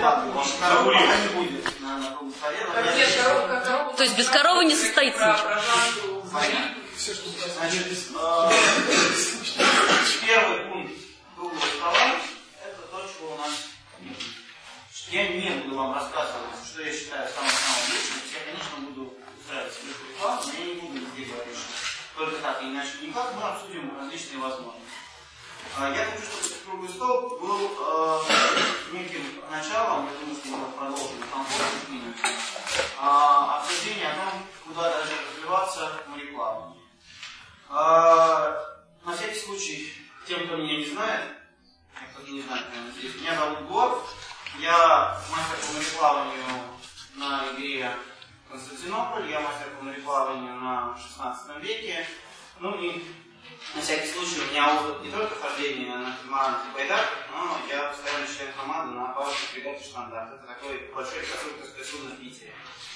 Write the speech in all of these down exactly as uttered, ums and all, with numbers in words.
Коровы не будет. То есть без коровы не состоится ничего. Значит, первый пункт круглого стола — это то, чего у нас нет. Я не буду вам рассказывать, что я считаю самым-самым лучшим. Я, конечно, буду устраивать себе рекламу, но я не буду везде говорить, что только так и иначе никак. Мы обсудим различные возможности. Я хочу, чтобы этот круглый стол был э, неким началом, я думаю, что мы продолжим комфортно, э, обсуждение о том, куда дальше развиваться в рекламе. Э, на всякий случай, тем, кто меня не знает, кто не знает, наверное, здесь, меня зовут Гор, я мастер по мореплаванию на игре Константинополь, я мастер по мореплаванию на шестнадцатом веке, ну и на всякий случай, у меня опыт не только хождения на катамаранах и байдарках, но я постоянно член команды на парусной фрегате «Штандарт». Это такой большой конструкторское судно в Питере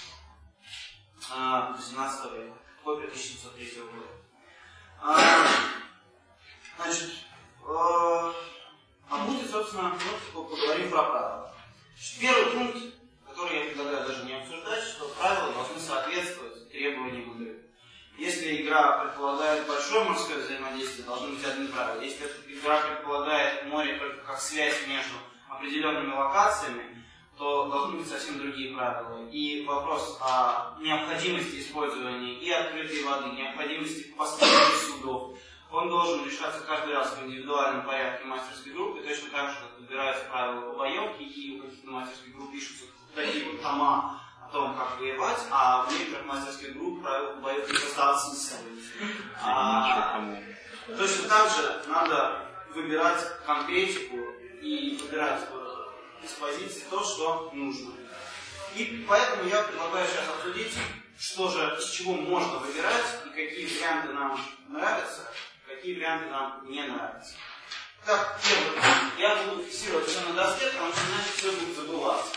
восемнадцатого века, вплоть до тысяча девятьсот третьего года. А, значит, э, а будет, собственно, ну, поговорим про правила. Первый пункт, который я предлагаю даже не обсуждать, что правила должны соответствовать требованиям игры. Если игра предполагает большое морское взаимодействие, должны быть одни правила. Если игра предполагает море только как связь между определенными локациями, то должны быть совсем другие правила. И вопрос о необходимости использования и открытой воды, необходимости построения судов, он должен решаться каждый раз в индивидуальном порядке мастерской группы, точно так же, как выбираются правила по боевке, и у каких-то мастерских групп пишутся такие вот тома о том, как воевать, а в некоторых мастерских групп правила по боевке просто отсутствуют. А, точно так же надо выбирать конкретику и выбирать из позиции то, что нужно. И поэтому я предлагаю сейчас обсудить, что же, из чего можно выбирать и какие варианты нам нравятся, какие варианты нам не нравятся. Так, первый, я буду фиксировать все на доске, потому что иначе все будет забываться.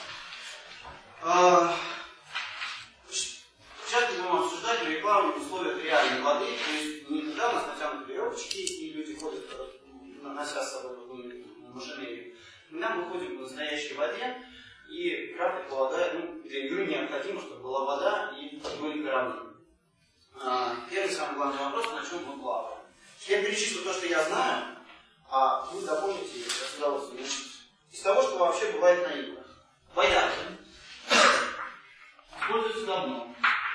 Сейчас мы будем обсуждать рекламу в условиях реальной воды, то есть не когда у нас натянуты веревочки и люди ходят, нося с собой какую-нибудь машинерию. Когда мы ходим в настоящей воде, и игра предполагает, ну, для игры необходимо, чтобы была вода и были корабли. Первый самый главный вопрос, на чем мы плаваем. Я перечислю то, что я знаю, а вы запомните, я с удовольствием. Из того, что вообще бывает на играх. Байдарки. Используются давно.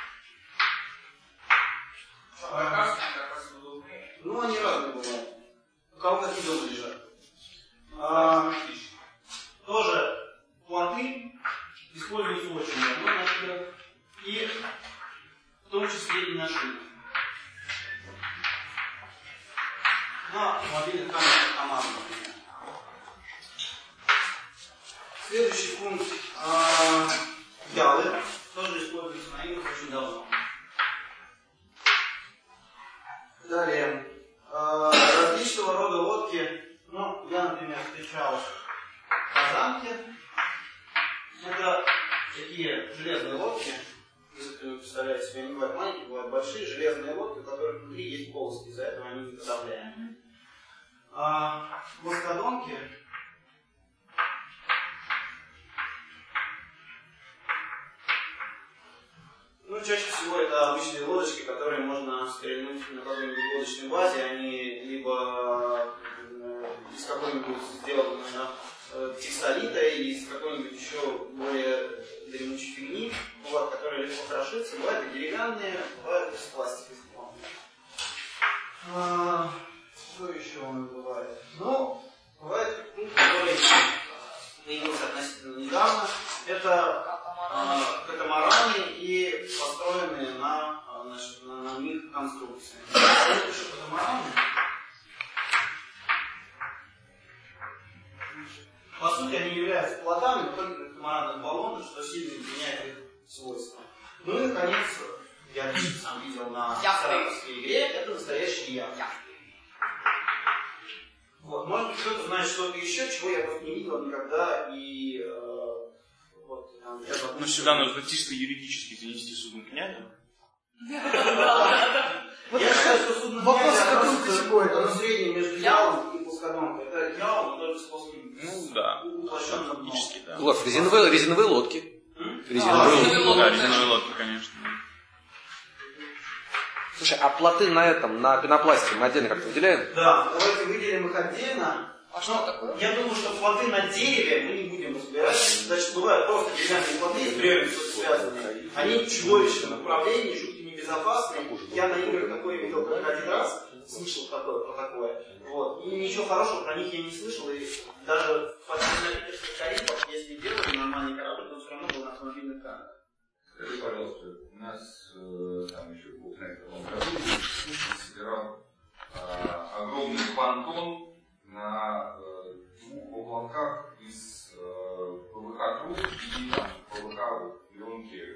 Ну, они разные бывают. У кого какие дома лежат. А, тоже плоты используются очень давно на играх. И в том числе и на шинах. На мобильных камерах команд, например. Следующий пункт. А, ялы. Тоже используются на играх очень давно. Далее. Э, различного рода лодки. Ну, я, например, встречал казанки. Это такие железные лодки. Если вы представляете себе, они бывают маленькие, бывают большие железные лодки, у которых внутри есть полоски, из-за этого они неподавляемые. А, плоскодонки. Ну, чаще всего это обычные лодочки, которые можно стрельнуть на какой-нибудь лодочной базе. Они либо из какой-нибудь сделаны текстолита или из какой-нибудь еще более дремучей фигни, вот, которая легко крошится. Бывают и деревянные, бывают из пластика. А, что еще у нас бывает? Ну, бывает пункт, который появился относительно недавно. Это катамараны и построенные на, значит, на, на них конструкции. Я пишу катамараны. По сути, они являются плотами, но только катамаранных баллонов, что сильно изменяет их свойства. Ну и, наконец, я сам видел на саратовской игре, это настоящий яхты. Вот. Может быть, кто-то знает что-то еще, чего я просто не видел никогда, и э, вот, там, я Но сюда нужно чисто юридически перенести судно князя. Я считаю, что судно князя это среднее между ялом и плоскодонкой. Это ял, но только с плоским. Ну да. Уплощенным. Фактически, да. Да. Класс, резиновые, резиновые лодки. М? Резиновые А, лодки. Да, резиновые лодки, конечно. Слушай, а плоты на этом, на пенопласте мы отдельно как-то выделяем? Да, давайте выделим их отдельно. А что такое? Я думаю, что плоты на дереве мы не будем разбирать. Значит, бывают просто деревянные плоты с древом связанные. Они чудовищные в управлении, жутко небезопасные. Я на играх такое видел только один раз, слышал такое, про такое. Вот. И ничего хорошего про них я не слышал. И даже в подписных тарифах, если делали нормальный корабль, то все равно был на автомобильных камерах. Скажи, пожалуйста, у нас э, там еще был на этом году собирал э, огромный понтон на э, двух облаках из э, ПВХ труб и там ПВХ пленки.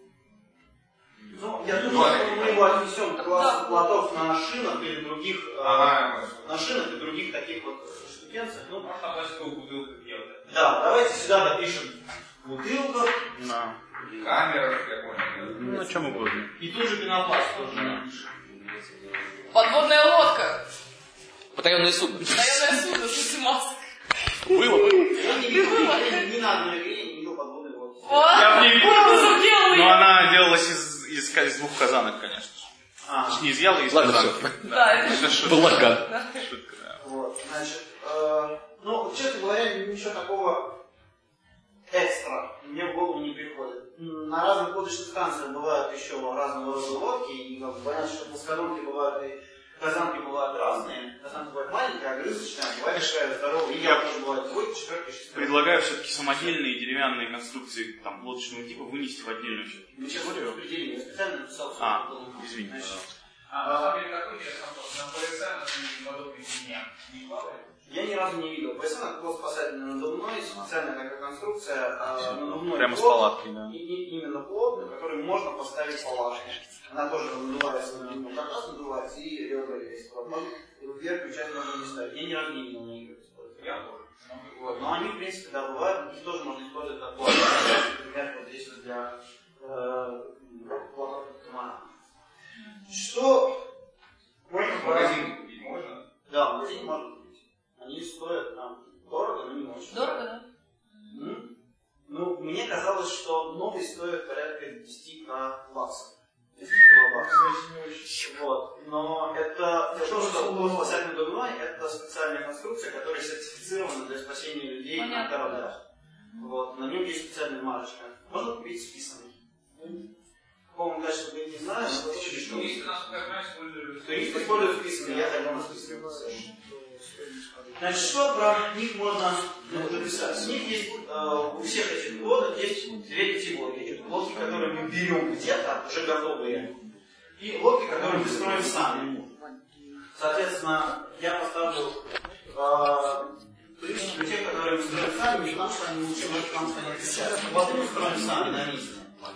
Ну, я думаю, что мы его отнесем к классу плотов на шинах или других, э, Ага, на шинах и других таких вот штукенцах. Ну, можно пластиковую бутылку делать. да, давайте сюда допишем бутылка. Да. Камера, я понял. Ну, о чем угодно. И тут же пенопласт тоже напишем. Подводная лодка. Потаенное судно. Наверное, судно с маской. Было бы. Я не видел ни, ни на одной игре, не видел подводной лодки. Я в ней видел. Сделала Но я. она делалась из, из, из двух казанок, конечно же. А, Не из яла, из Ладно, казанки. все. Да, это Это шутка. Балаган. Шутка, да. вот, значит, э, ну, честно говоря, ничего такого экстра мне в голову не приходит. На разных лодочных станциях бывают еще разного рода лодки, и как бы понятно, что плоскодонки бывают и казанки бывают разные. Казанка бывает маленькая, огрызочная, бывает большая, здоровая, и я тоже бывает двойка, четверка, шестерка. Предлагаю все-таки самодельные деревянные конструкции там, лодочного типа вынести в отдельную все-таки Мы сейчас категорию. определили, я специально написал. А, что это извините, значит, пожалуйста. А на самом деле такой интересный вопрос. На ПСН на подобной фигне не плавает? я ни разу не видел. ПСН это был спасательный надувной, специальная такая конструкция, а, надувной Прямо с плот, палаткой, да. и, и, именно плот, на который можно поставить палатку. Она тоже надувается, ну, как раз надувается, и ребра есть. Вот, можно верхнюю часть можно не ставить. Я ни разу не видел на играх использовать. Я тоже. Вот. Но они, в принципе, да, бывают, их тоже можно использовать как плот. Например, вот здесь вот для э, плотов тумана. Что можно В магазин купить можно? Да, в магазине можно купить. Они стоят там дорого, но не очень. Дорого, да? М? Ну, мне казалось, что новый стоит порядка десять баксов. десять килобаксов. Вот. Но это то, что был спасательный надувной, это специальная конструкция, которая сертифицирована для спасения людей Понятно. на кораблях. Вот. На нем есть специальная марочка. Можно купить списанный. Какого качества говорить не знаю, но это очень дешево. Туристы, насколько я знаю, используют... Туристы используют списанный, я ходил на списанный. Значит, что про них можно написать? У них есть, э, у всех этих лодок есть две категории. Лодки, которые мы берем где-то, уже готовые, и лодки, которые мы строим сами. Соответственно, я поставлю э, туристов и тех, которые мы строим сами, не потому что они лучше, но потому что они отличаются. Лодки мы строим сами на месте.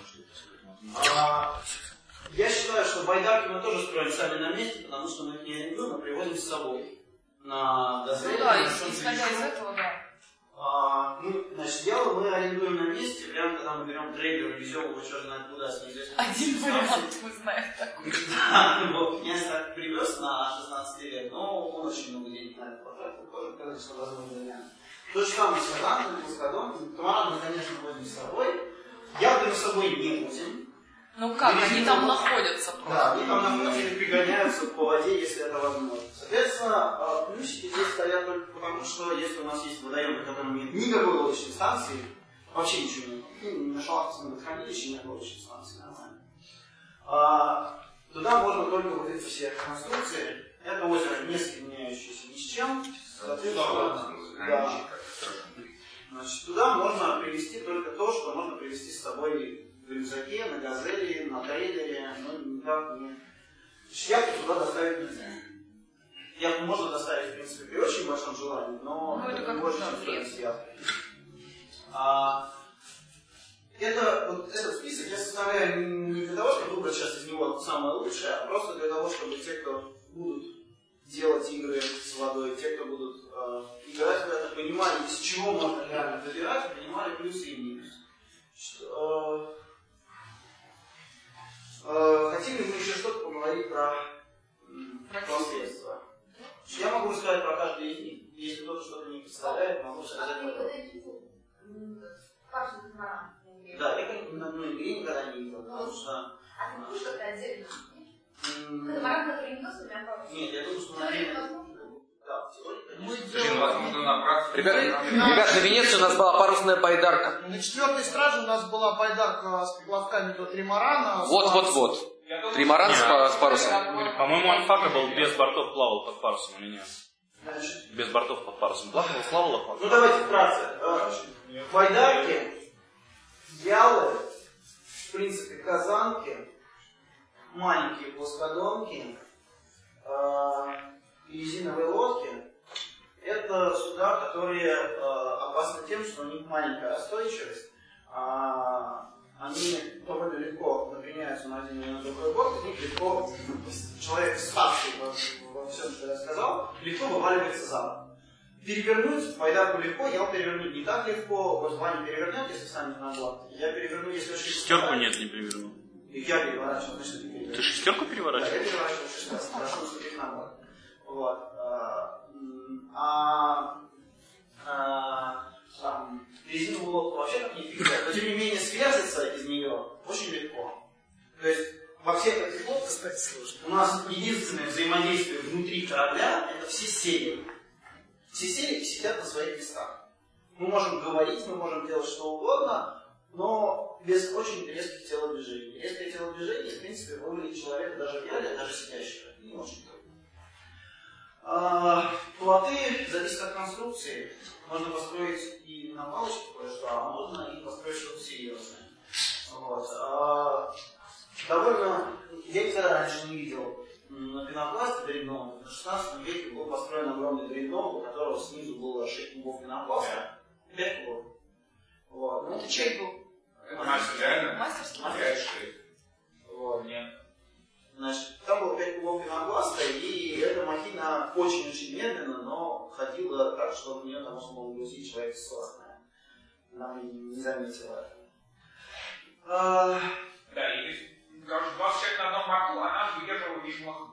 А, я считаю, что байдарки мы тоже строим сами на месте, потому что мы их не арендуем, а привозим с собой. На газели, Ну да, на если исходя из этого, да. а, мы, значит, дело мы арендуем на месте, прямо когда мы берем трейлер и везем его черт знает куда, с неизвестной Один дистанции. вариант мы знаем такой. Да, вот, князь так привез на шестнадцать лет, но он очень много денег на это потратил, тоже, конечно, возможно, вариант. То же самое с вариантом, плоскодонком. Туман мы, конечно, возим с собой. Яхты мы с собой не возим. Ну как, они там находятся просто. Да, они там находятся или пригоняются по воде, если это возможно. Соответственно, плюсики здесь стоят только потому, что если у нас есть водоем, на котором нет никакой лодочной станции, вообще ничего нет. Ну, на шалаховском водохранилище нет лодочной станции, нормально. А, туда можно только вот эти все конструкции. Это озеро не соединяющееся ни с чем. Соответственно, да. Значит, туда можно привезти только то, что можно привезти с собой в рюкзаке, на газели, на трейлере, но никак не... Яхту туда доставить нельзя. Яхту можно доставить, в принципе, при очень большом желании, но ну, это больше, чем стоит яхты. А, это, вот этот список я составляю не для того, чтобы выбрать сейчас из него самое лучшее, а просто для того, чтобы те, кто будут делать игры с водой, те, кто будут э, играть в это, понимали, из чего можно реально выбирать, понимали плюсы и минусы. Что, э, э, хотели мы еще что-то поговорить про последствия. Я могу рассказать про каждый из них. Если кто-то что-то не представляет, могу сказать про это. отдельно. Катамаран, который не носит на парус? Нет, я думаю, что на время... Да, в теории, конечно. Блин, возможно, на практике. Ребят, ребят, на Венеции у нас была парусная байдарка. На четвертой страже у нас была байдарка с поплавками до тримарана. Вот, вот, вот. Тримаран с, па- с парусом. По-моему, Альфака был без бортов, плавал под парусом или нет? Значит, Без бортов под парусом. Плавал, плавал, ну давайте вкратце. Байдарки, ялы, в принципе, казанки, маленькие плоскодонки, резиновые лодки. Это суда, которые опасны тем, что у них маленькая остойчивость. Они довольно легко напрягаются на один или на другой борт, и них легко, человек ставший во, во всем, что я сказал, легко вываливается за борт. Перевернуть байдарку легко, я перевернуть не так легко, вот Ваня перевернет, если встанет на борт. Я переверну, если очень... Шестерку нет, не перевернул. И я переворачивал, значит, ты перевернул. Ты шестерку переворачивал? Да, я переворачивал шесть раз, хорошо наступить на борт. Вот. А... а Там, резиновую лодку вообще так не фигня, но тем не менее сверзиться из нее очень легко. То есть во всех этих лодках у нас единственное взаимодействие внутри корабля — это все сели. Все сели и сидят на своих местах. Мы можем говорить, мы можем делать что угодно, но без очень резких телодвижений. Резкое телодвижение, в принципе, вывалит человека даже в яле, даже сидящего. Не очень трудно. А, плоты зависят от конструкции. Можно построить и на палочке кое-что, а можно и построить что-то серьезное. Вот. А, довольно... Я никогда раньше не видел на пенопласте дредноута. В шестнадцатом веке был построен огромный дредноут, у которого снизу было шесть кубов пенопласта. пять кубов. Вот. Ну, Это чей был? Это мастер, реально? Мастерский? пять-шесть. Вот. Нет. Значит, там было пять кубов пенопласта, и эта махина очень-очень медленно, но ходила так, что в нее там можно грузить человек сорок. Она не заметила этого. А... Да, и кажется, двадцать человек на одном борту, она выдерживала весь махнув.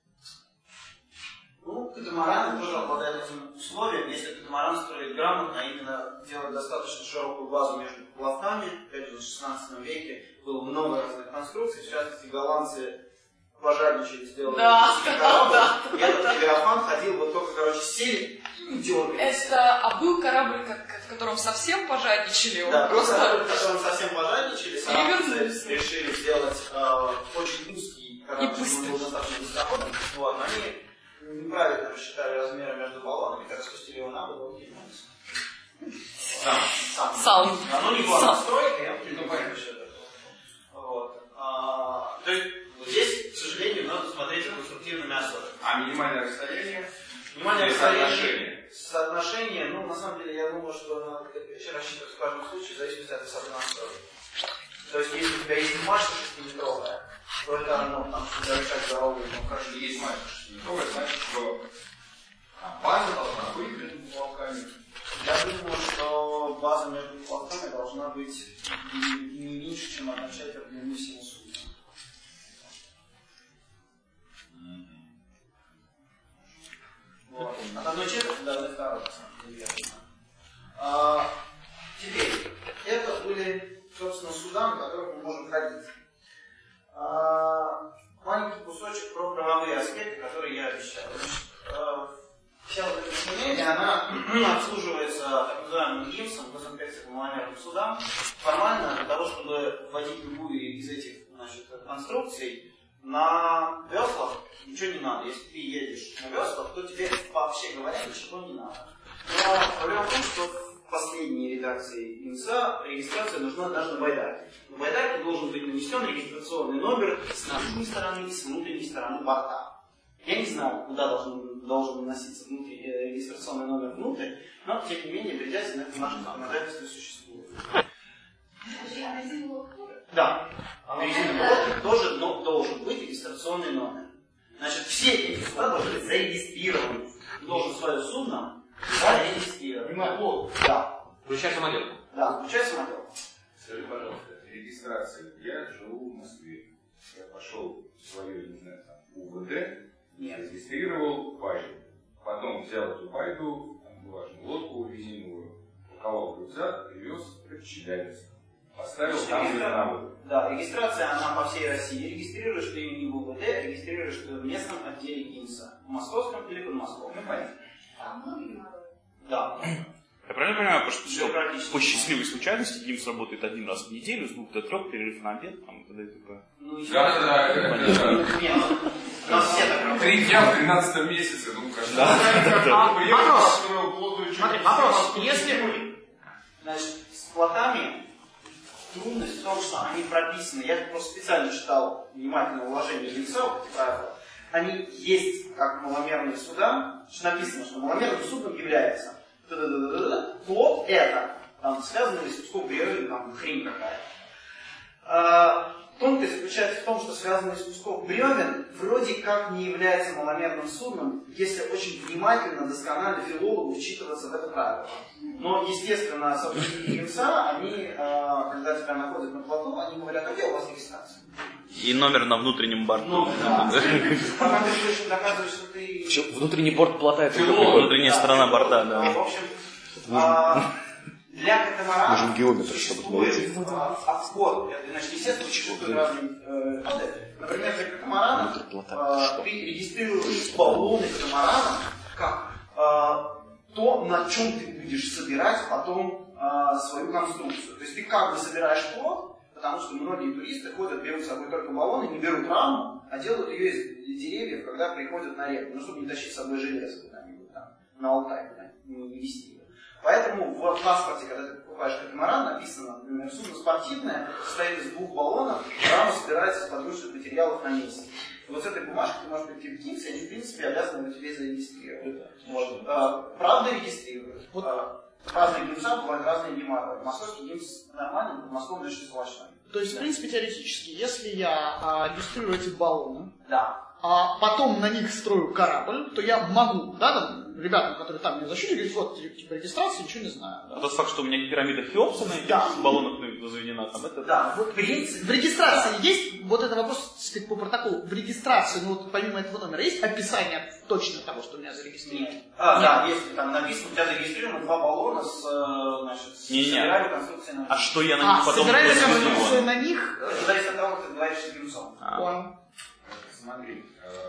Ну, катамараны тоже обладают этим условием. Если катамаран строить грамотно, а именно делать достаточно широкую базу между поплавками, опять же, в шестнадцатом веке было много разных конструкций, в частности, голландцы пожадничали, сделали да, корабль, да, и этот Левиафан ходил, вот только, короче, сели и дергались. Это, а был корабль, как, в котором совсем пожадничали? Да, был просто... корабль, в котором совсем пожадничали, перевернулись. решили сделать э, очень узкий корабль, чтобы он был достаточно высоководным, вот, но они неправильно рассчитали размеры между баллонами, когда спустили его на воду, он кинулся. Сам. Сам. Сам. Оно не была настройка, я не думаю насчет этого. Вот. А, то есть, вот здесь, к сожалению, надо смотреть за конструктивными особами. А минимальное расстояние? Минимальное расстояние. Соотношение, ну, на самом деле, я думаю, что надо еще рассчитывать в каждом случае, в зависимости от высоты настройки. То есть, если у тебя есть мачта шестиметровая, то это оно, там, чтобы решать дорогу, но кажется, Есть мачта шестиметровая, значит, что база должна быть между поплавками. я думаю, что база между поплавками должна быть не, не меньше, чем одна четверть длины всего судна. Вот. От одной четверти до одной второй, на самом деле, я думаю. А, теперь, это были, собственно, суда, на которых мы можем ходить. А, маленький кусочек про правовые аспекты, которые я обещал. Значит, а, вся вот эта машинерия, она обслуживается так называемым ГИМСом, госинспекцией по маломерным судам. Формально, для того, чтобы вводить любую из этих, значит, конструкций, на веслах ничего не надо. Если ты едешь на веслах, то тебе, вообще говоря, ничего не надо. Но проблема в том, что в последней редакции ИНСА регистрация нужна даже на байдарке. На байдарке должен быть нанесен регистрационный номер с наружной стороны и с внутренней стороны борта. Я не знаю, куда должен, должен наноситься внутри, э, регистрационный номер внутрь, но, тем не менее, препятствия на это в нашем законодательстве существует. Да. На резиновой лодке тоже но, должен быть регистрационный номер. Значит, все эти суда должны быть зарегистрированы. Ты должен свое судно зарегистрировать. Вот. Да. Включай самолет. Да, включай самолет. Скажи, пожалуйста, регистрация. Я живу в Москве. Я пошел в свое, не знаю, там, УВД, зарегистрировал байду. Потом взял эту байду, там, бумажную лодку резиновую, упаковал в рюкзак, привез в Челябинск. Поставил там на воду. Да, регистрация, она по всей России. Регистрируешь ты ее не в УВД, регистрируешь ты в местном отделе ГИМСа. В московском или подмосковном. Ну, понятно. Да. Я правильно понимаю, потому что, что по счастливой случайности ГИМС работает один раз в неделю, с двух до трех, перерыв на обед, там, и т.д. и т.п. Ну, Да, да, да. Нет, у нас все так работают. Три дня в тринадцатом месяце, ну, кажется. А, вопрос. Смотри, вопрос. Если... Значит, с плотами трудность в том, что они прописаны, я просто специально читал внимательное уложение ГИМСа, вот эти правила, они есть как маломерные суда, что написано, что маломерным судом является плот это, там, связанный с куском бревен, там, хрень какая-то. А, тонкость заключается в том, что связанный с куском бревен вроде как не является маломерным судном, если очень внимательно, досконально филологу вчитываться в это правило. Но, естественно, сотрудники ГИМСа, они, а, когда тебя находят на плоту, они говорят, а где у вас регистрация? И номер на внутреннем борту. Ну, да. Пока ты точно доказываешь, что ты... Внутренний борт плота это Внутренняя сторона борта, да. В общем, а, для катамарана нужен геометр, чтобы существует а, обход. Значит, естественно, существуют разные виды. Например, для катамарана а, ты регистрируешь баллоны катамарана как а, то, на чем ты будешь собирать потом а, свою конструкцию. То есть ты как бы собираешь плот, потому что многие туристы ходят, берут с собой только баллоны, не берут раму, а делают ее из деревьев, когда приходят на реку, ну, чтобы не тащить с собой железо куда-нибудь там, на Алтай, куда-нибудь, не везти ее. Поэтому в паспорте, когда ты покупаешь катамаран, написано, например, судно спортивное, состоит из двух баллонов, рама собирается из подручных материалов на месте. И вот с этой бумажкой ты можешь прийти в ГИМС, и они, в принципе, обязаны его тебе зарегистрировать. Вот. А, правда регистрируют. Вот. А, разные ГИМСа бывают разные геморрои. Московский ГИМС нормальный, в Москве очень сложный. То есть, в принципе, теоретически, если я а, регистрирую эти баллоны, да. а потом на них строю корабль, то я могу, да, там, ребятам, которые там меня защитили, говорить, вот, типа, регистрация, ничего не знаю. Да. А тот факт, что у меня пирамида Хеопса на да. баллонах возведена, там, это... Да, вот в принципе. В регистрации есть, вот это вопрос, так сказать, по протоколу, в регистрации, ну вот помимо этого номера, есть описание точно того, что у меня зарегистрировано? Нет. А, Нет. Да, есть, там написано, у тебя зарегистрировано два баллона с, значит, с собирали конструкцией на них. А что я на них а, потом собирали конструкцию на них? Это зависит от того, как ты говоришь с ГИМСом. Понял. Смотри,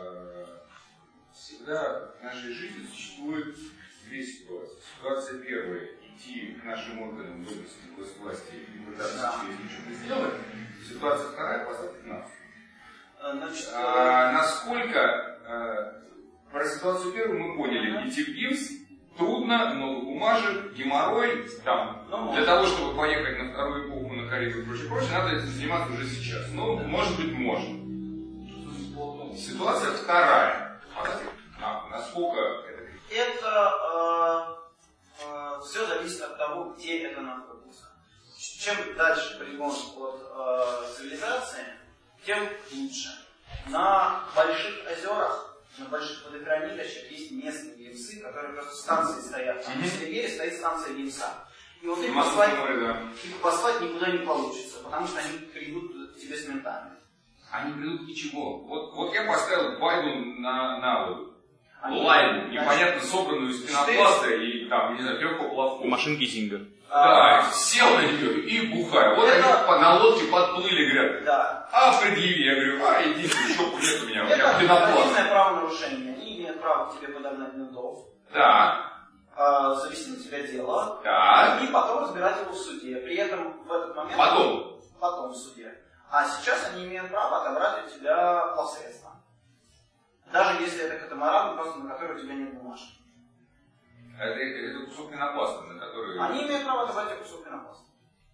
всегда в нашей жизни существует две ситуации. Ситуация первая – идти к нашим органам доблестной госвласти и пытаться через них что-то сделать. Ситуация вторая – поставить нас. Значит, а, насколько а, про ситуацию первую мы поняли, идти в ГИМС трудно, много бумажек, геморрой, там, ну, для того, чтобы поехать на вторую эпоху, на Карибы и прочее, прочее, надо этим заниматься уже сейчас. Ну, может быть, можно. Ситуация вторая. А, насколько это? Это э, э, все зависит от того, где это находится. Чем дальше полигон от э, цивилизации, тем лучше. На больших озерах, на больших водохранилищах есть местные ГИМСы, которые просто станции стоят. Там, в Сибири стоит станция ГИМСа. И вот их послать, да. их послать никуда не получится, потому что они придут тебе с ментами. Они придут и чего? Вот, вот я поставил байду на, на воду. Лайну, непонятно собранную из пенопласта и там, не знаю, легкого плавку. Машинки Зингер. Да, а, сел на нее и бухаю. Вот это... они на лодке подплыли, говорят, да. А предъяви, я говорю, а иди, еще нет у меня, у меня пенопласт. Это правонарушение, они имеют право тебе подогнать ментов. Да. А, завести на тебя дело. Да. И потом разбирать его в суде. При этом в этот момент... Потом? Потом в суде. А сейчас они имеют право отобрать у тебя плавсредства. Даже если это катамаран, просто на который у тебя нет бумажки. Это, это кусок пенопласта, на который... Они имеют право отобрать тебе кусок пенопласта.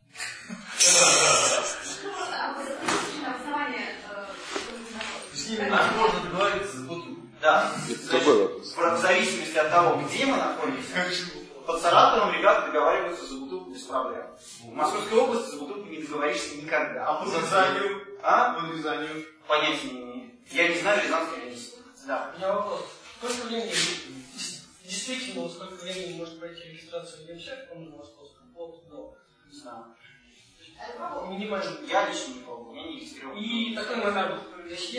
С ними можно договориться за бутылку. Да. В зависимости от того, где мы находимся, под Саратовом ребята договариваются за бутылку без проблем. В Московской области за бутылку не договоришься никогда. А по Рязанию? А? По Рязанию? Понятия не имею. Я не знаю Рязанской комиссии. Да. У меня вопрос. Сколько времени, действительно, сколько времени может пройти регистрация в ГИМСе, он на московском, от до? Не знаю. Минимально. Я лично не помню, я не регистрировал. И такой момент,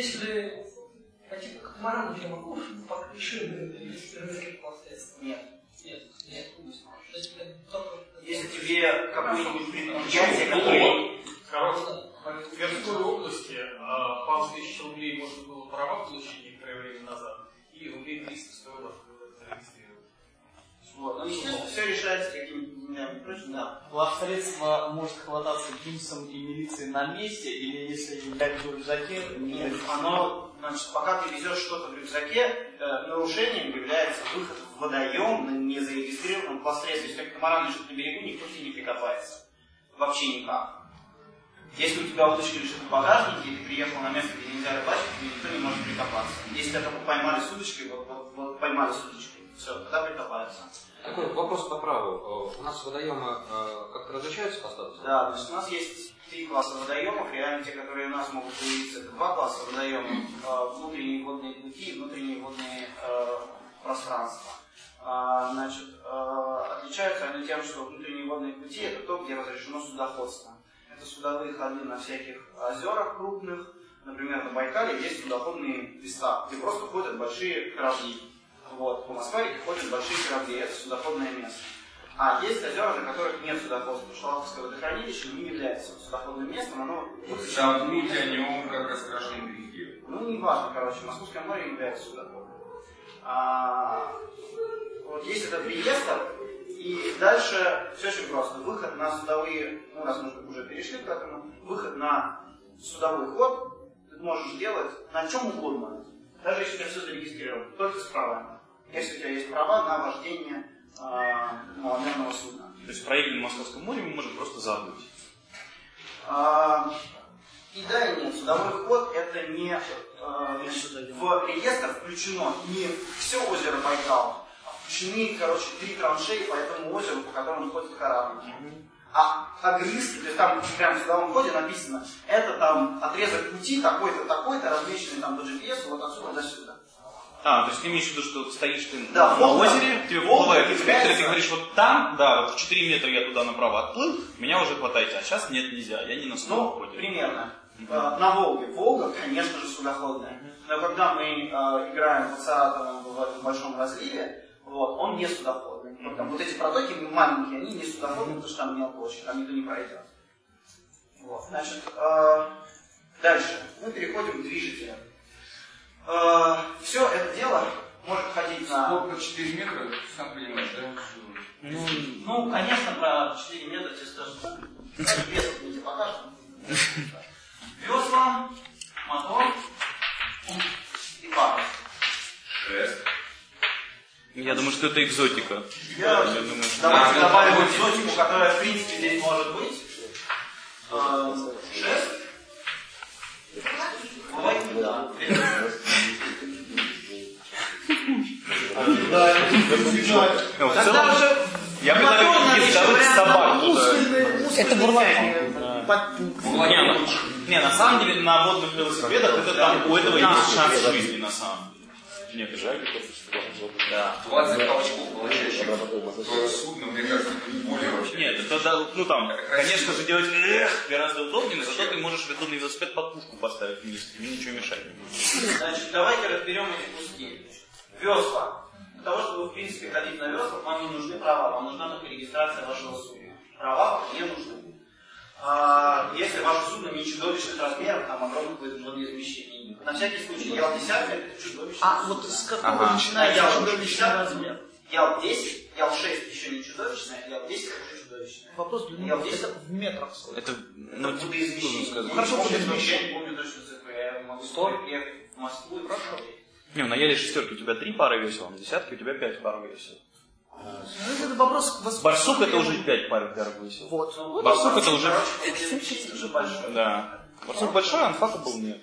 если пойти по катамарану, я могу по крыше регистрировать непосредственно? Нет. Нет, нет, не Если тебе какое-нибудь предприятие, которое... В Тверской области а, пару тысяч рублей можно было права получить некоторое время назад, и рублей триста стоило зарегистрировать. Вот. Ну, естественно, все решается какими-то деньгами и прочим, да. Плавсредство может хвататься гимсом и милицией на месте, или если я везу в рюкзаке? Нет, оно, значит, пока ты везешь что-то в рюкзаке, э, нарушением является выход в водоем на незарегистрированном плавсредстве. Если как комара лежит на берегу, никто к тебе не прикопается. Вообще никак. Если у тебя удочка лежит в багажнике, и ты приехал на место, где нельзя рыбачить, тебе никто не может прикопаться. Если тебя только поймали с удочкой, вот, вот, вот поймали с удочкой, все, тогда прикопаются. Такой вопрос по праву. У нас водоемы как-то различаются по статусу? Да, значит, у нас есть три класса водоемов. Реально те, которые у нас могут появиться, это два класса водоемов. Внутренние водные пути и внутренние водные э, пространства. А, значит, э, отличаются они тем, что внутренние водные пути это то, где разрешено судоходство. Это судовые ходы на всяких озерах крупных. Например, на Байкале есть судоходные места, где просто ходят большие корабли. Вот. По Москве ходят большие корабли, это судоходное место. А есть озера, на которых нет судоходства. Шлаховское водохранилище не является судоходным местом, оно... Забудьте о нем, как раскрашенном грехе. Ну, не важно, короче, Московское море является судоходным. А, вот есть этот реестр, и дальше все очень просто. Выход на судовые, ну, раз мы уже перешли к этому, выход на судовой ход ты можешь делать на чем угодно. Даже если у тебя все зарегистрировано, только с правами. Если у тебя есть права на вождение э, маломерного судна. То есть проехали на Московском море мы можем просто забыть. А, и да, и нет. Судовой ход это не э, в реестр включено не все озеро Байкал, а включены, короче, три траншеи по этому озеру, по которым ходит корабль. А огрызки, то есть там прямо в судовом ходе написано, это там отрезок пути такой-то, такой-то, размеченный там по джи пи эс, вот отсюда до сюда. А, то есть ты имеешь в виду, что стоишь ты да, на Волга, озере, тебе выплывает инспектор, и ты говоришь, вот там, да, вот в четыре метра я туда направо отплыл, меня уже хватайте, а сейчас нет, нельзя, я не на судовом ну, ходе. Примерно. Uh-huh. На Волге. Волга, конечно же, судоходная. Uh-huh. Но когда мы э, играем в Ацеатовом в этом большом разливе, вот, он не судоходный. Uh-huh. Вот, вот эти протоки маленькие, они не судоходные, потому что там мелко очень, там никто не пройдет. Вот. Значит, э, дальше. Мы переходим к движителям. Э, все это дело может ходить на... Сколько четыре метра, сам понимаешь, да? Ну, ну, конечно, про четыре метра тебе скажу. Вес мы тебе покажем. Весла, мотор и пара. Шест. Я думаю, что это экзотика. Я, Я думаю, что... давайте добавим экзотику, которая в принципе здесь может быть. Э, шест. Бывает не да. Тогда уже... Я предлагаю ставить собак туда. Это бурлак. Не, не, на самом деле на водных велосипедах это там у этого есть шанс жизни на самом деле. Нет, жаль, да. двадцать толчков получающих. То судно, мне кажется, более вообще. Нет, это, ну там, конечно же, делать эх, гораздо удобнее, но зато ты можешь ведомый велосипед под пушку поставить вниз, тебе ничего мешать не будет. Значит, давайте разберем эти куски. Весла. Для того, чтобы в принципе ходить на веслах, вам не нужны права, вам нужна только регистрация вашего судна. Права вам не нужны. А, если ваше судно не чудовищных размеров, там огромных водоизмещений. На всякий случай, ял десятка это чудовищный. А вот с какого ага. начинается ял чудовищный размер? ял десять, ял шесть еще не чудовищное, ял десять уже чудовищное. Вопрос для меня, это в метрах сколько? Это, ну, водоизмещение. Хорошо, водоизмещение. Я не помню точно цифры, я могу приехать в Москву и прошу. Не, на яле шестерки у тебя три пары весел, на десятке у тебя пять пар весел. Ну, это вопрос к Барсук это уже пять пар весел. Вот. Ну, Барсук это уже... уже большой. Да. Барсук большой, а анфака был нет.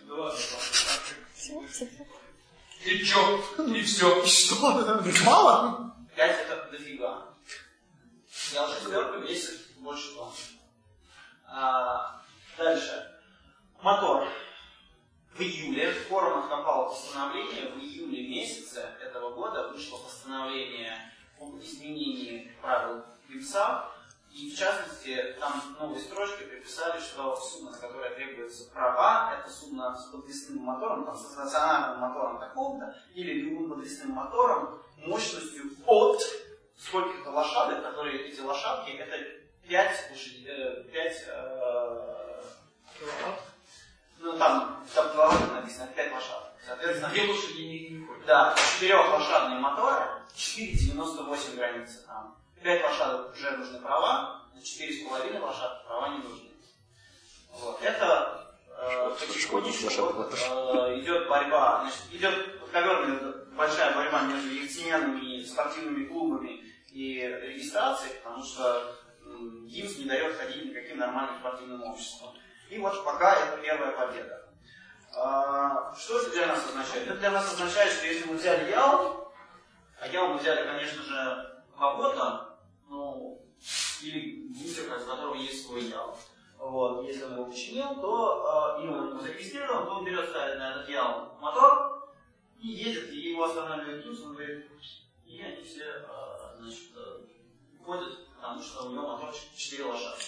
И чё? И все. И что? Мало? пять это дофига. Ял шестерка весит больше тонн. А, дальше. Мотор. В июле в форумах напало постановление, в июле месяце этого года вышло постановление об изменении правил ВИМСа, и в частности там новые строчки приписали, что судно, на которое требуются права, это судно с подвесным мотором, там, с стационарным мотором такого-то, или любым подвесным мотором мощностью от скольких-то лошадок, которые эти лошадки, это пять лошадей, пять киловатт. Ну там, там киловатт написано, пять лошадок. Соответственно, две лошади не ходят. Да, четырехлошадные моторы, четыре целых девяносто восемь границы там. пять лошадок уже нужны права, на четыре с половиной лошадок права не нужны. Вот. Это э, потихонечку вот, э, идет борьба, значит, идет подковерная большая борьба между яхтсменами, спортивными клубами и регистрацией, потому что ГИМС не дает ходить никаким нормальным спортивным обществам. И вот пока это первая победа. Что это для нас означает? Это для нас означает, что если мы взяли ял, а ял мы взяли, конечно же, кого-то, ну, или бусер, у которого есть свой ял. Вот, если он его починил, то, или он его зарегистрировал, то он берет, ставит на этот ял мотор и едет, и его останавливает ГИМС, он говорит, и они все, значит, уходят, потому что у него мотор четыре лошадки.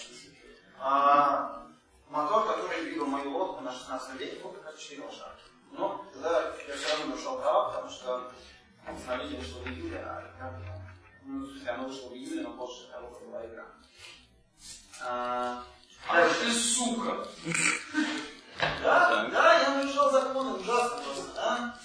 Мотор, который двигал мою лодку на шестнадцатом веке, был как четыре лошадки. Но тогда я все равно нашел права, потому что установление вышло в июле, а игра, ну, в смысле, оно вышло в июле, но позже того, как была игра. А, а ты сука! Да, да, я нарушал законы, ужасно просто, да?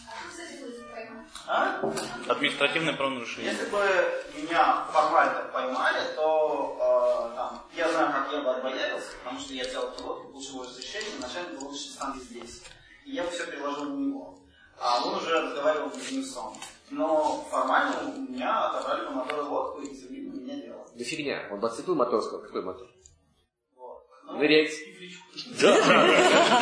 А? Административное правонарушение. Если бы меня формально поймали, то э, там, я знаю, как я бы отбоярился, потому что я взял пилот, получил его разрешение, начальник был лучше станции здесь. И я бы все предложил на него. А он уже разговаривал с ГИМСом. Но формально у меня отобрали по мотору лодку и завели на меня дело. Да фигня. Он подцепил мотор, сказал, какой мотор? Вот. Ну, нырять. Да.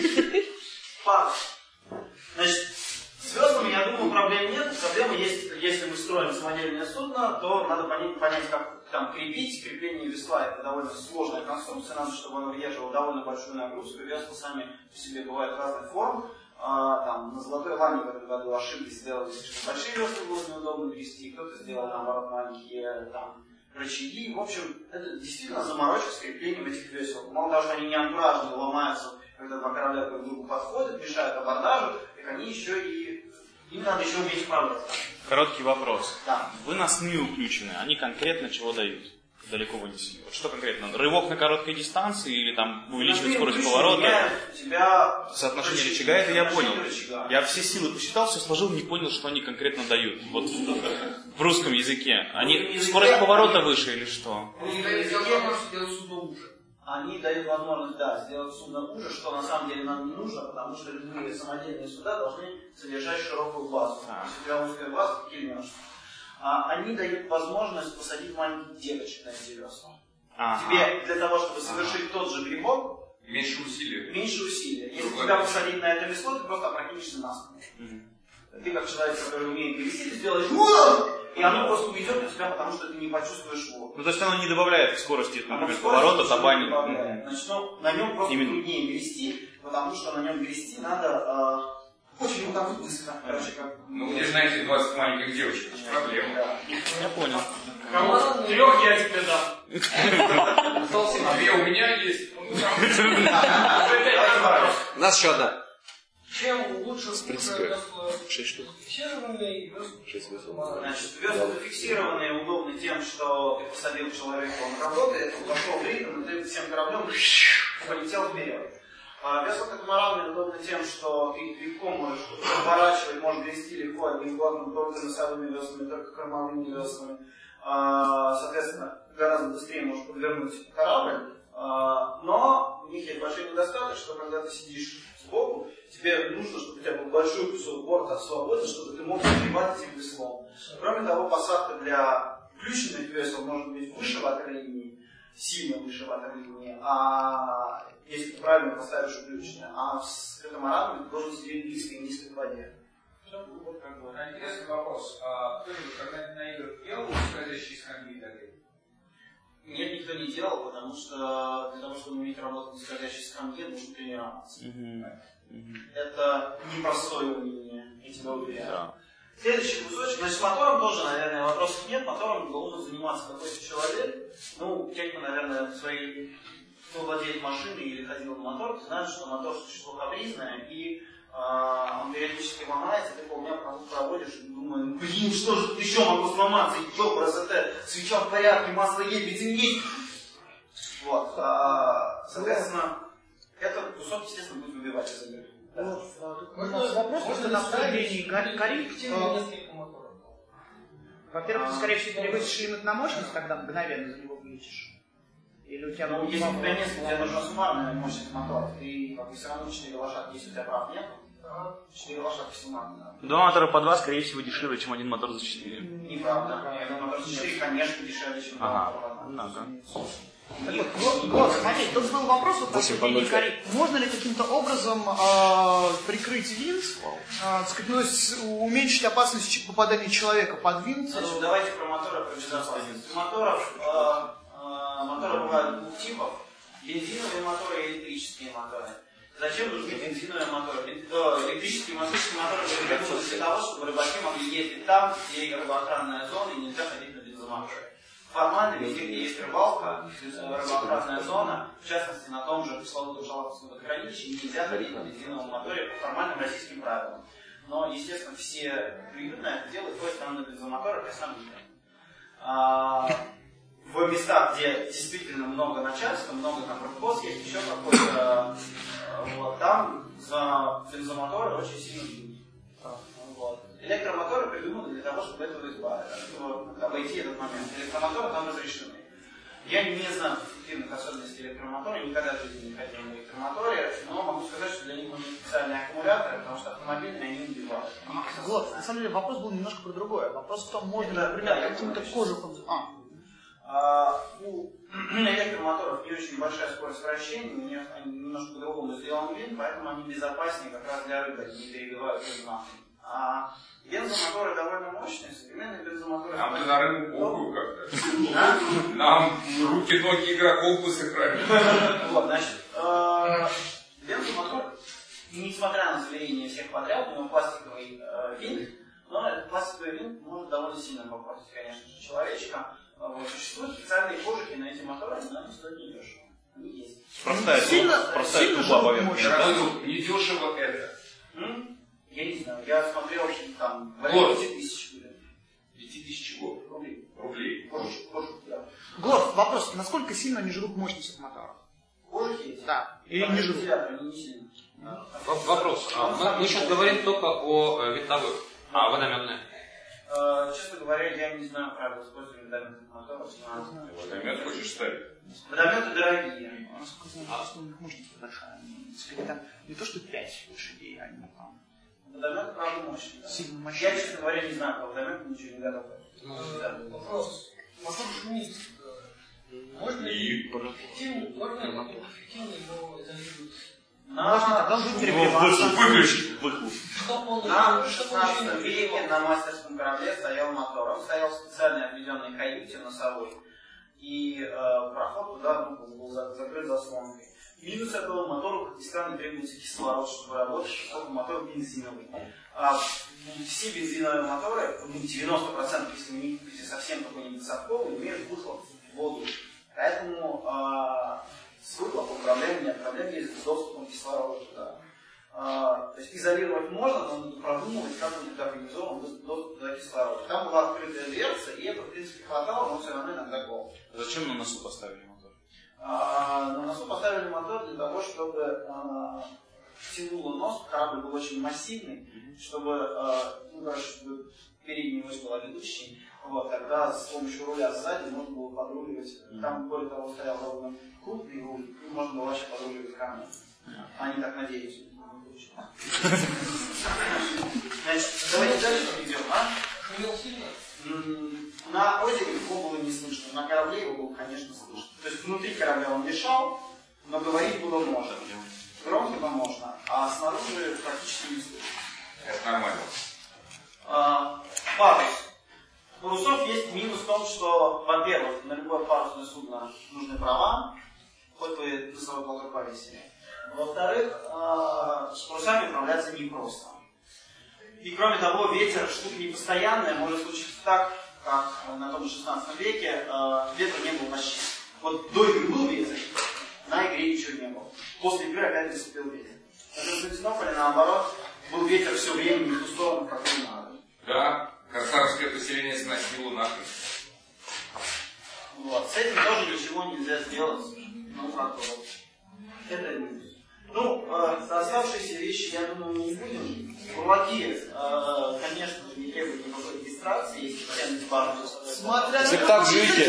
Факт. Значит, с звездами, я думаю, проблем нет. Проблема есть, если мы строим самодельное судно, то надо понять, понять как там крепить. Крепление весла — это довольно сложная конструкция, надо, чтобы оно выдерживало довольно большую нагрузку. Весла сами по себе бывают разных форм. А, там, на Золотой Лане в этом году ошиблись, сделали слишком большие весла, было неудобно грести, кто-то сделал, наоборот, маленькие там, рычаги. В общем, это действительно заморочка с креплением этих весел. Мало того, что они не антуражные, ломаются, когда два корабля друг к другу подходят, мешают абордажу, так они еще и... Им надо еще уметь управлять. Короткий вопрос. Да. Вы на СМИ включены, они конкретно чего дают? Далеко вынесли. Вот что конкретно? Рывок на короткой дистанции или там увеличивать скорость поворота? Тебя... Соотношение рычага, это я понял. Рычага. Я все силы посчитал, все сложил, не понял, что они конкретно дают. Вот в русском языке. Они скорость поворота выше или что? Они дают возможность сделать судно уже. Они дают возможность, да, сделать судно уже, что на самом деле нам не нужно, потому что любые самодельные суда должны содержать широкую базу. А. Если у тебя узкая база, то кильнешь. А, они дают возможность посадить маленьких девочек на эти весла. Ага. Тебе для того, чтобы совершить ага. тот же грибок, меньше усилий. Меньше усилий. Если Другой тебя посадить на это весло, ты просто опрокинешься на спину. Угу. Ты как человек, который умеет грести, ты сделаешь и оно просто уйдет от тебя, потому что ты не почувствуешь его. Ну то есть оно не добавляет скорости, например, поворота, табани. Значит, ну, на нем просто Именно. труднее грести, потому что на нем грести надо э, очень вот так вот быстро. Короче, как... Ну где же найти двадцать маленьких девочек? Это проблема. Да. Я понял. Кому трех я тебе дам. Остался две у меня есть. У нас еще одна. Чем лучше весла фиксированные и весла? Значит, весла фиксированные удобны тем, что ты посадил человека, он работает, он пошел в ритм, и ты всем кораблем полетел вперед. А весла катамараны удобны тем, что ты легко можешь поворачивать, можешь грести легко одним глотом, только носовыми веслами, только кормовыми веслами. Соответственно, гораздо быстрее можешь подвернуть корабль. Но у них есть большой недостаток, что когда ты сидишь сбоку, тебе нужно, чтобы у тебя был большой кусок борта свободен, чтобы ты мог сгребать этим веслом. Кроме того, посадка для включенных весел может быть выше ватерлинии, сильно выше ватерлинии, а если ты правильно поставишь включенное, а с катамараном ты должен сидеть близко и низко к воде. Вот как бы. Интересный вопрос. А кто-нибудь когда-нибудь на играх делал скользящие скамьи такие? Нет, никто не делал, потому что для того, чтобы уметь работать на скользящей скамье, нужно тренироваться. Mm-hmm. Mm-hmm. Это непростое умение, я тебя уверяю. Yeah. Следующий кусочек. Значит, с мотором тоже, наверное, вопросов нет. Мотором должен заниматься какой-то человек. Ну, те, кто, наверное, свои, кто владеет машиной или ходил на мотор, знают, что мотор существо капризное, и он периодически ломается, ты полдня проводишь и думаешь, блин, что же тут еще могло сломаться, и что, красота, свеча в порядке, масло есть, бензин есть. Вот, а, соответственно, этот кусок, естественно, будет выбивать из игры. У нас вопрос просто на вступлении горит. Во-первых, ты, скорее всего, перевысишь лимит на мощность, тогда мгновенно за него вылетишь. Или у тебя ну, если у тебя нет, тебе нужна суммарная мощность мотора, ты как бы все равно четыре лошадки, если у тебя прав нет, четыре лошадки суммарно. Два мотора по два, скорее всего, дешевле, чем один мотор за четыре. Неправда. Один мотор за четыре, конечно, дешевле, чем два ага. мотора по два. Ага. Вот, вот, смотри, тут был вопрос вот, о горе. Можно ли каким-то образом э, прикрыть винт, э, сказать, ну, уменьшить опасность попадания человека под винт? Значит, давайте про моторы, про безопасность. У моторов, э, э, моторы бывают двух типов. Бензиновые моторы и электрические моторы. Зачем нужны бензиновые моторы? Электрические моторы придуманы для того, чтобы рыбаки могли ездить там, где рыбоохранная зона, и нельзя ходить на бензомоторе. Формально везде, где есть рыбалка, рыбоохранная зона, в частности на том же пресловутом Шалаховском водохранилище, нельзя ходить на бензиновом моторе по формальным российским правилам. Но, естественно, все приютные это делают, ходят там на бензомоторах и сам а, в местах, где действительно много начальства, много там рыбхоз, есть еще какой-то, вот, там за бензомоторы очень сильно бьют. Вот. Электромоторы придуманы для того, чтобы этого избавиться, чтобы обойти этот момент. Электромоторы там разрешены. Я не знаю эффективных особенностей электромотора, никогда в жизни не ходил на электромоторе, но могу сказать, что для них нужны специальные аккумуляторы, потому что автомобильные они убивают. Вот, на самом деле вопрос был немножко про другое. Вопрос в том, можно ли, например, да, каким-то кожухом... А. А, у электромоторов не очень большая скорость вращения, у них они немножко по-другому сделан винт, поэтому они безопаснее как раз для рыбы, они не перегревают рыбу нахрен. А бензомоторы довольно мощные, современные бензомоторы... Нам ты на рыбу похуй как-то. Нам руки, ноги игроков бы сыграли. Вот, значит, бензомотор, несмотря на заверение всех подряд, у него пластиковый винт, но этот пластиковый винт может довольно сильно попортить, конечно же, человечка. Существуют специальные кожухи на эти моторы, но они стоят недешево. Они есть. Простая, сильно, простая труба поверхность. Не дешево это. Я не знаю, я смотрел там пяти тысяч пяти тысяч год. Рублей. Рублей. Кожух, кожух, да. Глор, вопрос, насколько сильно они жрут мощность от мотора? Кожухи? Да. Или не жрут? Они не сильно. Вопрос. Мы, мы сейчас говорим только о винтовых, а водометные? Честно говоря, я не знаю правил использования водометных моторов. Водомет хочешь ставить? Водометы дорогие. Насколько знаю, просто у них мощность большая. Там не то, что пять лошадей, они там... Водометы, правда, мощные. Да? Сильно мощные. Я, честно говоря, не знаю, про водомет ничего не готов. Вопрос. Мотор шумит. Можно ли эффективно, можно ли эффективно его изолировать? Можно, тогда он будет перегреваться. Выключить. На шестнадцатом веке на мастерском корабле стоял мотор. Он стоял в специальной отведенной каюте носовой. И э, проход туда ну, был закрыт заслонкой. Минус этого мотора, как ни странно, требуется кислород, чтобы работать, поскольку мотор бензиновый. А все бензиновые моторы, девяносто процентов, если не если совсем какой-нибудь совковый, имеют выхлоп в воду. Поэтому э, с выхлопом проблем нет. Проблем есть с доступом кислорода туда. Э, то есть изолировать можно, но надо продумывать, как будет организован доступ до кислорода. Там была открытая дверца, и это, в принципе, хватало, но все равно иногда голод. Зачем на носу поставили мотор? А, на носу поставили мотор для того, чтобы а, тянуло нос, корабль был очень массивный, чтобы, а, ну, чтобы передний ось была ведущей, вот, тогда с помощью руля сзади можно было подруливать. Там, более того, стоял довольно крупный руль, и можно было вообще подруливать камни. Они так надеются. Значит, давайте дальше перейдем, а? Шумел сильно? На озере его было не слышно, на корабле его было, конечно, слышно. То есть внутри корабля он мешал, но говорить было можно. Громко, но можно, а снаружи практически не слышно. Это нормально. А, парус. У парусов есть минус в том, что, во-первых, на любое парусное судно нужны права, хоть вы носовой платок повесили. Во-вторых, а, с парусами управляться непросто. И кроме того, ветер штука непостоянная, может случиться так, как на том же шестнадцатом веке, э, ветра не было почти. Вот до игры был ветер, на игре ничего не было. После игры опять наступил ветер. В Константинополе, наоборот, был ветер все время не в ту сторону, как и надо. Да, корсарское поселение сносило нахрен. Вот. С этим тоже ничего нельзя сделать. Ну, как вот. Это минус. Ну, э, оставшиеся вещи, я думаю, мы не будем. Кулаки, э, конечно же, не требуют никакой регистрации, если ценность базы. Смотря Если так живите.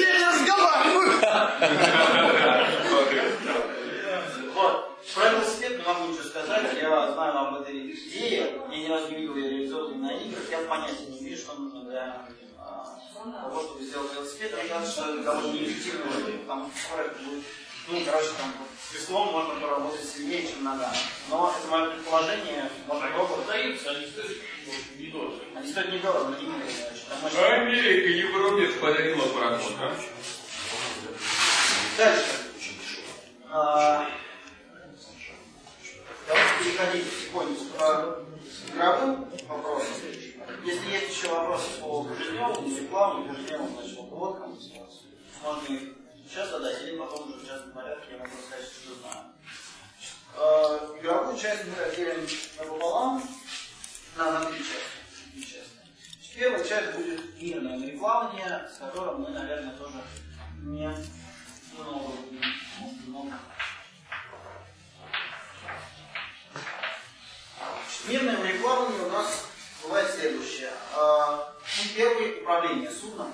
Вот. Про велосипед не могу ничего сказать. Я знаю об этой идее. Я ни разу не видел ее реализованной на играх. Я понятия не вижу, что нужно для того, чтобы сделать велосипед. Мне кажется, что это довольно неэффективно будет, потому что скоро это будет. Ну, короче, там, с веслом можно поработать сильнее, чем ногами. Но это мое предположение, можно пробовать. Продаются, они стоят недорого. Они стоят недорого, но не видно. Америка, Европе подарила проход, да? Dальше. А, давайте переходить потихоньку к игровым вопросам. Если есть еще вопросы по движеневым, рекламам, движеневым, значит, водкам, можно их сейчас задать, или потом уже в частном порядке я могу сказать, что знаю. Э, игровую часть мы разделим напополам на, на три части. Первая часть будет мирное мореплавание, с которым мы, наверное, тоже не много много. Мирное мореплавание у нас бывает следующее. Э, первое — управление судном.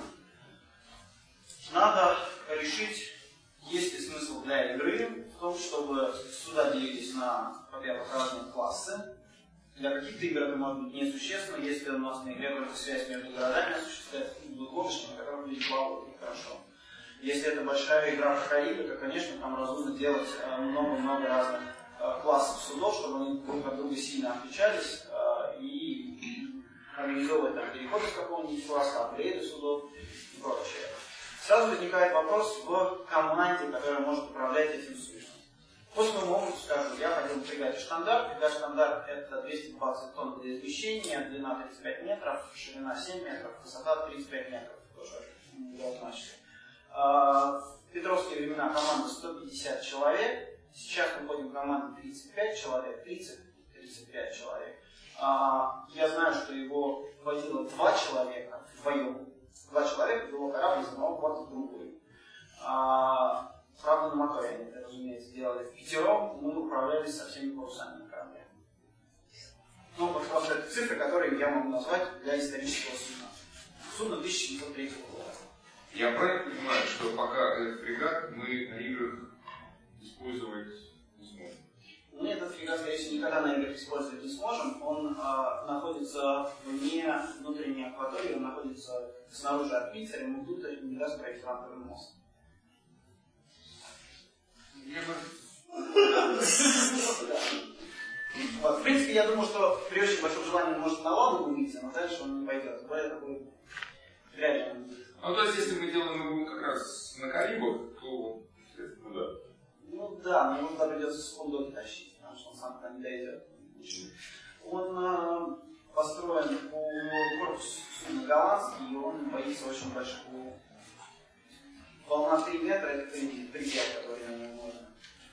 Надо решить, есть ли смысл для игры в том, чтобы суда делились на, во-первых, разные классы. Для каких-то игр это может быть несущественно, если у нас на игре только связь между городами осуществляется, будут лодочки, на которых люди плавают, и хорошо. Если это большая игра в Карибе, то, конечно, там разумно делать много-много разных классов судов, чтобы они друг от друга сильно отличались, и организовывать там переходы с какого-нибудь класса, апгрейды судов и прочее. Сразу возникает вопрос в команде, которая может управлять этим судном. По своему опыту скажу, я ходил в фрегате «Штандарт». Фрегат «Штандарт» — это двести двадцать тонн для измещения, длина тридцать пять метров, ширина семь метров, высота тридцать пять метров. Тоже значит. В петровские времена команда сто пятьдесят человек. Сейчас мы ходим в команду тридцать пять человек, тридцать тридцать пять человек. Я знаю, что его водило два человека вдвоем. Два человека вело корабль из одного порта в другой. А, правда, на моторе они это, разумеется, делали впятером, мы управлялись со всеми парусами на корабле. Ну, вот просто это цифры, которые я могу назвать для исторического судна. Судно тысяча семьсот третьего года. Я правильно понимаю, что пока этот фрегат мы на играх использовать не сможем? Мы этот фрегат, скорее всего, никогда на играх использовать не сможем. Он а, находится вне внутренней акватории, он находится снаружи от Питера, ему тут не даст пройти рамковый мост. Вот, в принципе, я думаю, что при очень большом желании он может на лаву выйти, но дальше он не пойдет. Поэтому вряд ли он будет. Ну, то есть, если мы делаем его как раз на Карибах, то, естественно, да. Ну да, но ему туда придется с фундоки тащить, потому что он сам туда не дойдет. Он э, построен по корпусу судна голландский, и он боится очень больших волн. Волна три метра — это предел, который на нем можно.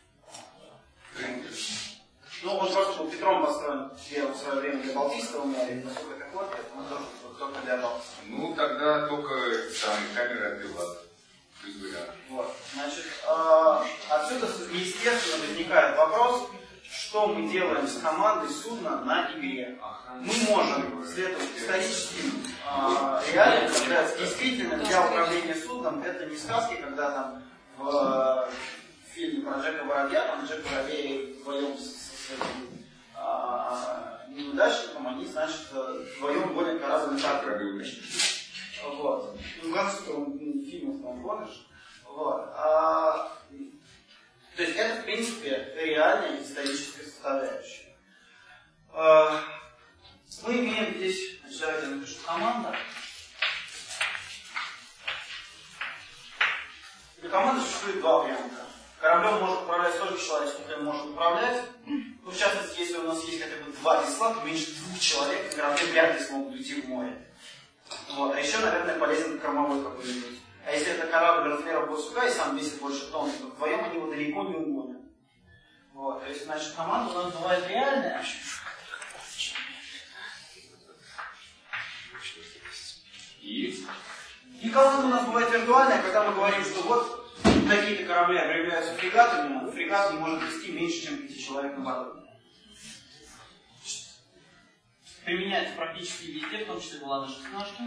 Ну, он просто был Петром построен в свое время для Балтийского моря, и поскольку это ход, он тоже только для Балтийского. Ну, тогда только самые камеры отбивают. Вот. Значит, э, отсюда, естественно, возникает вопрос, что мы делаем с командой судна на игре. Мы можем следовать историческим э, реалиям, когда действительно для управления судном это не сказки, когда там в э, фильме про Джека Воробья, там Джек Воробей вдвоем со своим э, неудачником, они, значит, вдвоем гонят корабль на корабль. Вот. Ну, в фильмах там гонишь. Вот. А, то есть это, в принципе, реальная историческая составляющая. А, мы имеем здесь, значит, давайте я напишу команда. Для команды существует два варианта. Кораблем может управлять столько человек, сколько им может управлять. Ну, в частности, если у нас есть хотя бы два весла, то меньше двух человек корабли вряд ли смогут уйти в море. Вот. А еще, наверное, полезен кормовой какой-нибудь. А если это корабль размеров барсука и сам весит больше тонн, то вдвоем они его далеко не угонят. Вот, то есть, значит, команда у нас бывает реальная. И? И команда у нас бывает виртуальная, когда мы говорим, что вот такие-то корабли объявляются фрегатами, фрегат не может вести меньше, чем пяти человек на борту. Применяется практически везде, в том числе в ладно шестнашке.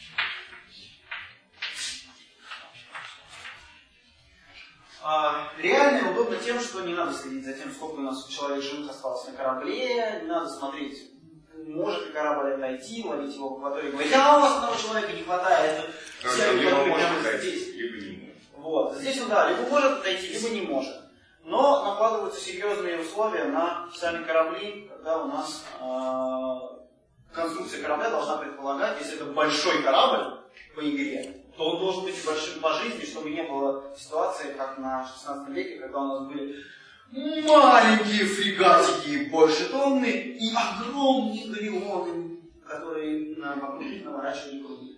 А, реально удобно тем, что не надо следить за тем, сколько у нас человек живых осталось на корабле, не надо смотреть, может ли корабль отойти, ловить его в акватории и говорить, а у вас одного человека не хватает, все люди прямо здесь. Либо не может. Вот. Здесь он, да, либо может отойти, либо не может. Но накладываются серьезные условия на сами корабли, когда у нас э, конструкция корабля должна предполагать, если это большой корабль по игре, то он должен быть большим по жизни, чтобы не было ситуации, как на шестнадцатом веке, когда у нас были маленькие фрегатики больше тонны и огромные галеоны, которые вокруг них наворачивали круги.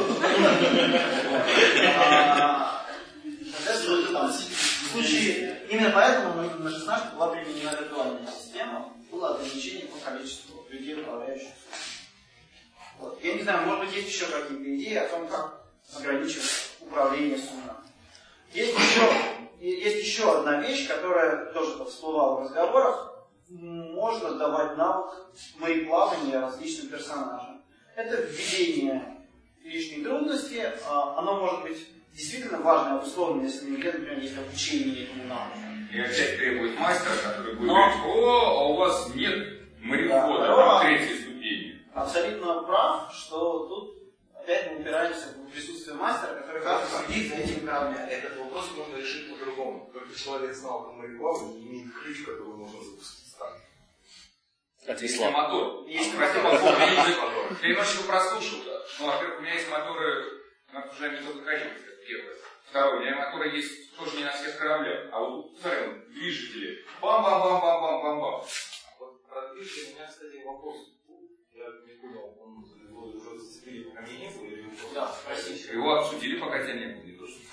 В случае, именно поэтому на шестнадцатом была применена виртуальная система, было ограничение по количеству людей, управляющих. Вот. Я не знаю, может быть, есть еще какие-то идеи о том, как ограничивать управление судном. Есть еще, есть еще одна вещь, которая тоже всплывала в разговорах. Можно давать навык мореплавания различным персонажам. Это введение лишней трудности. Оно может быть действительно важно, обусловлено, если на игре, например, есть обучение этому навыку. И опять требует мастера, который будет Но... говорить, о, а у вас нет морехода да, на третьей ступени. Абсолютно прав, что тут опять мы упираемся в присутствие мастера, который как следит за этим кораблем. Этот вопрос можно решить по-другому. Только человек знал по мореплаванию и имеет ключ, который можно запустить старт. Отвесла. Есть мотор. Есть мотор. Я немножечко прослушал. Ну, во-первых, у меня есть моторы на обслуживание методокачивания, это первое. Второе, у меня моторы есть тоже не на всех кораблях, а вот, смотри, движители. Бам-бам-бам-бам-бам-бам-бам. Вот про движение у меня, кстати, вопрос. Я не понял, он его уже зацепили, пока меня не было, или его... Да, спросите. Его обсудили, пока тебя не было, не то что.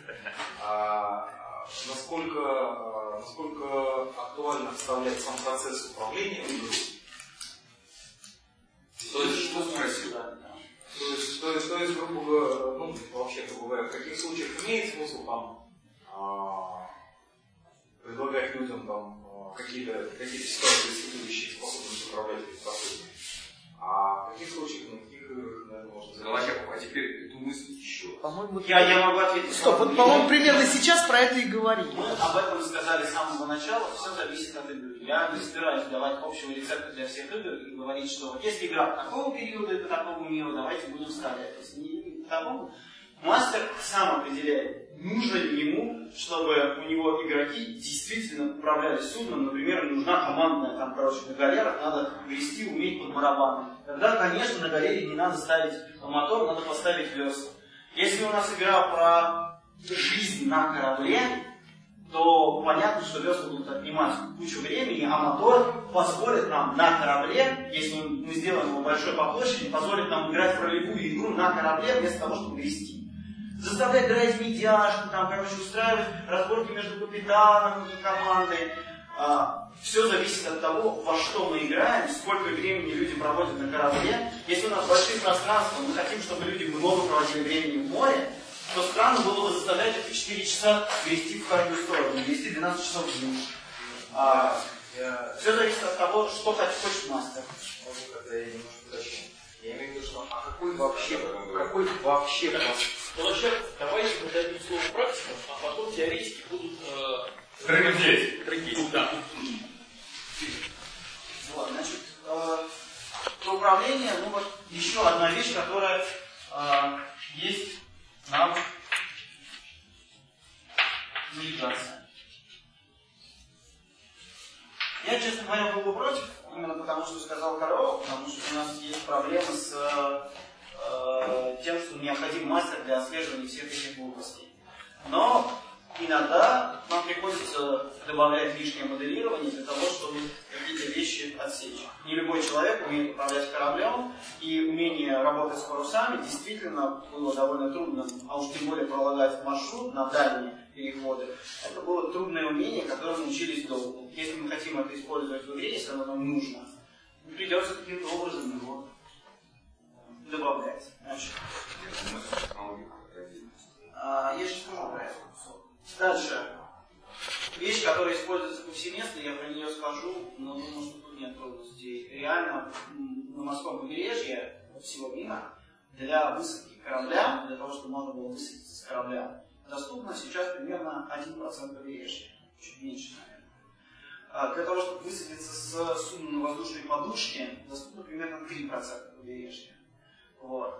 Насколько, насколько актуально вставлять сам процесс управления в игру? То есть, что спросил? То есть, то есть, то есть, грубо говоря, ну, вообще, грубо говоря, в каких случаях имеет смысл там а, предлагать людям там а, какие-то какие ситуации, исследующие способность управлять этими способностями. А в каких случаях, ну, каких играх, наверное, можно заговорить? А теперь эту мысль еще. По-моему, я, я могу ответить. Стоп, вот, по-моему, примерно сейчас про это и говорили. Мы об этом сказали с самого начала, все зависит от игры. Я не собираюсь давать общего рецепта для всех игр и говорить, что вот если игра такого периода и по такому миру, давайте будем вставлять. Если не по такому, мастер сам определяет, нужно ли ему, чтобы у него игроки действительно управляли судном. Например, нужна командная, там, короче, на галерах надо грести, уметь под барабаном. Тогда, конечно, на галере не надо ставить мотор, надо поставить весла. Если у нас игра про жизнь на корабле, то понятно, что весла будут отнимать кучу времени, а мотор позволит нам на корабле, если мы сделаем его большой по площади, позволит нам играть в ролевую игру на корабле вместо того, чтобы грести. Заставлять играть медиашку, там, короче, устраивать разборки между капитаном и командой. А, все зависит от того, во что мы играем, сколько времени люди проводят на корабле. Если у нас большие пространства, мы хотим, чтобы люди много проводили времени в море, то странно было бы заставлять их четыре часа грести в каждую сторону, грести двенадцать часов в день. А, я... Все зависит от того, что хочет мастер. Может, я немножко уточню. Я имею в виду, что а какой вообще, какой вообще Вообще, давайте мы дадим слово практикам, а потом теоретики будут... Трагедии. Трагедии, да. Вот, значит, э, про управление, ну вот еще одна вещь, которая э, есть навык навигация. Я, честно говоря, был бы против, именно потому что сказал Королев, потому что у нас есть проблемы с э, тем, что необходим мастер для отслеживания всех этих глупостей. Но иногда нам приходится добавлять лишнее моделирование для того, чтобы какие-то вещи отсечь. Не любой человек умеет управлять кораблем, и умение работать с парусами действительно было довольно трудно, а уж тем более пролагать маршрут на дальние переходы. Это было трудное умение, которому учились долго. Если мы хотим это использовать в игре, если оно нам нужно, придется каким-то образом его добавлять. Значит, а, я сейчас скажу про это. Дальше. Вещь, которая используется повсеместно, я про нее скажу, но думаю, что тут нет трудностей. Реально, на морском побережье всего мира для высадки корабля, для того, чтобы можно было высадиться с корабля, доступно сейчас примерно один процент побережья. Чуть меньше, наверное. Для того, чтобы высадиться с судна на воздушной подушке, доступно примерно три процента побережья. Вот.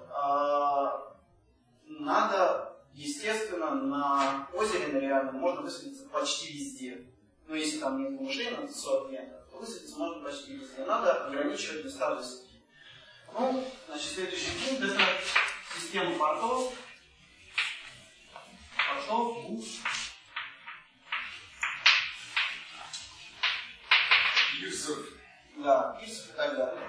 Надо, естественно, на озере, на реальном, можно высадиться почти везде. Но если там нет повышения на сорок метров, то высадиться можно почти везде. Надо ограничивать места высадки. Ну, значит, следующий пункт — это система портов. Портов, бухт. Пирсов. Да, пирсов и так далее.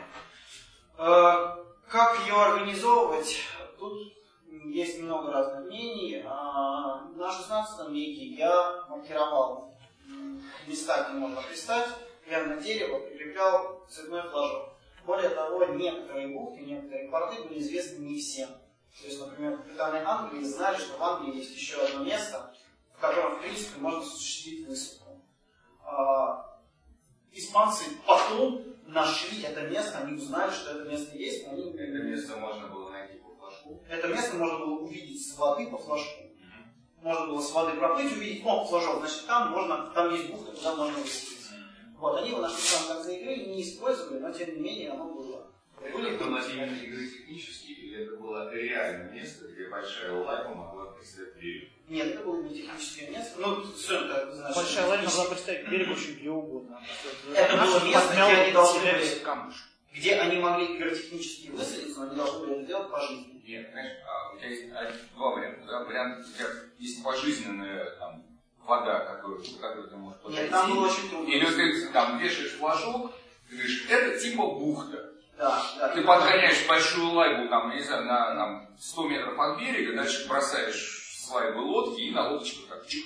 Э, как ее организовывать? Тут есть много разных мнений. А, на шестнадцатом веке я маркировал места, где можно пристать, прямо на дерево прикреплял цветной флажок. Более того, некоторые бухты, некоторые порты были известны не всем. То есть, например, капитаны Англии знали, что в Англии есть еще одно место, в котором, в принципе, можно осуществить высадку. А, испанцы потом нашли это место, они узнали, что это место есть, но они... Это место можно было найти по флажку? Это место можно было увидеть с воды по флажку. Mm-hmm. Можно было с воды проплыть, увидеть, о, флажок, значит, там можно, там есть бухта, куда можно высадиться. Вот, они его нашли в конце игры и не использовали, но тем не менее оно было. Были это было именно игры технические, или это было реальное место, где большая лайма могла представить берег? Нет, это было не техническое место. Ну, все это значит. Большая лайма могла представить берег очень где угодно. Это было место, где они должны были, где они могли игротехнически высадиться, но они должны были это делать пожизненно. Нет, знаешь, а у тебя есть два варианта. Да? Вариант, у тебя есть пожизненная там вода, которую, которую ты можешь подойти. Нет, там было очень трудно. Или ты там вешаешь флажок, ты говоришь, это типа бухта. Да, да. Ты подгоняешь большую лайбу там, не знаю, на там, сто метров от берега, дальше бросаешь с лайбы лодки и на лодочку так чих.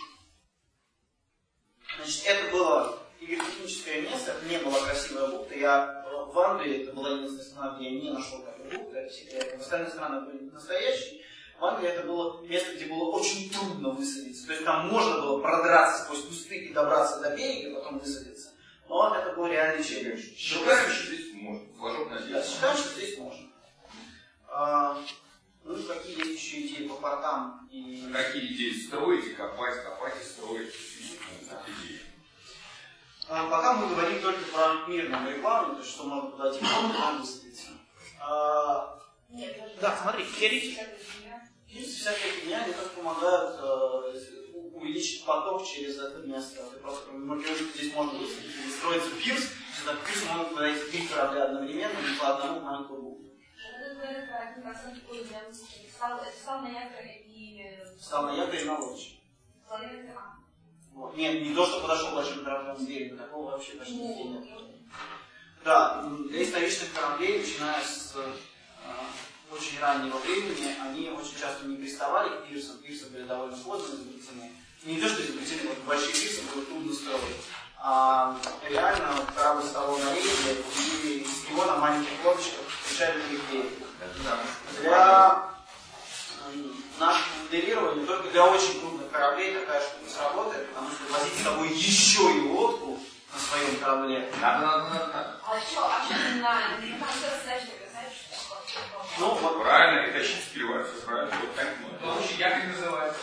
Значит, это было игротехническое место, это не была красивая бухта. Я в Англии, это была единственная страна, где я не нашел такой бухты, это секрет. В остальных странах были настоящие. В Англии это было место, где было очень трудно высадиться. То есть там можно было продраться сквозь кусты и добраться до берега, потом высадиться. Но это был реальный челлендж. Считаем, что здесь можно. Флажок на да, считаем, что здесь можно. А, ну, какие есть еще идеи по портам? И... Какие идеи? Строить и копать, копать и строить. А, пока мы говорим только про мирное мореплавание, то есть что можно подойти к дому, там высадиться. А, Нет, да, смотри, теоретически. Всякие фигня, они тоже помогают э, увеличить поток через это место. Ты просто маркируешь, что здесь можно высадить. Строится пирс, сюда к пирсу могут подойти три корабля одновременно, не по одному маленькому бухту. Стал на якоре и... Стал на якоре и на лодочке. Вот. Нет, не то, что подошел к большим кораблям с берега, такого вообще почти нигде нет. Да, для исторических кораблей, начиная с э, очень раннего времени, они очень часто не приставали к пирсам, пирсы были довольно сложно изобретены. Не то, что изобретены, вот большие пирсы было трудно строить, а реально корабль стоял на рейде, и из него на маленьких лодочках встречали переклеек. Для нашего моделирования только для очень крупных кораблей такая штука сработает, потому что возить с собой еще и лодку на своем корабле. Надо, надо, надо, надо. А что, а что на на концерт знаешь, ну, вот. Правильно, и тащить сперва, все правильно. Вот так можно. Короче, як и называется.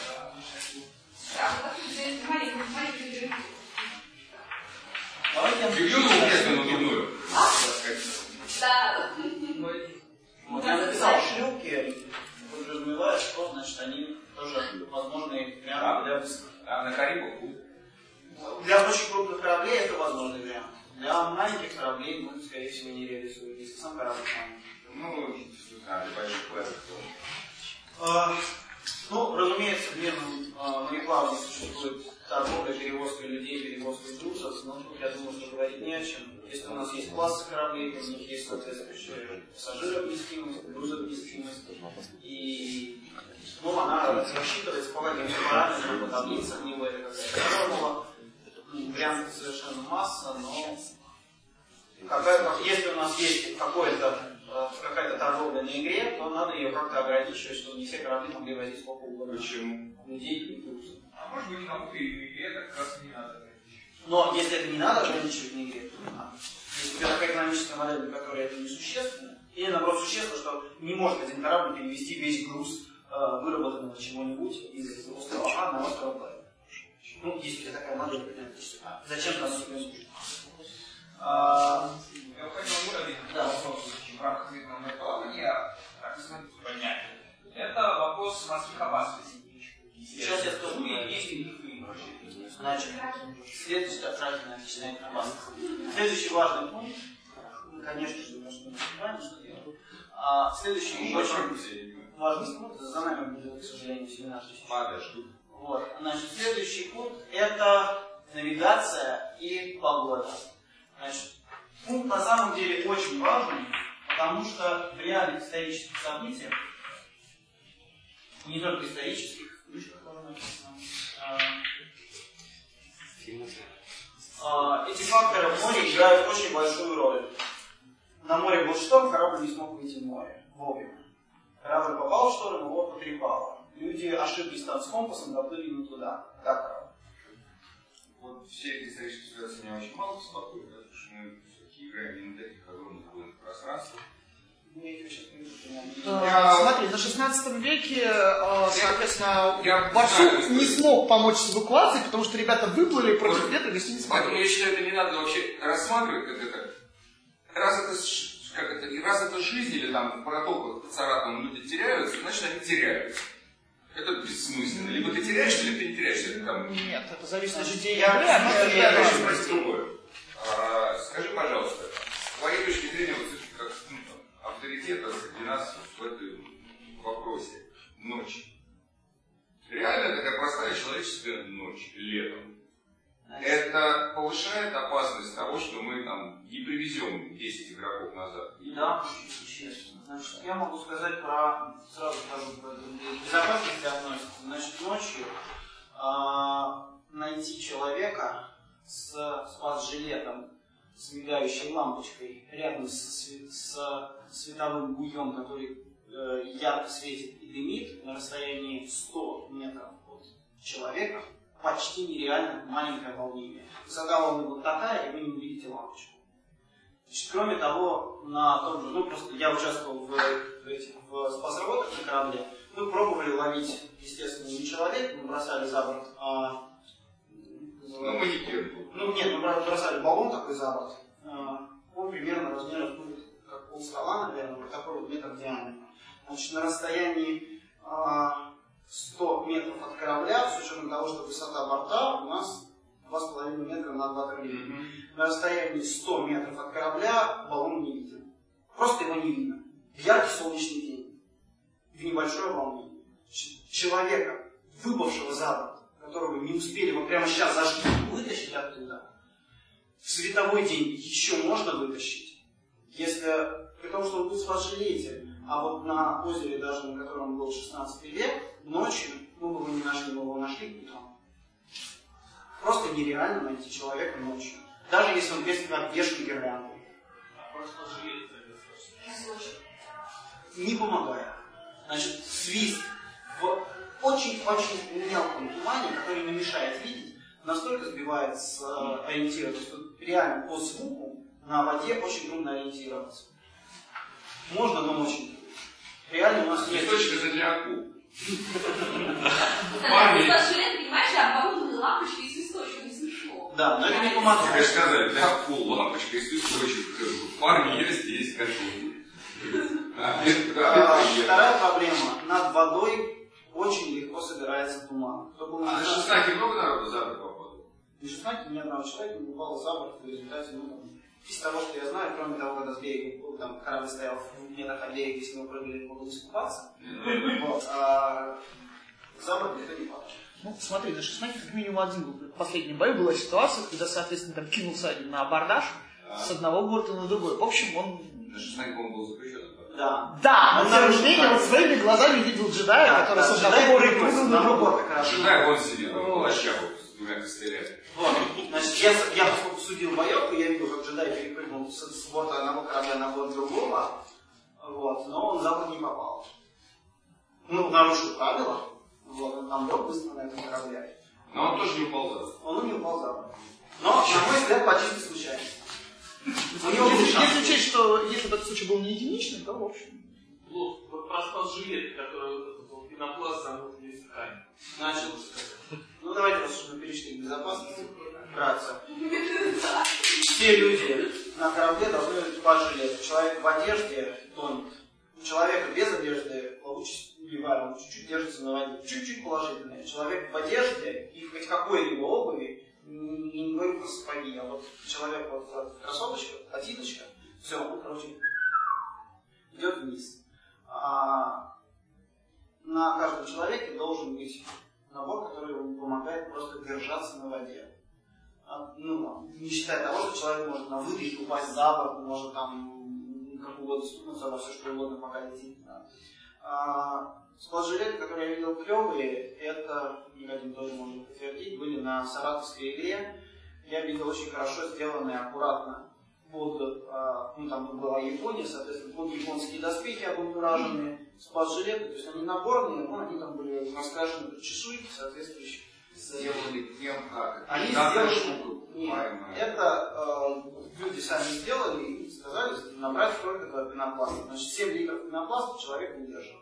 Давайте я написано надувную. Да. Вот я написал шлюпки, подразумевая, что значит они тоже возможные варианты для высадки. А на Карибах будет? Для очень крупных кораблей это возможный вариант. Для маленьких кораблей, ну, скорее всего, не реализуют, если сам корабль маленький. Ну, а для больших классов тоже. Ну, разумеется, в мирном мореплавании существует торговля, перевозка людей, перевозка грузов, но тут я думаю, что говорить не о чем. Если у нас есть классы кораблей, у них есть соответствующие пассажировместимость, грузовместимость, и ну, она рассчитывается по каким-то параметрам, по таблицам, не это какая-то формула. Вариантов совершенно масса, но какая, если у нас есть какая-то торговля на игре, то надо ее как-то ограничивать, чтобы не все корабли могли возить сколько угодно. Почему? Людей и грузов. А может быть, кому-то и в игре так как раз не надо ограничивать. Но если это не надо ограничивать на игре, то не надо. Если у тебя такая экономическая модель, для которой это несущественно, или наоборот существенно, что не может один корабль перевести весь груз э, выработанного чего-нибудь из острова А на остров Б. Ну, если у тебя такая модель, а зачем там не нужно? Я хотел уровень да, вопрос в рамках ответного плавания, так смотрите, понять. Это вопрос морских опасностей. Сейчас я скажу, есть и их Значит, следующая отраженная отличная опасность. Следующий важный пункт, мы, конечно же, немножко не понимаем, что делать. А следующий очень важный пункт, за нами будет, к сожалению, семинар. Вот. Значит, следующий пункт это навигация и погода. Значит, пункт на самом деле очень важный, потому что в реальных исторических событиях, не только исторических, в книжках тоже написано, а, эти факторы в море играют очень большую роль. На море был шторм, корабль не смог выйти в море вовремя. Корабль попал в шторм, его потрепало. Люди ошиблись там с компасом, доплыли не туда. Так. Вот все эти исторические ситуации меня очень мало беспокоят, потому что мы все-таки играем не на таких огромных водных пространствах. Смотри, на шестнадцатом веке, соответственно, Барсук не смог помочь с эвакуацией, потому что ребята выплыли против ветра и вести не смогли. Поэтому я считаю, это не надо вообще рассматривать, как это. Раз это, как это, раз это жизнь или там в протоках под Саратовым люди теряются, значит они теряются. Это бессмысленно. Либо ты теряешься, либо ты не теряешься. Это там... Нет, это зависит от людей. Я, я, я, я хочу спросить другое. А, скажи, пожалуйста, с твоей точки зрения, вот все-таки как ну, авторитета среди нас в этом вопросе ночь. Реально такая простая человеческая ночь летом. Это повышает опасность того, что мы там не привезем десять игроков назад? Да, честно. Значит, я могу сказать про, сразу скажу про безопасность относится. Значит, ночью э, найти человека с спас-жилетом, с мигающей лампочкой, рядом с, с световым буем, который э, ярко светит и дымит, на расстоянии сто метров от человека, почти нереально маленькое волнение. Высота волны вот такая, и вы не увидите лампочку. Значит, кроме того, на том же, ну просто я участвовал в, в этих в спас-работах на корабле, мы пробовали ловить, естественно, не человек, мы бросали за борт, а... Ну, манекен. Ну нет, мы бросали баллон такой за борт. Он примерно размером будет как полстола, наверное, вот такой вот метр в диаметре. Значит, на расстоянии сто метров от корабля, с учетом того, что высота борта у нас два с половиной метра на два крылья. Mm-hmm. На расстоянии сто метров от корабля баллон не виден. Просто его не видно. В яркий солнечный день. В небольшое волнение. Человека, выпавшего за борт, которого не успели вот прямо сейчас зажгли, вытащить оттуда, в световой день еще можно вытащить. Если, при том, что он был в спас-жилете, а вот на озере, даже на котором был шестнадцатый век, ночью, мы бы его не нашли, мы его нашли утром. Просто нереально найти человека ночью. Даже если он без обвешен гирляндой. Не помогает. Значит, свист в очень-очень мелком тумане, который не мешает видеть, настолько сбивает с э, ориентира. То есть тут реально по звуку на воде очень трудно ориентироваться. Можно, но очень трудно. Реально у нас нет... Источник это для акул. Понимаешь, оборудованные лампочки и свисточек, не смешно. Да, но это не помогает. Как сказали, для акул лампочка и свисточек. Парни есть, есть кошелки. Вторая проблема. Над водой очень легко собирается туман. А на шестнаке много народу за борт попало? На шестнаке ни одного человека не упало за борт в результате, ну, из того, что я знаю, кроме того, когда с берега, там корабль стоял в метрах от берега, если мы прыгали, мы могли искупаться. Вот. А за борт никто не падал. Ну, смотри, на шестнадцать как минимум один был. В последнем бою была ситуация, когда, соответственно, там кинулся один на абордаж а. с одного борта на другой. В общем, он... На шестнадцать, по-моему, был запрещен. Да. Да, но тем не менее, он своими глазами видел джедая, да, который да, с одного борта прыгнул на другой борт. Джедай вон себе, он плащаву с двумя костылями. Вот, значит, я, я поскольку судил боевку, я видел, как джедай перепрыгнул с, с борта одного корабля на борт другого, вот, но он за борт не попал. Ну, нарушил правила. Вот, он там был быстро на этом корабле. Но он тоже не упал за борт. Он не упал за борт. Но, на мой взгляд, по чистой случайности. Если учесть, что если бы этот случай был не единичный, то в общем... Вот, вот про спас жилет, который вот этот вот пенопласт замутили в ткань. Значит, ну давайте, раз уж мы перешли к безопасности, вкратце. Все люди на корабле должны спать жилет. Человек в одежде тонет. У человека без одежды плавучесть убиваем, он чуть-чуть держится на воде. Чуть-чуть положительное. Человек в одежде и в хоть какой-либо обуви, не, не говорю про сапоги, а вот человек вот в кроссовочках, ботиночках, все, он, короче, идет вниз. А на каждом человеке должен быть набор, который помогает просто держаться на воде. А, ну, не считая того, что человек может на выдохе упасть за борт, может там как угодно стукнуться во все, что угодно, пока летит. Да. А, Сплат-жилеты, которые я видел клевые, это, Никодим тоже можно подтвердить, были на саратовской игре. Я видел очень хорошо сделанные, аккуратно, под, а, ну там была Япония, соответственно, под японские доспехи обмураженные, сплат-жилеты, то есть они наборные, но они там были раскрашены под чешуйки, соответствующие. Сделали кем как? Они сделали... Нет, это э, люди сами сделали и сказали набрать сколько этого пенопласта. Значит, семь литров пенопласта человек выдерживает.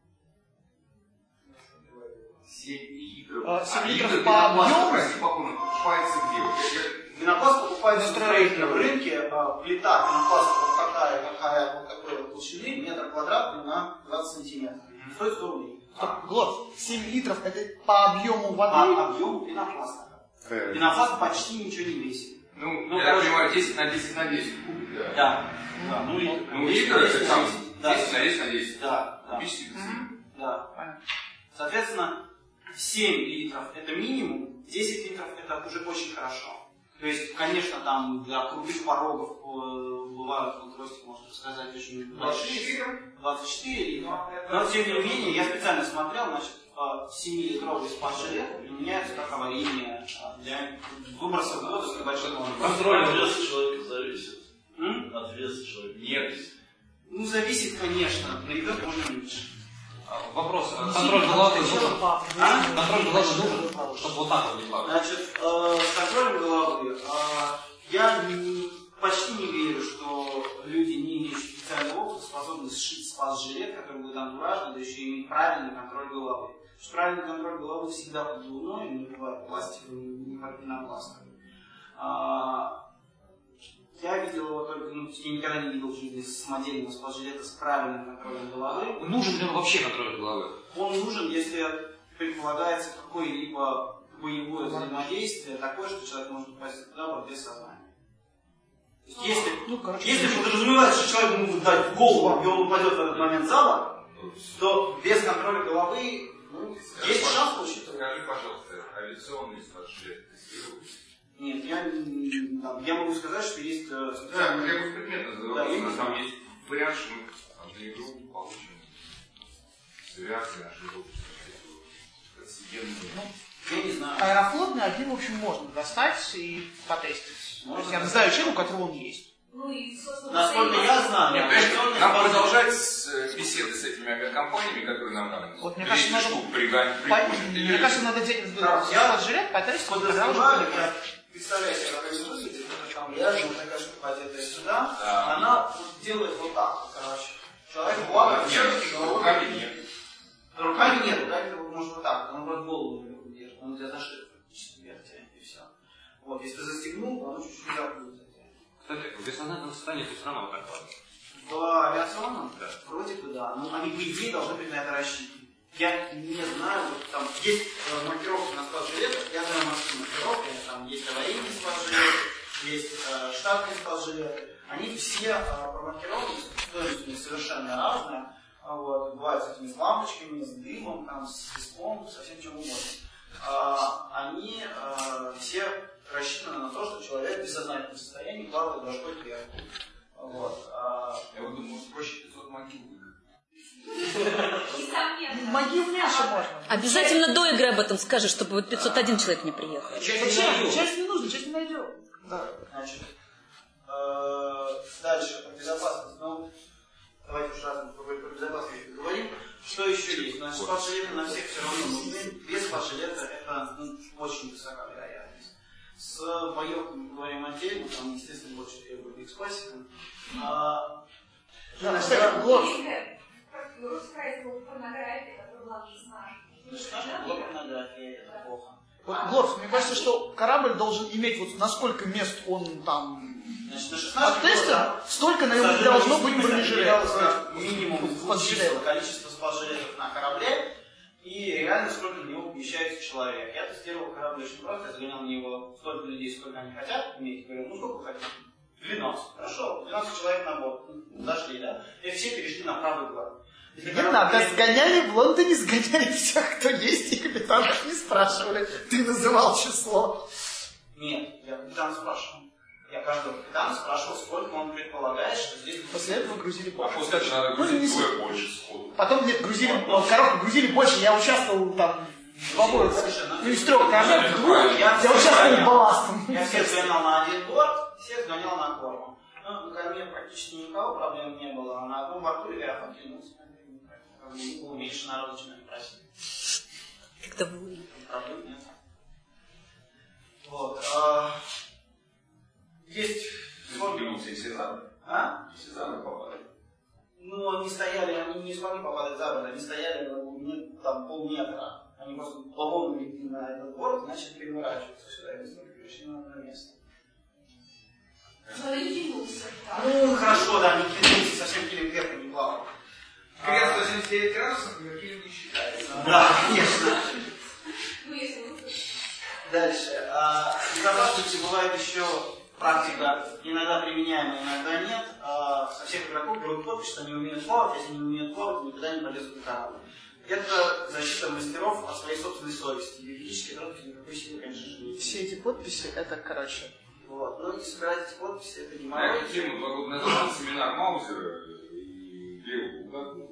семь литров. А, семь а, литров литров по объему? Прости, покойно, покупается где? Пенопласт покупается на строительном рынке. А, плита пенопласта вот такая, какая, вот такой вот толщины, метр квадратный на двадцать сантиметров. Стоит сто рублей. Стоп, Глот, семь литров это по объему воды? По объему пенопласта. Пенопласт почти ничего не весит. Ну, ну я так понимаю, десять на десять на десять кубик, да? Да. да. Ну, ну, ну литр это там да. десять на десять на десять. Да. Кубический mm-hmm. Да. Соответственно, семь литров это минимум, десять литров это уже очень хорошо. То есть, конечно, там для крутых порогов бывают, вот Ростик может сказать, очень большие, двадцать четыре литра. Но, тем не менее, я специально смотрел, значит, семилитровый спас-жилет применяется как аварийное для выброса в воду с большим нормой. Контроль от веса человека зависит. М? От веса человека. Нет. Ну, зависит, конечно. На ребенка можно меньше. Вопрос. Контроль головы нужен? А? Контроль головы нужен, чтобы вот так вот не плавать. Значит, э, с контролем головы э, я не, почти не верю, что люди, не имеющие специального опыта, способны сшить спас-жилет, который будет антуражный, да еще и иметь правильный контроль головы. Потому что правильный контроль головы всегда поддувной, не бывает пластиковый, не пенопластовый. Я видел его только, ну, я никогда не видел в жизни самодельного спас-жилета с правильным контролем головы. Нужен ли он вообще контроль головы? Он нужен, если предполагается какое-либо боевое взаимодействие, такое, что человек может упасть туда без сознания. То есть, если, ну, короче, если подразумевается, что человек может дать в голову, и он упадет в этот момент за борт, то без контроля головы ну, есть шанс получить. Скажи, пожалуйста, авиационный спас-жилет тестировали? Нет, я, там, я могу сказать, что есть... Да, я бы предметно задал, да, что там есть вариант, что мы на игру получим связки наши ну, я не знаю. Аэрофлотный один, в общем, можно достать и потестить. Можно я знаю человека, у которого он есть. Ну и, собственно, насколько я знаю, нет, конечно, нам продолжать беседы с этими авиакомпаниями, которые нам там вот, мне кажется, надо... пригонят. Мне кажется, надо взять жилет, потестить, подразумеваю, я представляю себе, как это выглядит, там реально такая штука одетая сюда, да. Она вот делает вот так, короче. Человек плавает, руками нет. Руками нет, руками ты может вот так, он просто голову наверху держит, он у тебя за шею практически вверх тянет, и все. Вот, если ты застегнул, то он чуть-чуть вверх будет затянет. Кстати, в бессознательном состоянии ты все равно вот так падаешь. В авиационном? Да. Вроде бы да. Ну, они, по идее, должны быть на это рассчитаны. Я не знаю, вот там есть э, маркировки на спас-жилетах, я знаю массу маркировки, там есть аварийные спас-жилеты, есть э, штатные спас-жилеты. Они все э, промаркированы, стоимость у них совершенно разная. Вот, бывают с этими лампочками, с дымом, там, с песком, со всем чем угодно. они все рассчитаны на то, что человек в бессознательном состоянии плавает башкой вверх. Вот. Я вот думал, проще пятьсот могил. Могил меньше можно. Обязательно до игры об этом скажешь, чтобы вот пятьсот один человек не приехал. Зачем? Часть не нужно, часть не найдем. Да. Значит, дальше про безопасность. Ну, давайте уж раз мы про безопасность говорим. Что еще есть? Значит, спас-жилеты на всех все равно нужны. Без спас-жилета это ну, очень высока вероятность. С боевками мы говорим отдельно, там, естественно, больше требует экспассика. А, да, кстати, Глорс. Русская порнография, которая была не знаю. Ну, что была порнография, это плохо. Вот, Глорс, мне кажется, что корабль должен иметь вот на сколько мест он там от теста, столько на нем должно быть бронежилетов. Минимум числа количество спас-жилетов на корабле и реально сколько в него помещается человек. Я тестировал корабль очень просто, я загонял на него столько людей, сколько они хотят иметь. Говорю, ну сколько вы хотите? двенадцать. Хорошо, двенадцать человек на борт. Зашли, да? И все перешли на правый борт. Не надо, сгоняли в Лондоне, сгоняли всех, кто есть, и капитанов не спрашивали. Ты называл число. Нет, я капитана спрашивал. Я каждого капитана спрашивал, сколько он предполагает, что здесь... После этого грузили больше. А после этого надо грузить двое больше сходу. Потом нет, грузили, вот, коробку грузили больше, я участвовал там в обоих. Ну из трех кораблей, в двух, я участвовал балластом. Я всех сгонял на один борт, всех сгонял на корму. Ну, на корме практически никого проблем не было, а на одном борту я покинулся. Было меньше народу, чем они просили. Как-то было. Проблем нет. Вот. А... Есть... Сбился и Сезанны. А? И Сезанны попали. Ну, они стояли, они не смогли попадать за борт, они стояли ну, там полметра. Они просто баллоны на этот борт и начали переворачиваться сюда, и мы перешли на одно место. Ну, хорошо, да, не кинулся, совсем килим вверх не плавал. Крест сто семьдесят девять градусов, но килим не считается. Да, конечно. Дальше. А, в безопасности бывает еще практика, иногда применяемая, иногда нет. А, со всех игроков берут подпись, что они умеют плавать, если не умеют плавать, никогда не полезут на корабль. Это защита мастеров от своей собственной совести. Юридически тронуть никакой силы, конечно же, нет. Все эти подписи, это, короче... Вот. Ну, и собирать эти подписи, это не моя мое. тема два года назад семинар Маузера и Левого Булгакова.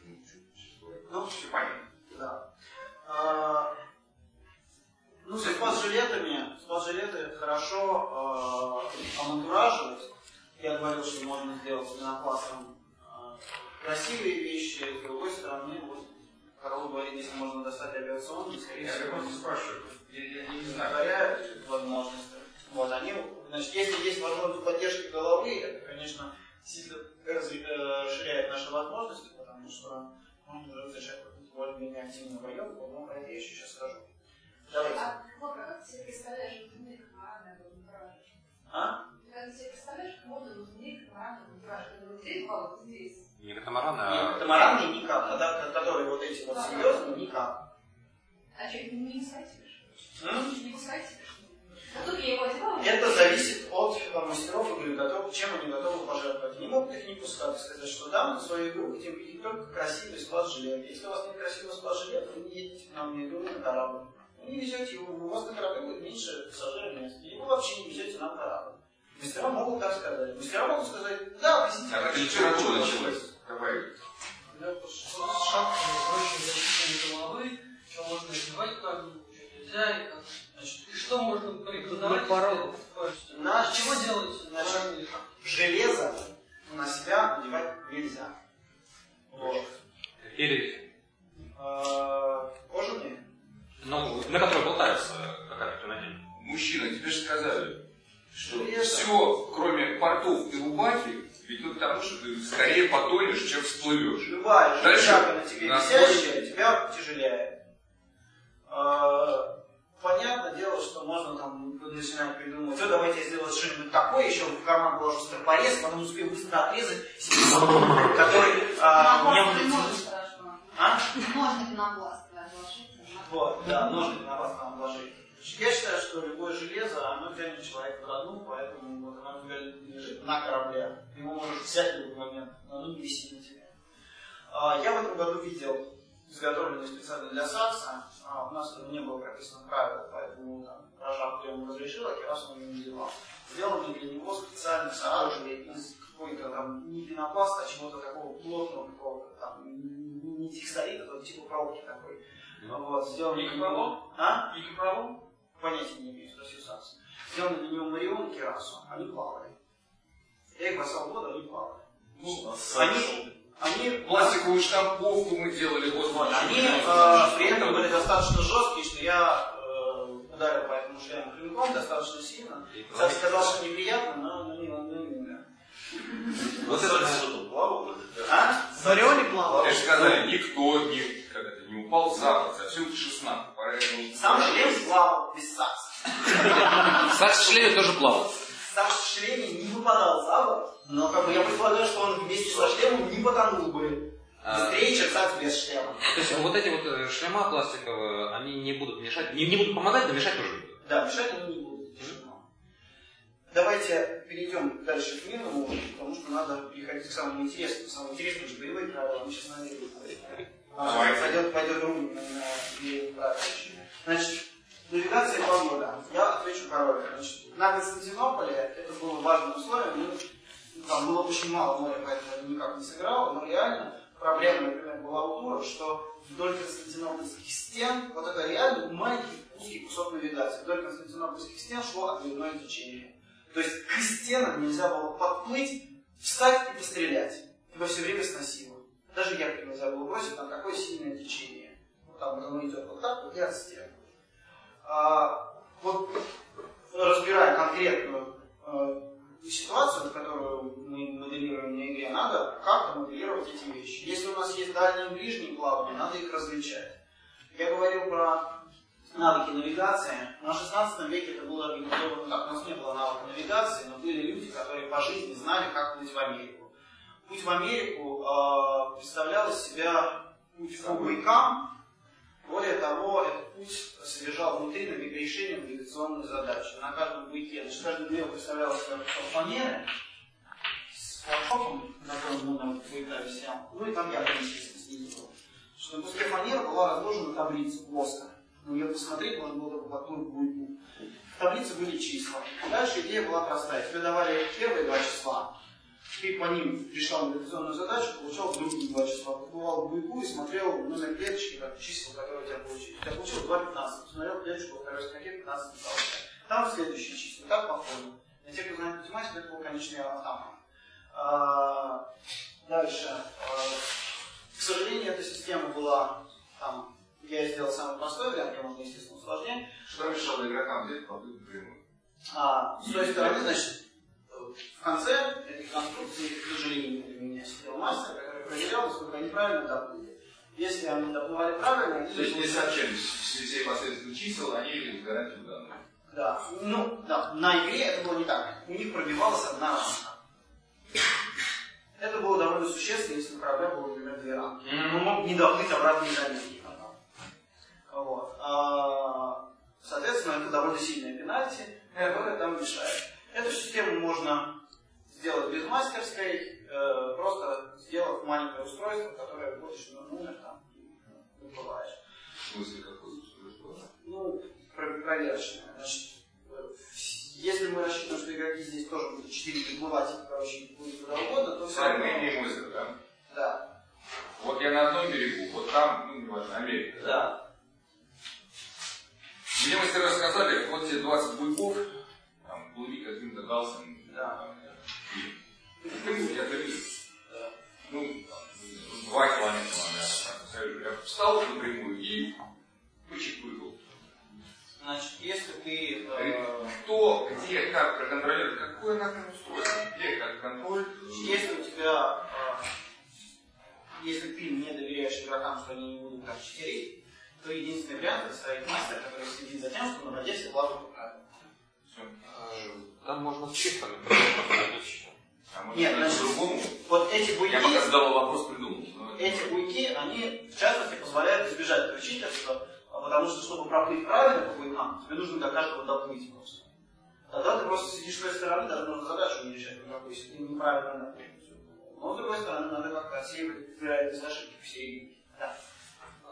Ну, все понятно. Да. А, ну, с спас-жилетами, спас-жилеты хорошо э, омантураживать. Я говорил, что можно сделать с пенопластом э, красивые вещи, с другой стороны, вот, Король говорит, если можно достать авиационные, скорее всего, я просто спрашиваю, я, я не знаю, позволяют возможности. Вот, они, значит, если есть возможность поддержки головы, это, конечно, сильно расширяет наши возможности, потому что можно уже совершать какую-то более-менее активную боевку, но про это я еще сейчас скажу. Давайте. А как ты себе представляешь внутренний катамаранный антураж? А? Как ты себе представляешь, как можно внутренний катамаранный антураж? Когда вот здесь, вот здесь. Не катамараны, а... Нет, катамараны никак, когда, которые вот эти вот серьезные, никак. А что, не пускать себе? Не пускать себе? Это зависит от мастеров игры, готов, чем они готовы пожертвовать. Они могут их не пускать и сказать, что да, на свою игру хотим видеть только красивый спас-жилет. Если у вас нет красивого спас-жилета, вы не едете к нам на игру на корабль. Вы не везете его, у вас на корабле будет меньше пассажиров мест. Или вы вообще не везете нам корабль. Мастера могут так сказать. Мастера могут сказать, да, везите. А это литература началась. Давай. С шапками и прочим защитными головы, что можно одевать как бы, что нельзя, и как. Значит, и что можно преподавать? На чего делать? Значит, железо на себя надевать нельзя. Вот. Или кожаные? Ну, на которые болтаются, какая ты надень. Мужчина, тебе же сказали, что все, кроме портов и рубахи, ведет к тому, что ты скорее потонешь, чем всплывешь. Любая железяка на тебе на висящая, тебя тяжеляет. Понятное дело, что можно там начинать придумывать, все, давайте я сделаю что-нибудь такое, еще в карман положу стропорез, потом успею быстро отрезать себе, который у меня будет... А? Можно пенопластовое обложить. Вот, да, можно пенопластовое обложить. Я считаю, что любое железо, оно тянет человека в одну, поэтому вот оно лежит на корабле. Его можешь взять в любой момент, но оно не висит на тебе. Я в этом году видел изготовленные специально для сакса. А у нас не было прописано правила, поэтому там, прожав прием разрешил, а керасу он не делал. Сделаны для него специально сооружили из какой-то там не пенопласта, а чего-то такого плотного, какого-то там не текстолита, а типа проволоки такой. Вот, сделали Никопролом? А? Никопролом? Понятия не имею, спросил сакс. Сделали для него Марион и керасу, они плавали. Я их бросал в воду, они плавали. Ну, они, они пластиковую штамповку мы делали, вот, они э, при этом были достаточно жесткие, что я э, ударил по этому шлему клинком достаточно сильно. Сам сказал, что неприятно, но ну, не волнует. Вот это что-то плавало? А? В Орионе плавал. Я же сказали, никто не, как это, не упал за борт, а все шестнадцать. Сам шлем плавал без сакса. Сакс в шлеме тоже плавал. Сакс в шлеме не выпадал за борт, но как бы я предполагаю, что он вместе со шлемом не потонул бы. Быстрее, чем сакс без шлема. То есть вот эти вот шлема пластиковые, они не будут мешать, не, не будут помогать, но мешать тоже будут. Да, мешать они не будут. Давайте перейдем дальше к минимуму, потому что надо переходить к самому интересному. Самое интересное же боевые правила, мы сейчас наверное пойдет, пойдет ровно на боевые правила. Значит, навигация и погода. Я отвечу коротко. Значит, на Константинополе это было важное условие, но там было очень мало моря, поэтому никак не сыграло, но реально проблема, например, была у туров, что вдоль константинопольских стен, вот это реально маленький узкий кусок навигации, вдоль константинопольских стен шло отбивное течение. То есть к стенам нельзя было подплыть, встать и пострелять. Тебя все время сносило. Даже ярко нельзя было бросить, там такое сильное течение. Вот там оно идет вот так, вот и от стен. А, вот разбирая конкретную э, ситуацию, которую мы моделируем на игре, надо как-то моделировать эти вещи. Если у нас есть дальние и ближние плавания, надо их различать. Я говорил про навыки навигации. На шестнадцатом веке это было организовано так. У нас не было навыка навигации, но были люди, которые по жизни знали, как плыть в Америку. Путь в Америку э, представлял из себя путь по буйкам. Более того, этот путь содержал внутри решение навигационной задачи. На каждом буйке, значит, каждый буйк представлялся фанеры с флажком, на котором мы на буйка висел. Ну и там я, естественно, снизу. Что на куске фанеры была разложена таблица плоская. Но ее посмотреть можно было только по ту буйку. В таблице были числа. Дальше идея была простая. Тебе давали первые два числа. Ты по ним решал навигационную задачу, получал другие два числа. Побывал в буйку и смотрел номер клеточки, как числа, которые у тебя получились. У тебя получилось два пятнадцать. Посмотрел клеточку во второй строке, пятнадцать не получилось. Там следующие числа. Так по ходу. Для тех, кто знает математику, это был конечный автомат. А, дальше. А, к сожалению, эта система была там. Я сделал самый простой вариант, я можно, естественно, усложнять. Что мешало игрокам взять попытку прямую? А, с той стороны, значит, в конце этих конструкций, к сожалению, у меня сидел мастер, который проверял, насколько они правильно доплыли. Если они доплывали правильно, они... То есть не сообщались все последовательные чисел, они гарантию данных. Да, ну, да, на игре это было не так. У них пробивалась одна рамка. Это было довольно существенно, если на корабле было, например, две рамки. Он мог не доплыть обратно из Америки. Вот. А, соответственно, это довольно сильное пенальти, которое там мешает. Эту систему можно сделать без мастерской, э, просто сделав маленькое устройство, которое вводишь на номер там и выплываешь. В смысле, какое устройство? Ну, проверочное. Значит, если мы рассчитываем, что игроки здесь тоже будут четыре выплывать, короче, будет куда угодно, то все равно... Мы имеем озеро, да? Да. Вот я на одном берегу, вот там, ну, не важно, Америка. Да. Мне мастера сказали, вот тебе двадцать буйков, там, плыви каким-то галсом, да. И в я говорю, ну, там, два километра, наверное. Я встал напрямую и почекуйкал. Значит, если ты... Э... Кто, где, как проконтролировать, какое нахрен устройство, где, как контроль. Если у тебя... Э... Если ты не доверяешь игрокам, что они не будут так читерить, то единственный вариант это стоит мастер, который следит за тем, что на воде все плавают по правилам. Там можно с чифтами просто. Нет, значит, вот эти буйки... Я пока задал вопрос, придумал. Эти буйки, они в частности позволяют избежать этого читерства, потому что, чтобы проплыть правильно по буйкам, тебе нужно до каждого доплыть просто. Тогда ты просто сидишь с той стороны, даже можно задачу не решать никакой, если ты неправильно доплыл. Но с другой стороны, надо как-то отсеивать вероятность ошибки в середине. Да.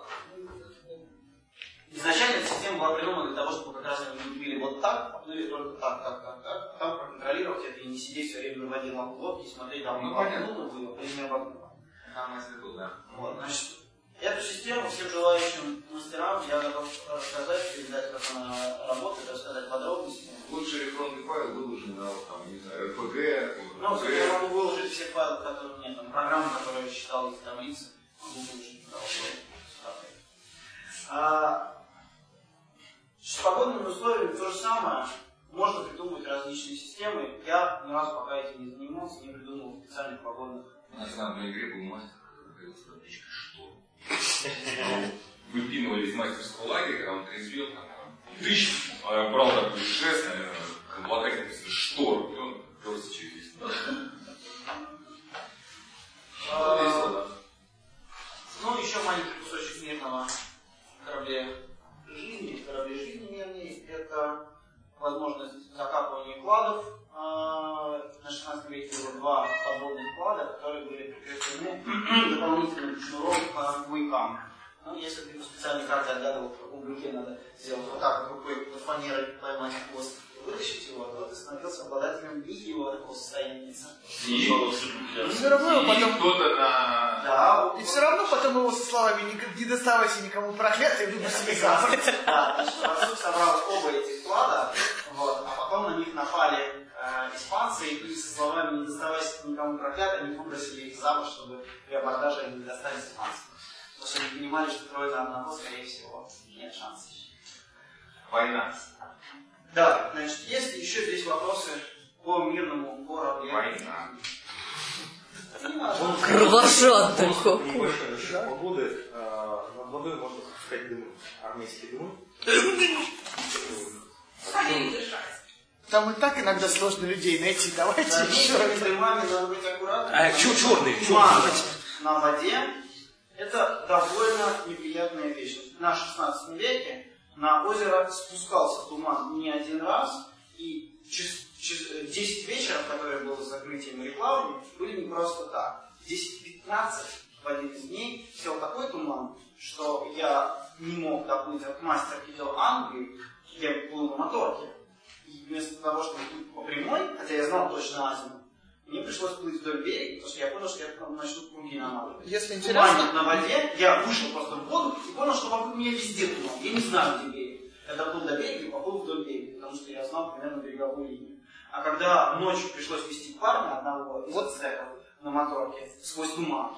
изначально эта система была придумана для того, чтобы как раз они били вот так, а плыли только так, так, так, так, а там проконтролировать это и не сидеть все время на воде на лодке и смотреть, там ну, понятно было, или не обогнуло. Там институт, да. Вот, значит, эту систему всем желающим мастерам я готов рассказать, передать, как она работает, рассказать подробности. Лучший электронный файл выложен на, там, не знаю, эр пи джи. Ну, кстати, я могу выложить все файлы, которые нет, там, программы, которые я считал из таблицы, могу выложить туда. А, с погодными условиями то же самое. Можно придумывать различные системы. Я ни разу пока этим не занимался, не придумывал специальных погодных. У нас на одной игре был мастер, который ходил с табличкой «Что?». Выпинывали из мастерского лагеря, когда он трезвел, там, тысяч, а брал такой жест, наверное, как обладатель написано «Штор», и он просто через весь. Ну, еще маленький кусочек мирного корабле жизни, корабле жизни мирный, это возможность закапывания кладов. На шестнадцатом веке было два подводных клада, которые были прикреплены дополнительным шнуром к буйкам. Ну, если ты по специальной карте отгадывал, в каком буйке надо сделать вот так, рукой под фанерой поймать хвост, вытащить его, то ты становился обладателем дикого такого состояния. И все равно потом... кто-то на... Да, и все равно потом его со словами «не, не доставайся никому проклятый» выбор себе завтра. Да, значит, Барсук собрал оба этих клада, вот, а потом на них напали э, испанцы, и со словами «не доставайся никому проклятый» они выбросили их за борт, чтобы при абордаже они не достали испанцев. Потому что они понимали, что трое на одного, скорее всего, нет шансов. Война. Да, значит, есть еще здесь вопросы по мирному кораблю. Война. Кровожадный какой. Небольшой насчет погоды. Над водой можно пускать дымы. Армейские дымы. Там и так иногда сложно людей найти. Давайте да, еще раз. С дымами надо быть аккуратным. А, чё, черный, Туман на воде — это довольно неприятная вещь. На шестнадцатом веке на озеро спускался туман не один раз, и десять вечеров, которые было закрытием рекламы, были не просто так. десять-пятнадцать в один из дней сел такой туман, что я не мог доплыть от мастера до Англии, я был на моторке. И вместо того, чтобы плыть по прямой, хотя я знал точно на зиму, мне пришлось плыть вдоль берега, потому что я понял, что я там начну круги наматывать. Если интересно... на воде, я вышел просто в воду и понял, что вокруг меня везде туман. Я не знаю, где берег. Я доплыл до берега и поплыл вдоль берега, потому что я знал примерно береговую линию. А когда ночью пришлось вести парня одного из ацтеков на моторке сквозь туман.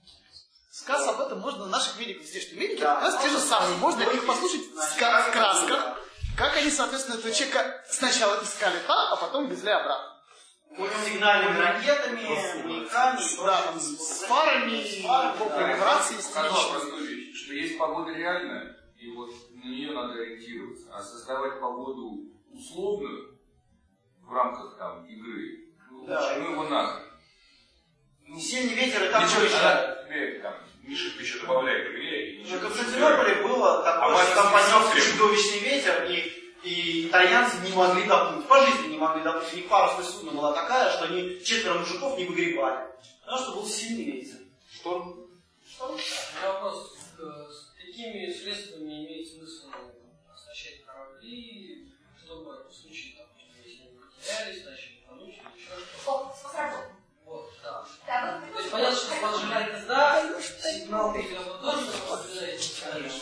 Сказ об этом можно наших медиков здесь, что медики да, у нас те же самые. Можно их послушать в красках. Как они, соответственно, этого человека сначала искали там, а потом везли обратно. Сигнальными ракетами, маяками, да, с фарами, по калибрации. Сказал простую вещь, что есть погода реальная, и вот на нее надо ориентироваться. А создавать погоду условную в рамках там игры, да. ну его нахрен. Не сильный ветер, и там что еще. Там Миша еще добавляет игре. И ну, в Константинополе было такое, а что там поднялся чудовищный ветер, и И итальянцы не могли доплыть, по жизни не могли доплыть. У них парусное судно была такая, что они четверо мужиков не выгребали. Потому что был сильный ветер. Шторм? Шторм? Вопрос, с какими средствами имеет смысл оснащать корабли, чтобы в случае, там, если они потерялись, начали тонуть или еще что-то? Вот, да. То есть понятно, что поджигать да, сигнал видео тоже определяется, конечно.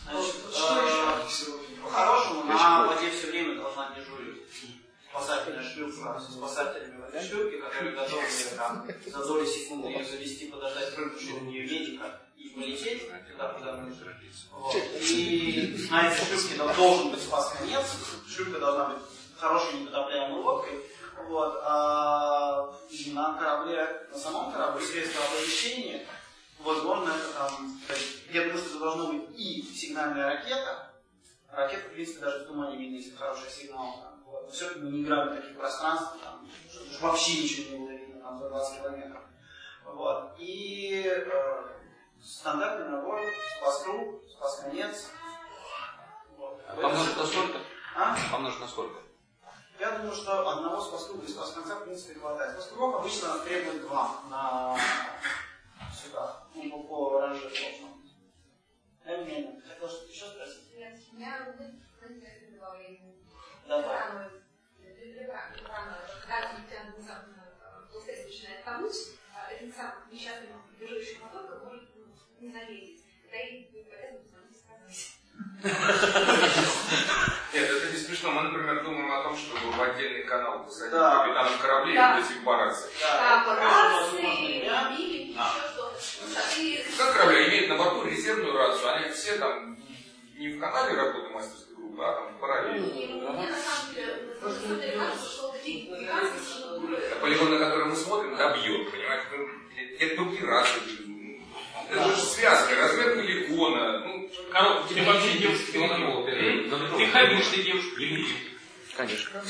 Что еще? По-хорошему, на воде все время должна дежурить спасательная шлюпка со спасателями в этой шлюпке, которые готовы там, за доли секунды ее завести, подождать прыгнувшего в нее медика и полететь туда, куда нужно. Вот. И на этой шлюпке должен быть спас-конец. Шлюпка должна быть хорошей непотопляемой лодкой. Вот. А на корабле, на самом корабле средства оповещения, возможно, это там, я думаю, что это должно быть и сигнальная ракета. Ракета, в принципе, даже в тумане видно, если хороший сигнал. Там, вот. Но все-таки мы не играем в таких пространствах, там, что вообще ничего не было видно там, за двадцать километров. Вот. И э, стандартный набор, спас-круг, спас-конец. Вот. Помножить на сколько? А? Помножить на сколько? Я думаю, что одного спас-круга и спас-конца, в принципе, хватает. Спас-кругов обычно требует два на сюда. Ну, по, по оранжевой должно быть. Эмилия, хотел что-то еще спросить? Нет. Давай. Начинает тонуть, этот сам несчастный бежащий мотор может не заметить. Да и поэтому не сказать. Нет, это не смешно. Мы, например, думаем о том, чтобы в отдельный канал посадить да. капитаном кораблей да. и быть по рации. Да, по рации, или еще что-то. Как корабля имеют на борту резервную рацию, они все там не в канале работы мастерской группы, а там в параллели. Мне на самом деле, на самом деле кажется, что такие гигантские структуры... Полигон, на который мы смотрим, добьет, понимаете? Это другие рации. Это же связка, размер полигона. Ну, короче, тебе вообще девушки не было. Ты ходишь, ты девушку не видишь. Конечно.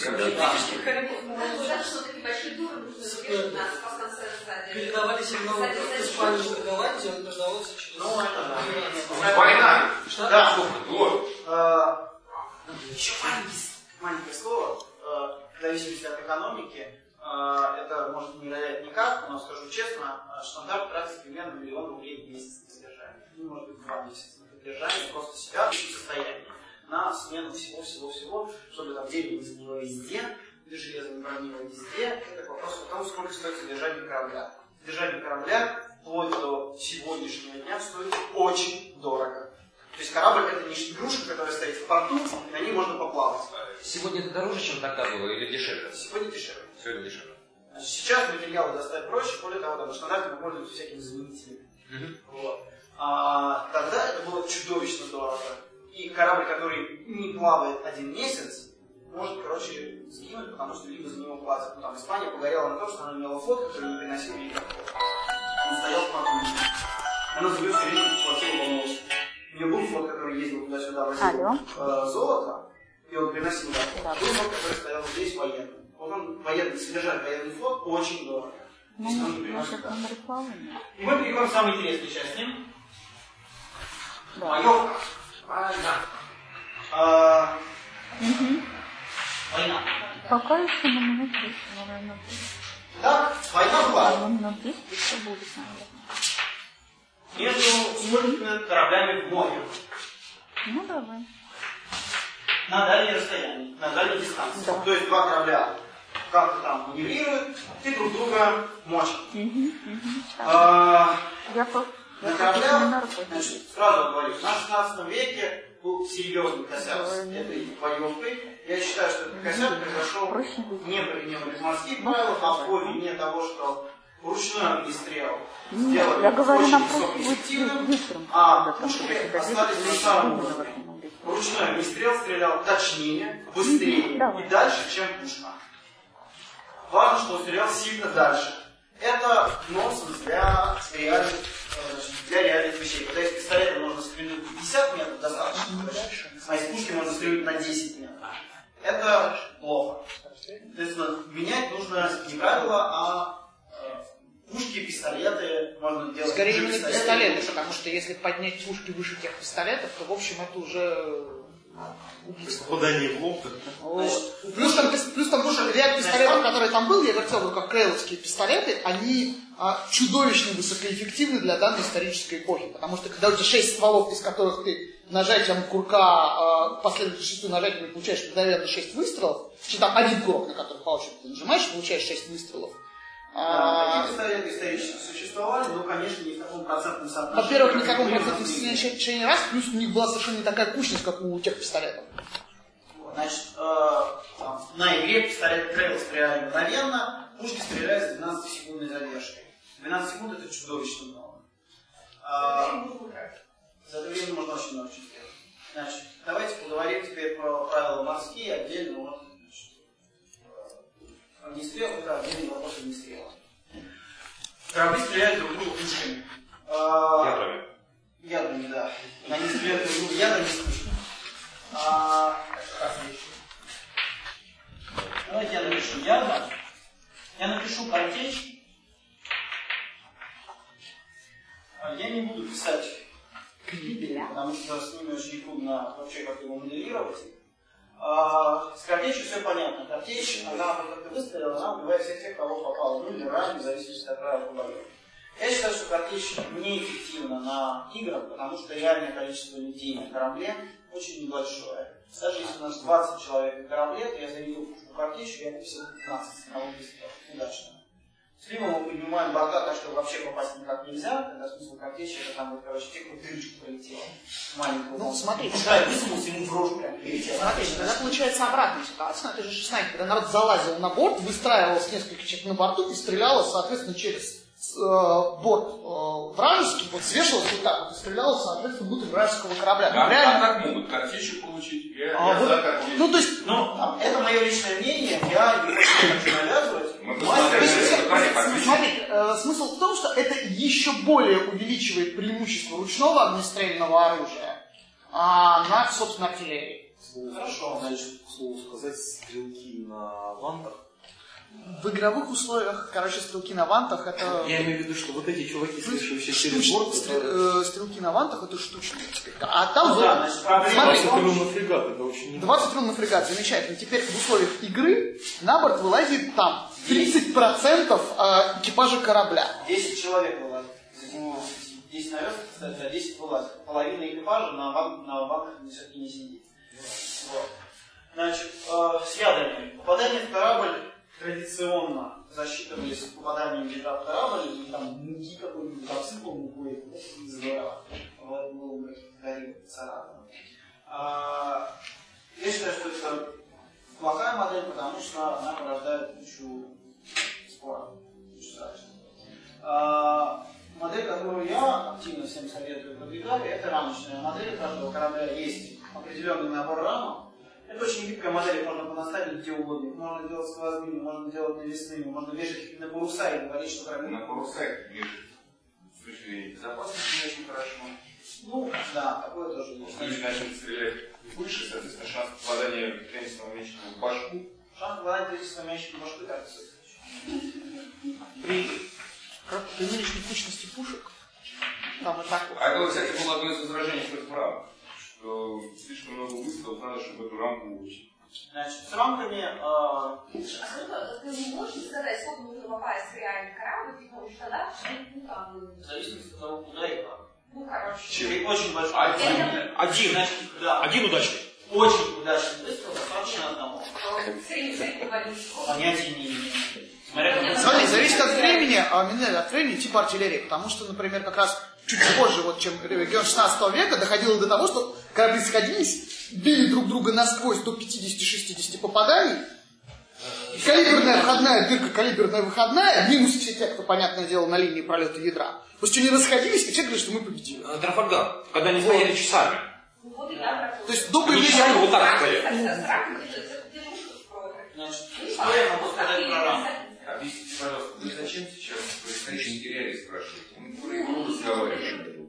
Передавали сигналы в Испанию в Голландию, он передавался через... Ну, это да. Война. Что? Да. Вот. Еще маленькое слово. В зависимости от экономики, это может не влиять никак, но скажу честно, стандарт тратит примерно миллион рублей в месяц на содержание. Ну, может быть, два месяца на содержание, просто себя в состоянии. На смену всего-всего-всего, чтобы там дерево не заняло везде, железо не бронило везде. Это вопрос о том, сколько стоит содержание корабля. Содержание корабля вплоть до сегодняшнего дня стоит очень дорого. То есть корабль это не игрушка, которая стоит в порту, и на ней можно поплавать. Сегодня это дороже, чем тогда было, или дешевле? Сегодня дешевле. Сегодня дешевле. Значит, сейчас материалы достать проще, более того, там, в стандарте мы пользуемся всякими заменителями. Mm-hmm. Вот. А тогда это было чудовищно дорого. И корабль, который не плавает один месяц, может, короче, сгинуть, потому что либо за него платят. Ну, там Испания погорела на то, что она имела флот, который не приносил ей доход. Он стоял в порту. Она за нее все время платила волнуюсь. У нее был флот, который ездил туда-сюда, возил э, золото, и он приносил доход. Был флот, который стоял здесь военный. Вот он военный, содержать военный флот очень дорого. Ну, и мы переходим к самой интересной части. Да. Маёвка. Правильно. А, угу. Война. Пока еще на минут десять, наверное. Да, война была. На минут десять еще будет, наверное. Между сколькими кораблями в море. Ну, давай. На дальней расстоянии, на дальней дистанции. Да. То есть два корабля как-то там маневрируют, ты друг друга мочишь. Угу, угу. А, Я по... на кораблях, значит, сразу говорю, в шестнадцатом веке был серьезный косяк с этой боевкой. Я считаю, что этот косяк произошел не по вине морских правил, а по вине того, что ручной огнестрел сделали очень высокоэффективным, а пушки остались на самом уровне. Ручной огнестрел стрелял точнее, быстрее и дальше, чем пушка. Важно, что он стрелял сильно дальше. Это нонсенс для реальных, для реальных вещей. Когда из пистолета можно стрелять пятьдесят метров достаточно, а из пушки можно стрелять на десять метров. Это плохо. Соответственно, менять нужно не правила, а э, пушки, пистолеты. Можно делать скорее именно пистолеты, пистолеты, потому что если поднять пушки выше тех пистолетов, то в общем это уже убийство. Попадание в лоб. Вот. Плюс там, плюс там тоже ряд пистолетов, который там был, я вертел в руках крейловские пистолеты, они а, чудовищно высокоэффективны для данной исторической эпохи. Потому что когда у тебя шесть стволов, из которых ты нажатием курка, а, последующие шестью нажатиями получаешь мгновенно шесть выстрелов, чи там один курок, на который по очереди ты нажимаешь, получаешь шесть выстрелов. Да, такие пистолеты исторически существовали, но, конечно, не в таком процентном соотношении. Во-первых, не в таком процентном соотношении раз, плюс у них была совершенно не такая кучность, как у тех пистолетов. Значит, э, там, на игре пистолет Крейл стреляли мгновенно, пушки стреляют с двенадцатисекундной задержкой. двенадцать секунд это чудовищно много. А, за это время можно очень много чего сделать. Значит, давайте поговорим теперь про правила морские, отдельно вот, огнестрел, это отдельный вопрос огнестрела. Корабли стреляют друг друга пушками. А, ядрами. Ядрами, да. Они стреляют друг друга ядрами с пушками. А, давайте я напишу ядра. Я напишу картечь. Я не буду писать крибели, потому что с ними очень трудно вообще как его моделировать. А, с картечью все понятно. Картечь, она как ты выстрелила, она убивает всех тех, кого попало. Ну или ранее, в зависимости от правил боев. Я считаю, что картечь неэффективна на играх, потому что реальное количество людей на корабле очень небольшое. Даже если у нас двадцать человек на корабле, то я зарядил пушку картечью, я написал пятнадцать одного выстрела. Удачно. С Климом мы поднимаем борта, так что вообще попасть никак нельзя, когда смысл картечи, это там вот, короче, те, кто дырочку пролетел. Маленькую. Ну, смотрите. Да, я высунулся ему в рожу прям прилетел. Смотрите, тогда получается обратная ситуация, это же снайпер. Когда народ залазил на борт, выстраивалось несколько человек на борту и стрелялось, соответственно, через э, борт э, вражеский, вот свешивалось вот так вот и стрелялось, соответственно, внутрь вражеского корабля. А, реально... а так могут картечью получить. Я, а, я вот, за картечью. Ну, то есть... Ну, там, это мое личное мнение, я не хочу навязывать. Смотрите, э, смысл в том, что это еще более увеличивает преимущество ручного огнестрельного оружия а, над, собственно, артиллерией. Хорошо. Значит, к слову сказать, стрелки на вантах. В игровых условиях, короче, стрелки на вантах это... Я имею в виду, что вот эти чуваки, слышащие через борт, это... Стрелки на вантах это штучные. А там... Ну, вот... да, значит, двадцать рыл на фрегат, это очень... двадцать рыл на фрегат, замечательно. Теперь в условиях игры на борт вылазит там тридцать процентов экипажа корабля. десять человек вылазит. десять навесов, кстати, а десять вылазит. Половина экипажа на вантах все-таки не сидит. Вот. Значит, э, с ядрами. Попадание в корабль традиционно засчитывались попаданием ядра в корабль, или там муки какой-нибудь обсыпал мукой, здорово. Вот было бы горело царапано. А, я считаю, что это плохая модель, потому что она порождает кучу споров. Кучу страшных. А, модель, которую я активно всем советую продвигать, это рамочная модель. У каждого корабля есть определенный набор рамок. Это очень гибкая модель, их можно понаставить где угодно. Их можно делать сквозными, можно делать навесными, можно вешать их на паруса и говорить, что корабли... На паруса их вешать. С точки зрения безопасности не очень хорошо. Ну, да, такое тоже есть. Если начнут стрелять выше, соответственно, шанс попадания теннисного мячика в башку. Шанс попадания теннисного мячика в башку, кажется. При, при нынешней кучности пушек там вот так вот. А это, кстати, было одно из возражений против рамок. Что слишком много выстрелов надо, чтобы эту рамку улучшить. Значит, с рамками... Э... А ты не можешь сказать, сколько нужно попасть в реальный корабль, потому что тогда ну там... В зависимости от того, куда и как. Ну, короче. Чем? Очень большой. Один. Один. Значит, да. Один удачный. Очень удачный выстрел, достаточно одного. Понятия не имею. Смотри, зависит от времени, а именно от времени типа артиллерии. Потому что, например, как раз чуть позже, вот, чем регион шестнадцатого века, доходило до того, что корабли сходились, били друг друга насквозь до пятидесяти-шестидесяти попаданий. Калиберная входная дырка, калиберная выходная, минус все те, кто, понятное дело, на линии пролета ядра. После чего они расходились, и все говорят, что мы победили. Трафальгар, когда они стояли часами. То есть до появления... вот так стояли. Значит, что я могу сказать про рамку? Объясните, пожалуйста, вы зачем сейчас в происходящем материале спрашиваете? Мы про игру разговариваем.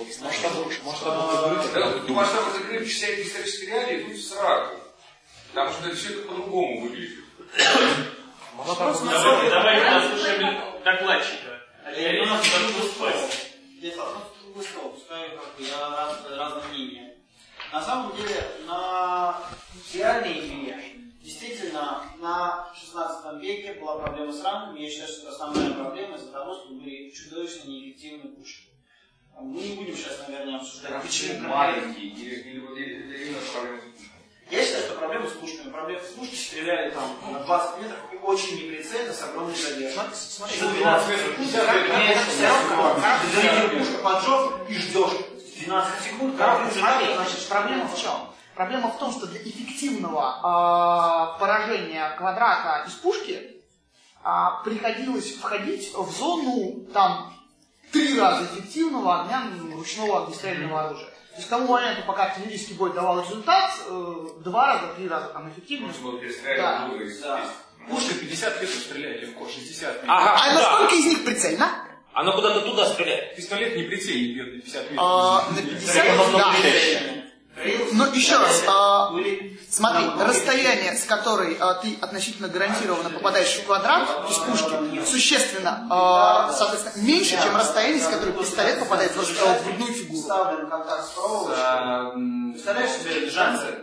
Вот масштабы закрыли вся историческая реалия идут в сраку. Потому что все это по-другому выглядит. Вопрос на самом деле. Давай послушаем докладчика. Я у нас должен спать. Здесь вопрос другой стол, пускай я разное мнение. На самом деле, на реальной игре действительно на шестнадцатом веке была проблема с рамками. Я считаю, что это основная проблема из-за того, что были чудовищно неэффективные пушки. Мы не будем сейчас, наверное, обсуждать, а почему маленькие или именно проблема с пушками. Я считаю, что проблема с пушками. Проблема с пушками стреляли там на двадцать метров и очень неприцельно с огромной задержкой. Смотри, за двенадцать метров ты зарядил пушку, поджег и ждешь. двенадцать секунд, корабль уже смотри, значит, проблема в чем? Проблема в том, что для эффективного э, поражения квадрата из пушки э, приходилось входить в зону там три раза эффективного огня ручного огнестрельного оружия. То есть к тому моменту, пока артиллерийский бой давал результат, э, два раза, три раза там эффективнее. Да. Да. Пушка пятьдесят метров стреляет легко, шестьдесят метров. Ага, а насколько из них прицельно? Она куда-то туда стреляет. Пистолет не прицельный бьет на пятьдесят метров. А, на пятьдесят, да. Но еще раз, а, смотри, расстояние, с которой а, ты относительно гарантированно попадаешь в квадрат из пушки, существенно, а, соответственно, меньше, чем расстояние, с которой пистолет попадает в, в грудную фигуру. Ставлен контакт с проволочкой. Представляешь себе джансы?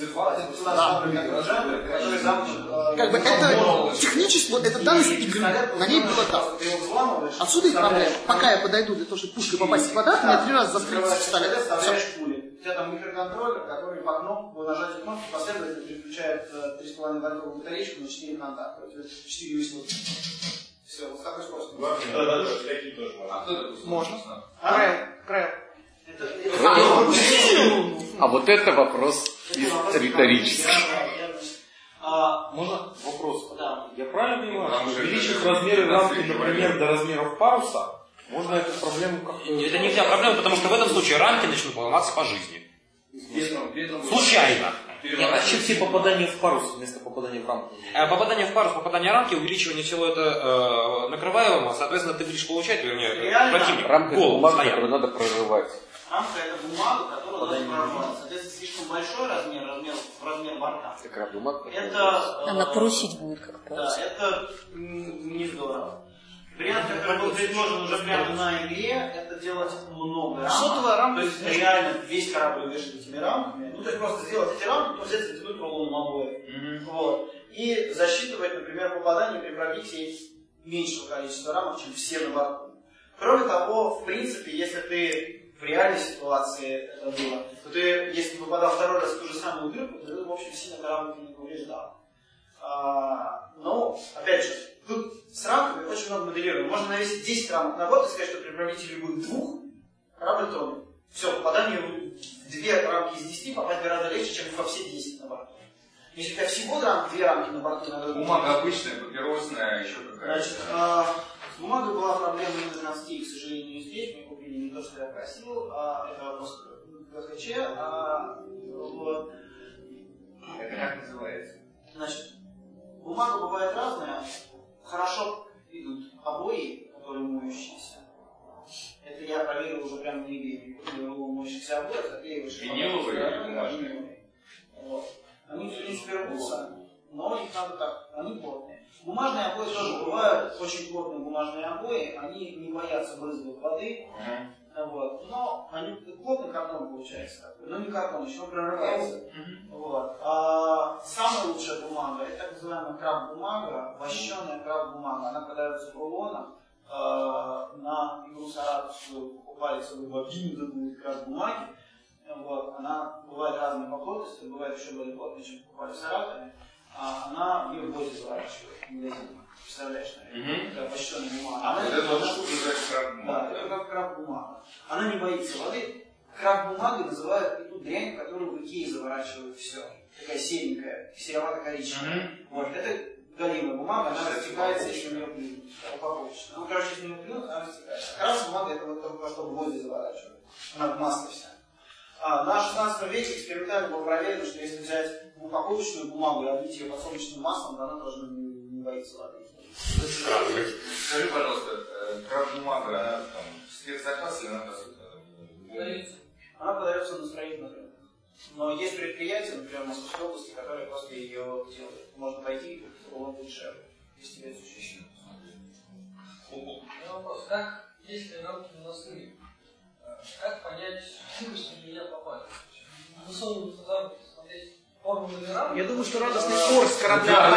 Как бы это технически, вот эта данность игры, на ней было так. Отсюда и проблема. Пока я подойду для того, чтобы пушкой попасть в квадрат, мне три раза застрелить пистолет. У тебя там микроконтроллер, который по кнопке, по нажатию кнопки последовательно переключает три с половиной вольтовую батареечку на четыре контакта. У тебя четыре ю эс би. Все, вот с такой скоростью. Да, да, да, такие тоже можно. Можно. Крайл, крайл. А вот это вопрос риторический. Можно вопрос? Да. Я правильно понимаю, что увеличив размеры рамки, например, до размеров паруса, можно эту проблему как-то... Это не вся проблема, потому что в этом случае рамки начнут ломаться по жизни. Случайно. Нет, а чем все попадания в парус вместо попадания в рамку? Попадание в парус, попадание в рамки, увеличивание всего это э, накрываемого, соответственно, ты будешь получать, вернее, реально? противник. Рамка это бумага, которую надо прорывать. Рамка это бумага, которую надо прорвать. Соответственно, слишком большой размер, размер, размер борта. Как бумага. Это... Она просить будет, как парус. Да, это не здорово. Вариант, который был предложен уже прямо на игре, это делать много рамок. Сотовая рамка. То есть реально весь корабль увешать этими рамками. Ну, то есть просто сделать эти рамки, то взять, затянуть рулоном обои. Mm-hmm. Вот. И засчитывать, например, попадание при пробитии меньшего количества рамок, чем все на борту. Кроме того, в принципе, если ты в реальной ситуации это было, то ты, если попадал второй раз в ту же самую дырку, то ты, в общем, сильно корабль не повреждал. А, но, опять же, тут с рамками очень много моделируем. Можно навесить десять рамок на борт и сказать, что при пробитии любых двух корабль тронет. Все, попадание в две рамки из десяти попасть гораздо легче, чем во все десять на борту. Если у тебя всего две рамки на борту, надо... Бумага обычная, папиросная, еще какая-то. Значит, а, с бумагой была проблема на двенадцати, к сожалению, здесь. Мы купили не то, что я просил, а это вопрос к ГХЧ. А, вот. Это как называется? Значит, бумага бывает разная. Хорошо идут обои, которые моющиеся. Это я проверил уже прямо на игре. Не купил моющихся обоев, заклеиваешь. Виниловые или бумажные? Вот. Они, в принципе, рвутся, но их надо так, они плотные. Бумажные обои тоже бывают, очень плотные бумажные обои, они не боятся брызгов воды, uh-huh. вот. Но они плотный картон получается такой, но не картон, еще он прорывается. Uh-huh. Вот. А самая лучшая бумага, это так называемая краб-бумага, вощеная краб-бумага. Она продается в рулонах, э, на игру саратовскую покупали целую вагину краб-бумаги. Вот. Она бывает разной по плотности, бывает еще более плотной, чем покупали в Саратове. А она ее в воде заворачивает в магазине. Представляешь, наверное? Такая вощеная бумага. Она, вот это она, вот называется краб-бумага. Да, это как краб-бумага. Она не боится воды. Краб-бумагой называют эту дрянь, которую в Икее заворачивают все. Такая серенькая, серовато-коричневая. Mm-hmm. Вот. Это галимая бумага, она растекается, если у нее плюнуть. Упаковочная. Ну, короче, если у нее плюнуть, она растекается. Краб-бумага это вот то, что в воде заворачивают. Она в масле вся. А, на шестнадцатом веке экспериментально было проверено, что если взять упаковочную бумагу и облить ее подсолнечным маслом, то она тоже не, не боится воды. Скажи, пожалуйста, краб-бумага, она там спецзаказ или она продается? Она продается на строительных рынках. Но есть предприятия, например, в Московской области, которые просто ее делают. Можно пойти и купить рулон дешевле, если тебе это существенно. Вопрос, как, если рамки наносные, как понять, что в меня попали? Засунуть туда, смотреть формулы рамки. Я думаю, что радостный спор с корабля.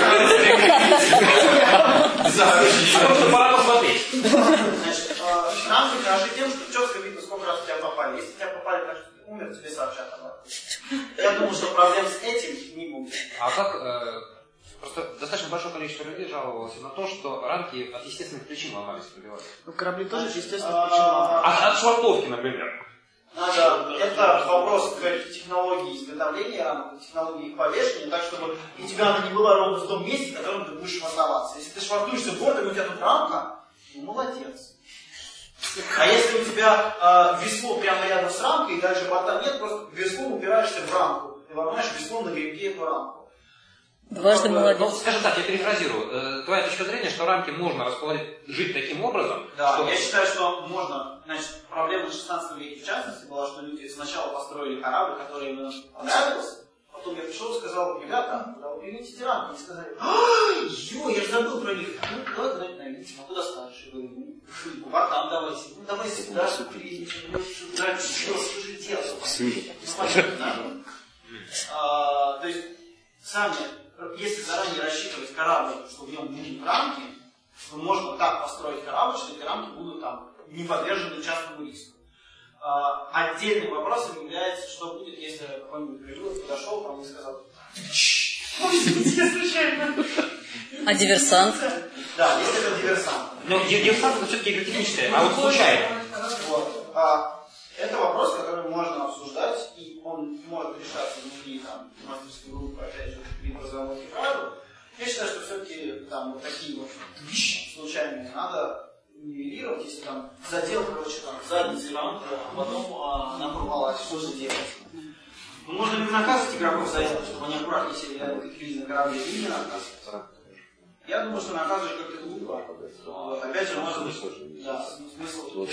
Просто пора посмотреть. Значит, рамки хороши тем, что четко видно, сколько раз в тебя попали. Если тебя попали так, что ты умер, тебе сообщат об этом. Я думаю, что проблем с этим не будет. А как... Просто достаточно большое количество людей жаловалось на то, что рамки от естественных причин ломались, пробивались. Ну, корабли тоже от естественных причин ломались. От швартовки, например. Надо, это вопрос к технологии изготовления рамок, технологии их повешения, так, чтобы у тебя она не была ровно в том месте, в котором ты будешь швартоваться. Если ты швартуешься бортом, у тебя тут рамка, ну, молодец. А если у тебя э, весло прямо рядом с рамкой, и дальше борта нет, просто веслом упираешься в рамку. Ты ломаешь веслом на гребке эту рамку. Дважды молодец. Ну, скажем так, я перефразирую. Твоя точка зрения, что рамки можно расположить таким образом, да, что... я считаю, что можно. Значит, проблема в шестнадцатом веке в частности была, что люди сначала построили корабль, который им понравился, потом я пришел и сказал: ребята, куда вы берете эти рамки? Они сказали: ай, ё, я же забыл про них. Ну, давай куда-нибудь найдите, а куда скажешь? Я говорю: ну, по бортам давайте. Ну, давайте сюда, что приедете. Ну, что же делать? То есть, сами, если заранее рассчитывать корабль, что в нем будут рамки, то можно так построить корабль, что эти рамки будут там не подвержены частному риску. А, отдельным вопросом является, что будет, если какой-нибудь придурок подошел ко мне и сказал: А диверсант? Да, если это диверсант. Но диверсант это все-таки игротехническое, а вот случайно. Вот. А, это вопрос, который можно обсуждать, и он может решаться внутри там, мастерской группы, опять же, при разработке правил. Я считаю, что все-таки там вот такие вот случайные надо нивелировать, если там задел, короче, там, задницей раунда, а потом а, она порвалась, что же делать? Ну, можно ли наказывать игроков за это, чтобы они аккуратнее сели рядом на корабле, или не наказывать? Я думаю, что наказывать как-то глупо. Вот. Опять же, может быть, да, смысл...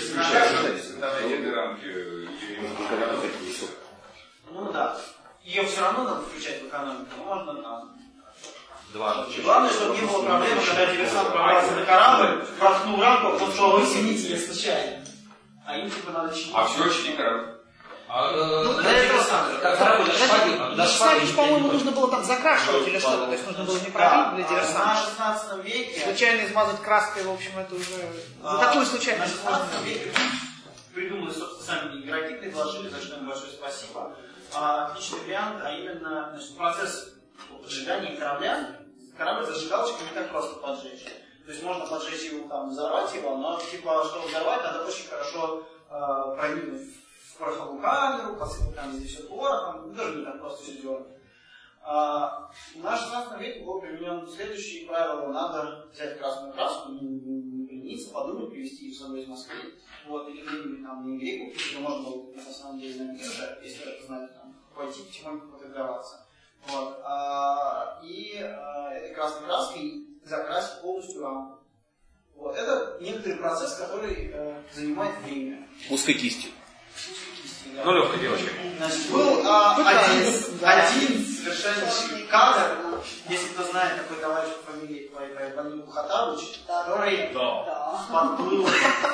Ну да. Ее все равно надо включать в экономику, но можно там... Два. Главное, чтобы не было проблемы, когда диверсант пробрался на корабль, проткнул рамку, он сказал: вы извините, я случайно. А им типа надо чинить. А все очень корабль. Ну, для этого Шпаги, по-моему, нужно было там закрашивать или что-то, то есть нужно было не пробить для диверсанта. На шестнадцатом веке... Случайно измазать краской, в общем, это уже... За такую случайность. На шестнадцатом веке придумали, собственно, сами игроки, предложили, за что им большое спасибо. Отличный вариант, а именно, значит, процесс поджигания корабля. Корабль зажигалочкой не так просто поджечь. То есть можно поджечь его, там, взорвать его, но типа, чтобы взорвать, надо очень хорошо э, проникнуть в пороховую камеру, посыпать там здесь все порохом, даже не так просто все делать. А, на шестнадцатом веке было применено следующее правило: надо взять красную краску, не, не, не полениться, подумать, привезти ее с собой из Москвы, вот, или где-нибудь там на игре купить, ее можно было на самом деле на бирже, если это знаете, там, пойти потихоньку фотографироваться. Вот, а, и а, этой красной краской закрасить полностью рамку. Вот, это некоторый процесс, который э, занимает время. Узкой кистью. Ну, легкой девочкой. Значит, был а, один, один совершенно кадр, если кто знает такой товарищ по фамилии Ванил Хатабыч, который подплыл.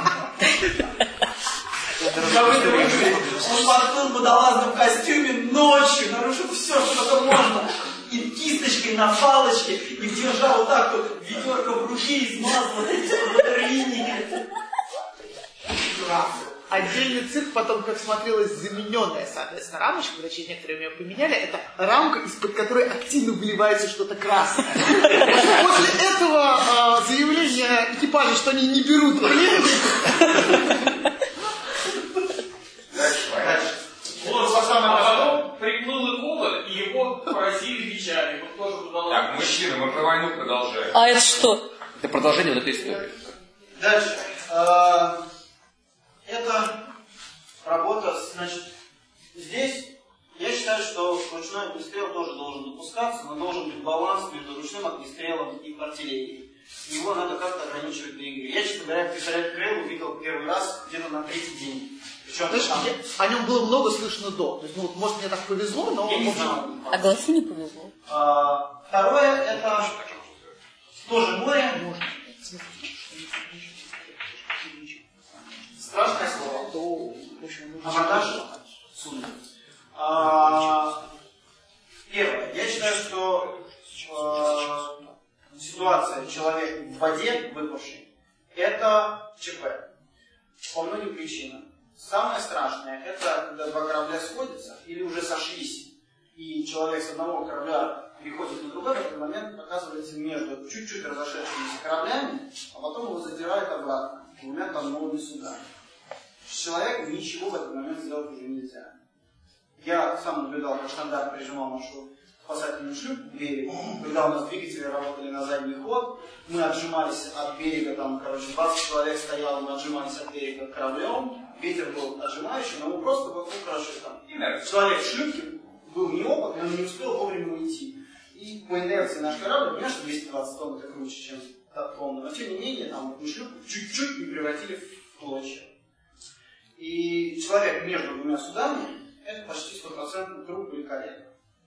Он подплыл в водолазном костюме ночью, нарушив все, что только можно. И кисточкой на палочке, и держал вот так вот ведерко в руке и смазал эти ватерлинии. Отдельный цирк, потом, как смотрелась замененная, соответственно, рамочка, когда через некоторое время пойменяли, это рамка, из-под которой активно выливается что-то красное. После этого заявления экипажа, что они не берут время. Вот, а потом приплыл Икола, и его поразили печали. Вот тоже удалось. Так, мужчины, мы про войну продолжаем. А это что? Это продолжение вот этой истории. Дальше. Это работа, значит, здесь я считаю, что ручной огнестрел тоже должен допускаться, но должен быть баланс между ручным огнестрелом и артиллерией. Его надо как-то ограничивать на игре. Я, честно говоря, пистолет Крэлл увидел первый раз где-то на третий день. Причем, знаешь, там... я, о нем было много слышно до. То есть, ну, может, мне так повезло, но... Я не знал. А голосу не повезло. А, второе, это тоже море. Страшное слово. Абордаж судна. А, первое. Я считаю, что а, ситуация человек в воде выпавший — это ЧП. По многим причинам. Самое страшное — это когда два корабля сходятся или уже сошлись, и человек с одного корабля переходит на другой, в этот момент оказывается между чуть-чуть разошедшимися кораблями, а потом его задирает обратно двумя тонновыми судами. С человеком ничего в этот момент сделать уже нельзя. Я сам наблюдал, как штандарт прижимал нашу спасательную шлюпку к берегу, когда у нас двигатели работали на задний ход, мы отжимались от берега, там, короче, двадцать человек стояло, мы отжимались от берега кораблем, ветер был отжимающий, но мы просто вокруг, короче, там, человек в шлюпке был неопытный, он не успел вовремя уйти. И по инерции наш корабль, понимаешь, что двести двадцать тонн это круче, чем тонна, но тем не менее, там, мы шлюпку чуть-чуть не превратили в клочья. И человек между двумя судами — это почти стопроцентный труп или коллега.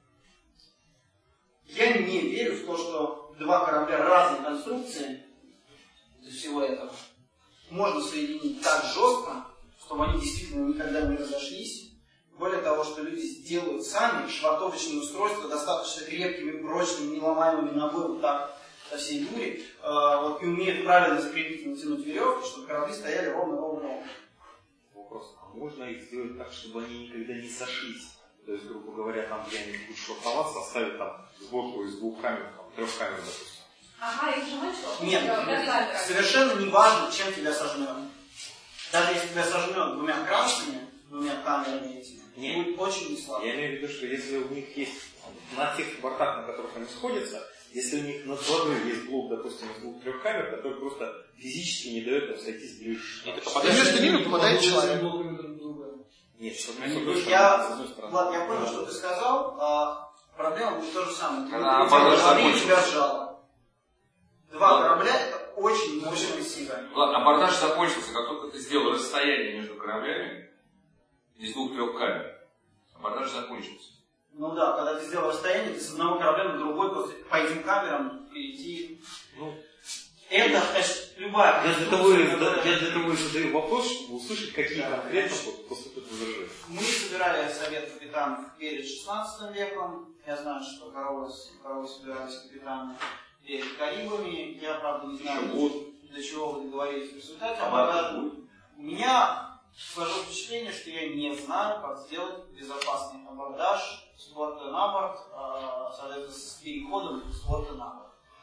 Я не верю в то, что два корабля разной конструкции из всего этого можно соединить так жестко, чтобы они действительно никогда не разошлись. Более того, что люди сделают сами швартовочные устройства достаточно крепкими, прочными, неломаемыми ногой вот так со всей дури, э, вот, и умеют правильно закрепить и натянуть веревки, чтобы корабли стояли ровно-ровно-ровно. Вопрос. можно их сделать так, чтобы они никогда не сошлись. То есть, грубо говоря, там, где они будут швартоваться, оставить там сборку из двух камер, там, трех камер, допустим. Ага, их сжимать что? Нет, совершенно не важно, чем тебя сожмет. Даже если тебя сожмет двумя красками, двумя камерами этими, Нет. будет очень несладко. Я имею в виду, что если у них есть на тех бортах, на которых они сходятся, если у них над водой есть блок, допустим, из двух-трех камер, который просто физически не дает им сойтись ближе. И между ними попадает человек. Нет, что я, Влад, я понял, что ты сказал, а проблема будет то же самое. Ты Она корабли тебя сжало. Два корабля это очень мощная сила. Ладно, абордаж закончился, как только ты сделал расстояние между кораблями из двух-трех камер. Абордаж закончился. Ну да, когда ты сделал расстояние, ты с одного корабля на другой просто по этим камерам перейти. Ну, это, конечно, любая... Я для того, которая... я для того и задаю вопрос, чтобы услышать, какие да, конкретно поступят возражения. Мы собирали совет капитанов перед шестнадцатым веком. Я знаю, что коровы, коровы собирались капитаны перед Карибами. Я, правда, не знаю, до чего вы договорились в результате. А у меня сложилось впечатление, что я не знаю, как сделать безопасный абордаж с борта на борт, соответственно, с переходом с борта на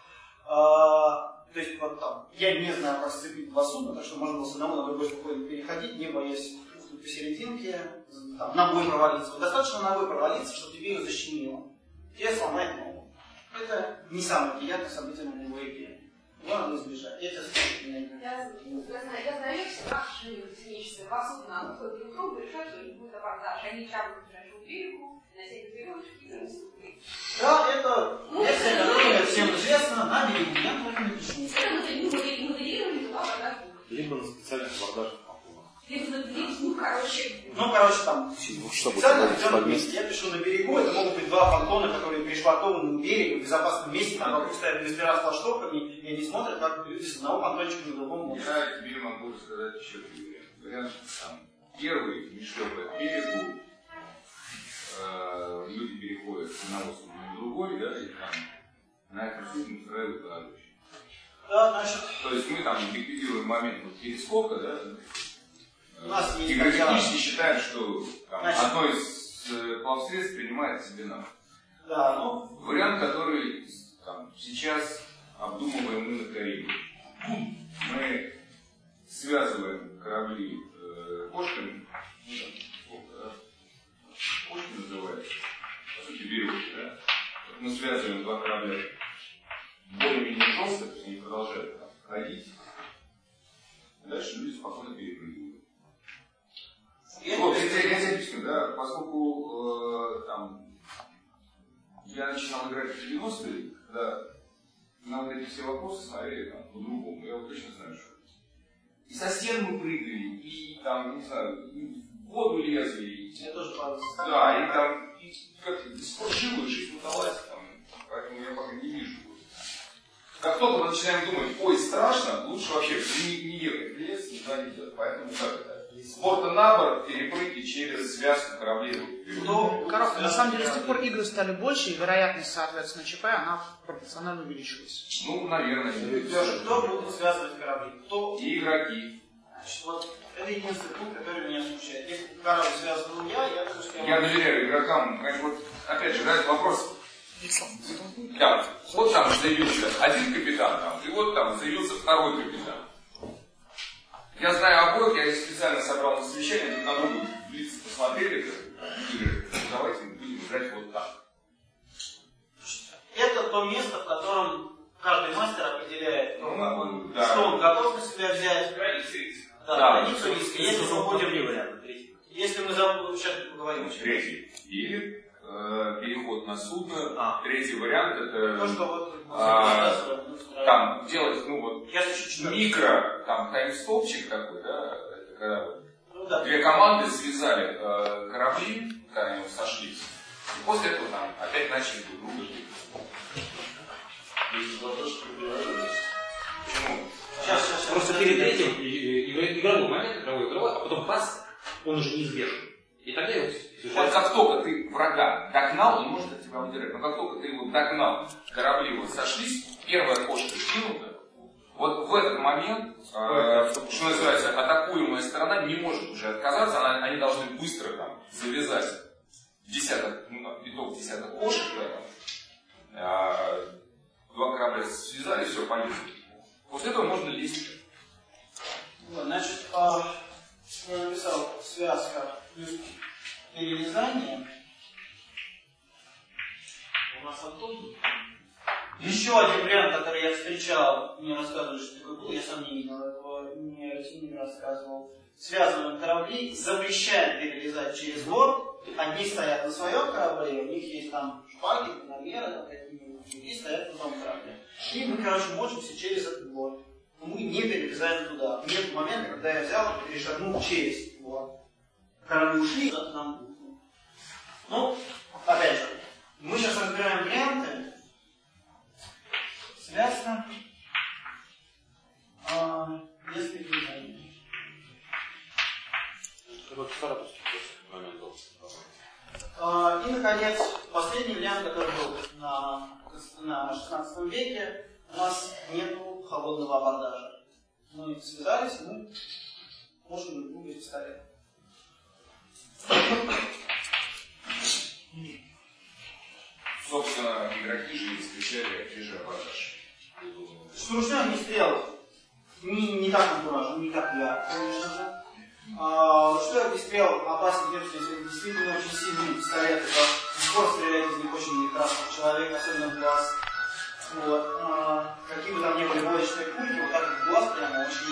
борт. То есть, вот там, я не знаю, как сцепить два судна, так что можно было с одного на другой спокойно переходить, не боясь посерединке, там, на бой провалиться. Вот достаточно на бой провалиться, чтобы тебе ее защемило. Тебе сломает ногу. Это не самое приятное событие на любой игре. Его надо избежать. Я тебя скажу, не Я знаю, я знаю, что раз что-нибудь техническое, два судна, ну, кто друг другу решат, что не будет абордаж. Они чапают к ближайшему берегу, насели веревочки и занесут. Да, это версия, которая всем известна, на берегу. Я только не пишу. Это мы моделировали туда абордаж. Либо на специальных абордажных платформах. Либо на берегу, ну, короче. Ну, короче, там, специально определенном месте. Я пишу на берегу, это могут быть два понтона, которые пришвартованы к берегу в безопасном месте, там вокруг стоят мастера с флажками, и они смотрят, как люди с одного понтончика на другом могут. Я тебе могу рассказать еще один вариант. Там, первый, не шлепая к берегу, э, люди переходят с одного судна на другой, да, и там на этом судне устраивают кладбище. Да, значит... То есть мы там ликвидируем момент вот, перескока, да, у нас есть гидротехнически считаем, что там, значит, одно из э, плавсредств принимает себе на. Да, ну... Вариант, который там, сейчас обдумываем мы на Карибе. Мы связываем корабли э, кошками, ну, там, да, кошки называются, по сути веревки, да? Вот мы связываем два корабля более-менее жестко, то есть они продолжают там, ходить. Дальше люди спокойно перепрыгивают. Вот, я тебе объясню, да, поскольку э, там, я начинал играть в девяностые, когда на вот эти все вопросы смотрели там, по-другому, я вот точно знаю, что и со стен мы прыгали, и там, не знаю, и в воду лезли, и... Я тоже правда. Да, и там, и как-то до сих пор живо, и жизнь удалась, там, поэтому я пока не вижу. Как только мы начинаем думать, ой, страшно, лучше вообще не, не ехать в лес, никуда не делать. Поэтому как это? С борта на борт перепрыгивать через связку кораблей. Ну, коробка, на самом деле, с тех пор игры стали больше, и вероятность, соответственно, ЧП, она пропорционально увеличилась. Ну, наверное. Леша, кто будет связывать корабли? Кто? И игроки. Значит, вот это единственный пункт, который меня смущает. Если корабль связывал я, я думаю, что я... Я доверяю игрокам. Вот, опять же, да, вопрос. Да, вот там заявился один капитан, там, и вот там заявился второй капитан. Я знаю обоих, я их специально собрал на совещание, друг на друга в лица посмотрели, и говорят, ну, давайте мы будем играть вот так. Это то место, в котором каждый мастер определяет, ну, он, да. что он готов на себя взять. Границы риска. Да, да. границу риска. Если мы будем... Если мы забудем, сейчас поговорим. Третий. Или э, переход на судно. А. Третий вариант это... То, что вот... А, там делать, ну вот, микро, там, таймстопчик такой, да, это когда вот ну, да. Две команды связали э, корабли, когда они сошлись, и после этого там опять начали друг друга жить. Почему? Сейчас, сейчас, сейчас. Просто перед этим игровой момент, игровой игровой, а потом пас, он уже неизбежен. И тогда его вот как только ты врага догнал, он может от тебя удирать. Но как только ты его догнал, корабли его сошлись, первая кошка скинута, вот в этот момент, э, что называется, атакуемая сторона она не может уже отказаться, она, они должны быстро там завязать десяток, ну, биток, десяток кошек, да, там, а, два корабля связали, все, полезли. После этого можно лезть. Вот, значит, а, я написал связка плюс перелезание. У нас Антон. Еще один вариант, который я встречал, мне рассказывали, что такое был, я сам не видел этого, мне не рассказывал. Связываем корабли, запрещаем перелезать через борт. Одни стоят на своем корабле, у них есть там шпаги, намеры, там какие-нибудь, другие стоят на другом корабле. И мы, короче, мочимся через этот борт. Но мы не перелезаем туда. Нет момента, когда я взял и перешагнул через борт. Корабли ушли, это нам бухнуло. Ну, опять же, мы сейчас разбираем варианты. Связка а, без перелезания. А, и, наконец, последний вариант, который был на, на шестнадцатом веке, у нас нету холодного абордажа. Мы связались, мы можем друг друга пистолет. Собственно, игроки же исключали те же абордаж. Ручной огнестрел не, не так антуражен, не как я, конечно же. А, ручной огнестрел опасен тем, что если действительно очень сильный пистолет, то скоро стрелять из них очень прекрасно в человека, особенно в глаз. Вот. А, какие бы там ни были войлочные пульки, вот так в глаз прямо очень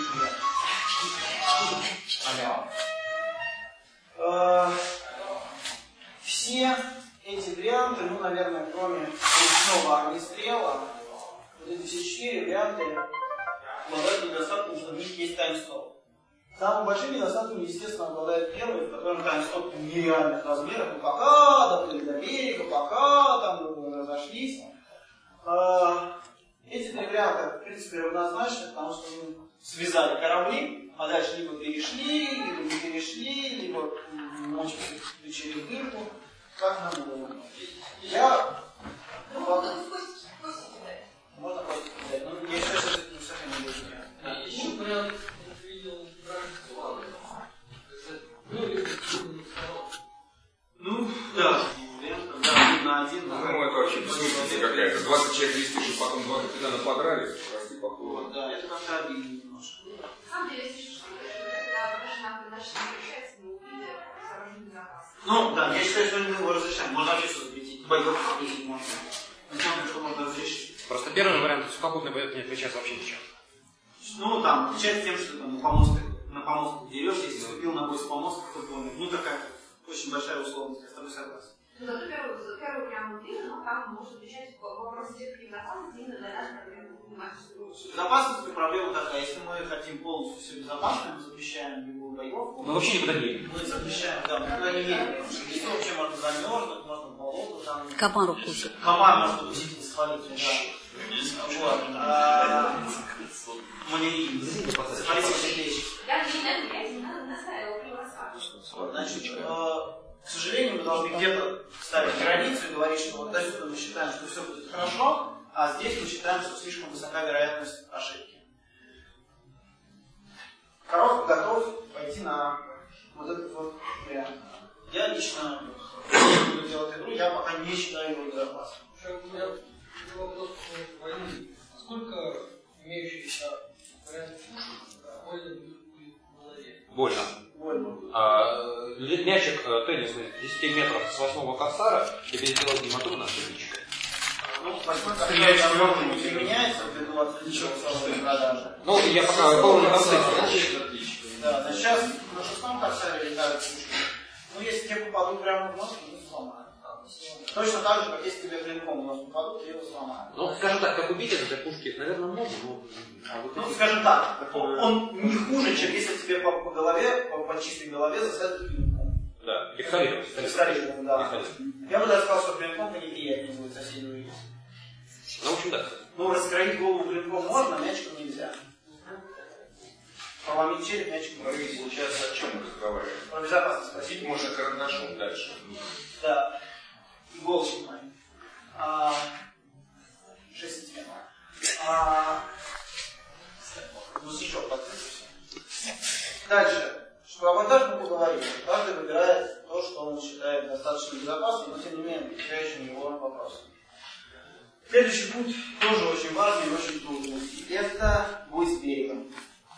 неприятно. А, все эти варианты, ну, наверное, кроме ручного огнестрела, вот эти все четыре варианта обладают недостатком, что в них есть таймстоп. Самым большим недостатком, естественно, обладает первый, в котором таймстоп нереальных размеров, ну пока доплыли до берега, пока там разошлись. А, эти три варианта, в принципе, равнозначны, потому что мы связали корабли, а дальше либо перешли, либо не перешли, либо мочимся через дырку, как нам удобно. Я... Ну, можно кости кидать. Можно кости кидать, но я считаю, что это не совсем не будет. Еще вариант, я видел, ну, да, да, на один. Ну, это вообще бессмыслица какая-то. двадцать человек вести, чтобы потом два капитана подрались, прости, походу. Да, это как-то обидно немножко. На самом деле, если что, когда наши наши не решается, мы увидим сооружение безопасности. Ну, да, я считаю, что мы его разрешаем. Можно вообще все запретить. Бойцов запретить можно. Не знаю, что можно разрешить. Просто первый вариант сухопутный боец не отличается вообще ничем. Ну, там, отличается тем, что там, на помостках, на помостках дерешься, если ступил ногой с помостка, то помню. Ну, такая очень большая условность, я с тобой согласен. Ну, да, первый, первый прям длинный, но там может отвечать вопрос техники безопасности именно для нас, например, безопасность проблема такая, если мы хотим полностью все безопасно, мы запрещаем любую боевку. Мы вообще никуда не едем. Мы запрещаем, да, мы никуда не едем. Если вообще можно замерзнуть, можно в болото, там... Комар укусит. Комар может укусить и свалить, да. Вот. А... Мы не видим. Свалить все плечи. Я не настаивала при рассказе. Значит, к сожалению, мы должны где-то ставить границу и говорить, что вот до сюда мы считаем, что все будет хорошо, а здесь мы считаем, что слишком высока вероятность ошибки. Коров готов пойти на вот этот вот вариант. Я лично не буду делать игру, я пока не считаю его безопасным. У меня вопрос по войне. Сколько имеющихся вариантов пушек больно будет в голове? Больно. Больно. А, мячик теннисный десять метров с восьмого корсара тебе сделать немоторно отличка. Ну, восьмой корсар не применяется ввиду отсутствия продажи. Ну, я пока был на конце. Да, значит, сейчас на шестом корсаре летают пушки. Ну, если тебе попадут прямо в нос, то ты сломают. Точно так же, как если тебе клинком в нос попадут, ты его сломают. Ну, скажем так, как убить от этой пушки, наверное, можно, но... А вот ну, скажем так, он не хуже, чем если тебе по, по голове, по, по чистой голове засадят клинком. Да, пистолетом. Пистолетом, да. Я бы даже сказал, что клинком неприятнее будет соседи увидеть. Ну, в общем, да. Ну, раскроить голову клинком можно, мячиком нельзя. Поломить череп мячиком нельзя. Мы, получается, о чем мы разговариваем? Про безопасность спросить. Можно карандашом дальше. Да. Иголочки мои. А, шесть сантиметров. А, носичок подкрылся. Дальше. Что вопрос. Следующий путь тоже очень важный и очень трудный. Это бой с берегом.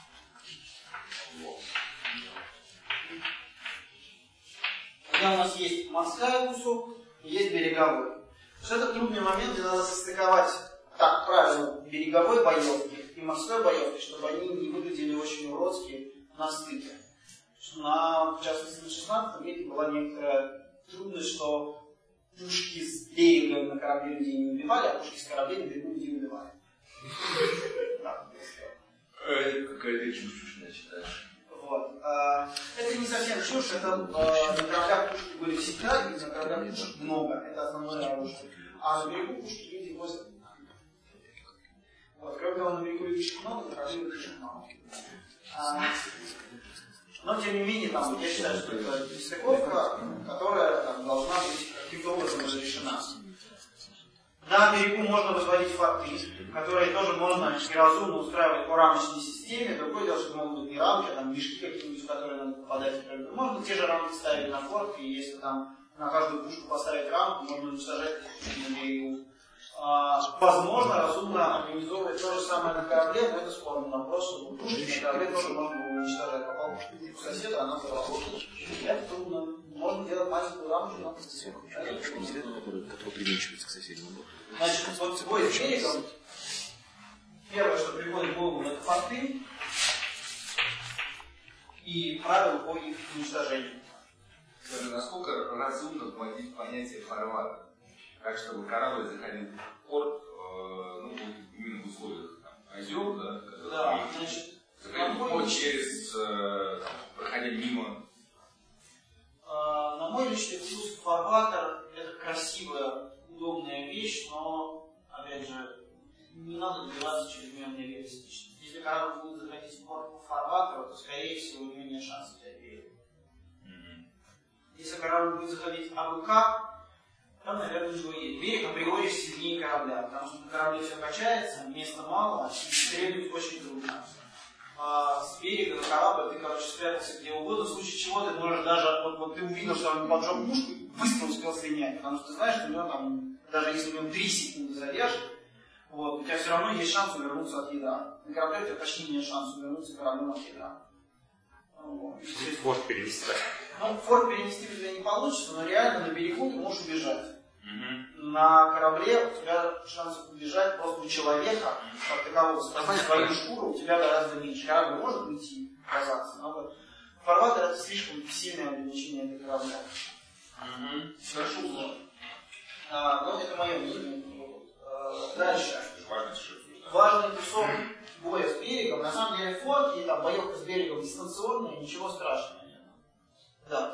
Когда у нас есть морская кусок и есть береговой. Что это трудный момент, где надо состыковать так правильно береговой боевки и морской боевки, чтобы они не выглядели очень уродски на стыке. На, в частности, на шестнадцатом веке была некоторая трудность, что пушки с берега на корабле людей не убивали, а пушки с кораблей на берегу людей убивали. Какая-то чушь начинаешь. Вот. Это не совсем чушь, это на кораблях пушки были всегда, и на кораблях пушек много, это основное оружие. А на берегу пушки люди возят. Вот, кроме того, на берегу пушек много, на корабле пушек мало. Но, тем не менее, там, я считаю, что это нестыковка, которая там, должна быть каким-то образом разрешена. На берегу можно возводить форты, которые тоже можно неразумно устраивать по рамочной системе. Другое дело, что могут быть не рамки, а там мешки какие-нибудь, в которые надо попадать. Можно те же рамки ставить на форт, и если там на каждую пушку поставить рамку, можно уничтожать эти на берегу. А, возможно, разумно организовывать то же самое на корабле, но это спорный вопрос, чтобы пушки на корабле тоже можно было уничтожать. Попал пушку соседа, она заработала. Это трудно. Можно делать маленькую рамку, но который привинчивается к соседнему борту. Значит, вот бой с берегом, первое, что приходит в голову, это форты и правила по их уничтожению. Скажи, насколько разумно вводить понятие фарватера? Так, чтобы корабль заходил в порт, э, ну, именно в условиях там, озер, да, да, значит, заходил в порт через, э, проходя мимо. Э, на мой личный вкус, фарватер — это красивая, удобная вещь, но, опять же, не надо добиваться чрезмерной реалистичности. Если корабль будет заходить в порт по фарватеру, то, скорее всего, у него нет шансов взять берег. Mm-hmm. Если корабль будет заходить абы как, там, наверное, ничего есть. Берег априори сильнее корабля, потому что на корабле все качается, места мало, и стрельнуть очень трудно. А с берега на корабль ты, короче, спрятался где угодно, в случае чего ты можешь даже, вот, вот ты увидел, что он поджег пушку, быстро успел слинять, потому что ты знаешь, что у него там, даже если у него три секунды задержит, вот, у тебя все равно есть шанс увернуться от ядра. На корабле у тебя почти нет шанса увернуться кораблем от ядра. Вот. Форт перенести. Ну, форт перенести у тебя не получится, но реально на берегу ты можешь убежать. Mm-hmm. На корабле у тебя шансов убежать просто у человека, как такового, спасти свою шкуру, у тебя гораздо меньше. Корабль может уйти, казаться, но вот фарватер — это слишком сильное ограничение для корабля. Mm-hmm. Хорошо, да. А, ну, это мое мнение. А, дальше. Важный кусок боя с берегом. На самом деле форт и там боевка с берегом дистанционная, ничего страшного нет. Да.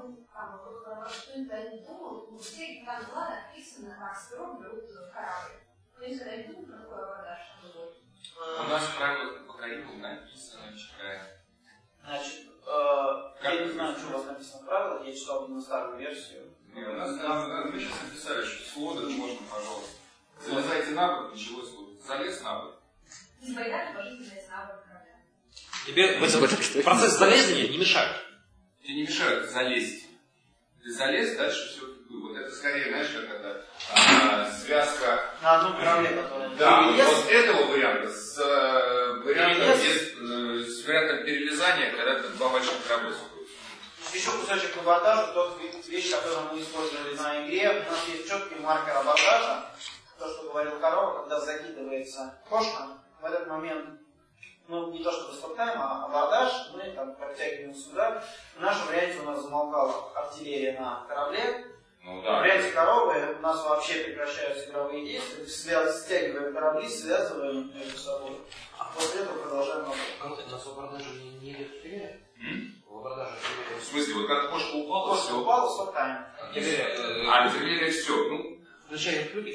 Что никогда не думал, у всех там была написано, как спером берут корабль. Но никогда не думал, про какой абордаж там будет. У нас правила по Карибам написано, читаем. Значит, э, я не знаю, что у вас написано в правилах, я читал именно старую версию. Не, у нас, нас, мы сейчас написали, что с лодок можно, пожалуйста. Залезайте на бок, ничего с лодок. Залез на бок. Из байдарки можно залезть на бок корабля. Тебе в этом процесс залезания не мешает. Тебе не мешают залезть. Ты залез, дальше все. Вот это скорее, знаешь, как это а, связка. На одном корабле, который. Да, вот, вот этого варианта с э, вариантом, без, э, с вариантом перелезания, когда ты два больших корабля сходишь. Еще кусочек абордажа, тот вещь, которую мы использовали на игре. У нас есть четкий маркер абордажа. То, что говорил Корова, когда закидывается кошка, в этот момент, ну, не то чтобы стоп-тайм, а абордаж, мы там подтягиваем сюда. В нашем варианте у нас замолкала артиллерия на корабле. Ну, да. В варианте Коровы у нас вообще прекращаются игровые действия. Свя- стягиваем корабли, связываем между собой. А после этого продолжаем работать. У нас в абордаже не идет артиллерия? В абордаже В смысле, вот как кошка упала, кошка все. упала, стоп-тайм. А артиллерия все. Ну, включаем клюки.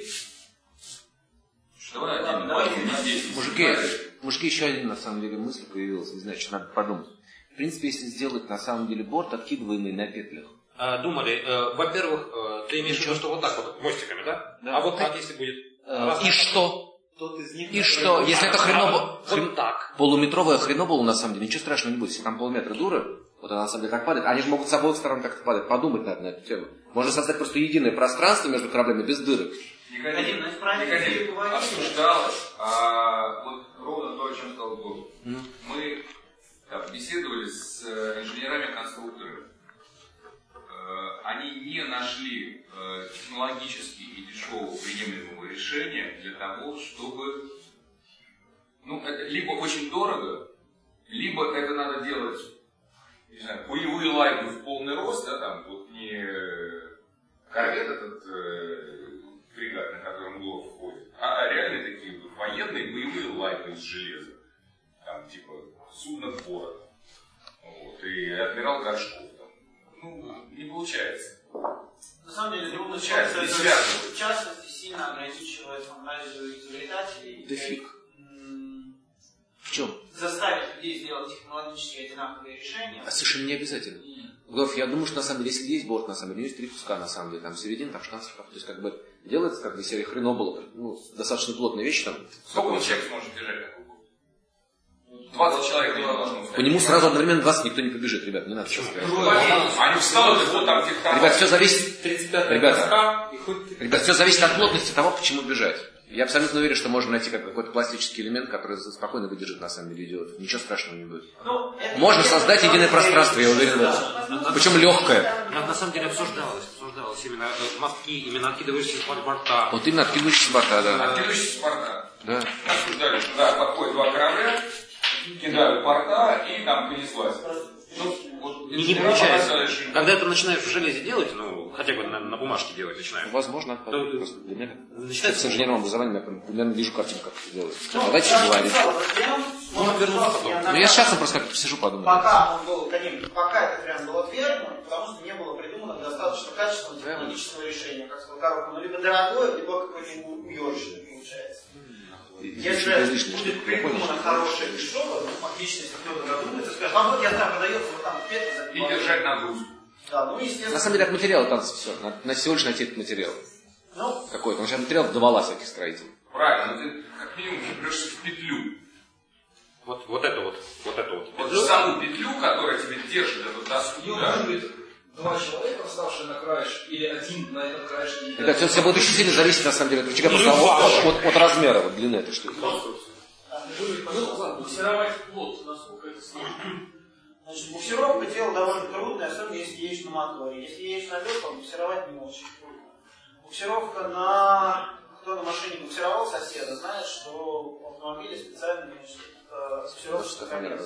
Давай один, давай здесь. Мужики, мужики, еще один, на самом деле, мысль появилась, не знаю, что надо подумать. В принципе, если сделать, на самом деле, борт, откидываемый на петлях. А, думали, э, во-первых, э, ты имеешь в виду, что вот так вот, мостиками, да? Да. А вот так, если будет... Э, и что? тот из них... И что, если это хреново... Вот так. Полуметровая хренобула, на самом деле, ничего страшного не будет. Если там полметра дуры, вот она на самом деле так падает, они же могут с обоих сторон как-то падать. Подумать надо на эту тему. Можно создать просто единое пространство между кораблями без дырок. Никодим, Никодим, обсуждалось, а вот ровно то, о чем сказал Бог. Mm. Мы там, беседовали с инженерами-конструкторами. Они не нашли технологически и дешевого приемлемого решения для того, чтобы... Ну, это либо очень дорого, либо это надо делать, не знаю, боевые лайбы в полный рост, да, там, вот не корвет этот э, фрегат, на котором Глов входит, а реально такие вот военные боевые лайбы из железа. Там, типа, судно Бород. Вот, и адмирал Горшков. Там. Ну, не получается. На самом деле, не получается. В частности, сильно ограничивает фантазию изобретателей. Да фиг. В чем? Заставить людей сделать технологически одинаковые решения. А совершенно не обязательно. Глав, я думаю, что на самом деле, если есть борт, на самом деле, есть три куска, на самом деле, там середина, там шканцев, то есть как бы делается, как бы серия хренобло, ну, достаточно плотная вещь там. Сколько человек сможет бежать такой борт? двадцать человек не должно По нему сразу одновременно двадцать никто не побежит, ребят, не надо сейчас сказать. Они встанут, и вот там технологии. Ребят, все зависит, ребята, ребят, все зависит от плотности того, почему бежать. Я абсолютно уверен, что можно найти какой-то пластический элемент, который спокойно выдержит на самом деле идиот. Ничего страшного не будет. Ну, можно создать единое пространство, я уверен в этом. Причем легкое. На, на самом деле обсуждалось, обсуждалось именно э, мостки, именно откидывающиеся с борта. Вот именно откидывающиеся с борта, да. Откидывающиеся с борта. Да. Обсуждали, что да, подходят два корабля, кидают борта и там понеслась. Ну, вот, не, не получается. Когда это начинаешь в железе делать, ну, хотя бы на, на бумажке делать начинаешь. Возможно. То, просто для меня, начинается с инженерным образованием я примерно вижу картинку, как это делается. Ну, давайте говорить. Можно вернуться потом. Ну, я сейчас просто как сижу, подумаю. Пока он был, конечно, пока этот вариант был отвергнут, потому что не было придумано достаточно качественного технологического решения. Как сказал коробка, ну, либо дорогое, либо какое-нибудь уёршее получается. Если будет придумано хорошее дешевое, ну, фактически, если кто-то додумается, скажет, а вот я знаю, продается вот там петля. И держать нагрузку. Да, ну, естественно. На самом деле от материала танца все. Надо, надо всего лишь найти этот материал. Ну? Какой-то. Он сейчас материал давала всяких строителей. Правильно, но ты как минимум упрешься в петлю. Вот, вот это вот. Вот это вот. Вот саму петлю, которая тебе держит эту доску. Да. Два человека, вставшие на краешек, или один на этом краешке. Ребят, все, все будет очень сильно зависеть на самом деле от рычага, просто от, от, от размера, вот длины этой штуки. Буксировать плот, насколько это сложно. Значит, буксировка дело довольно трудное, особенно если едешь на моторе. Если едешь на легком, буксировать не очень трудно. Буксировка на... Кто на машине буксировал соседа, знает, что в автомобиле специально буксировочная камера.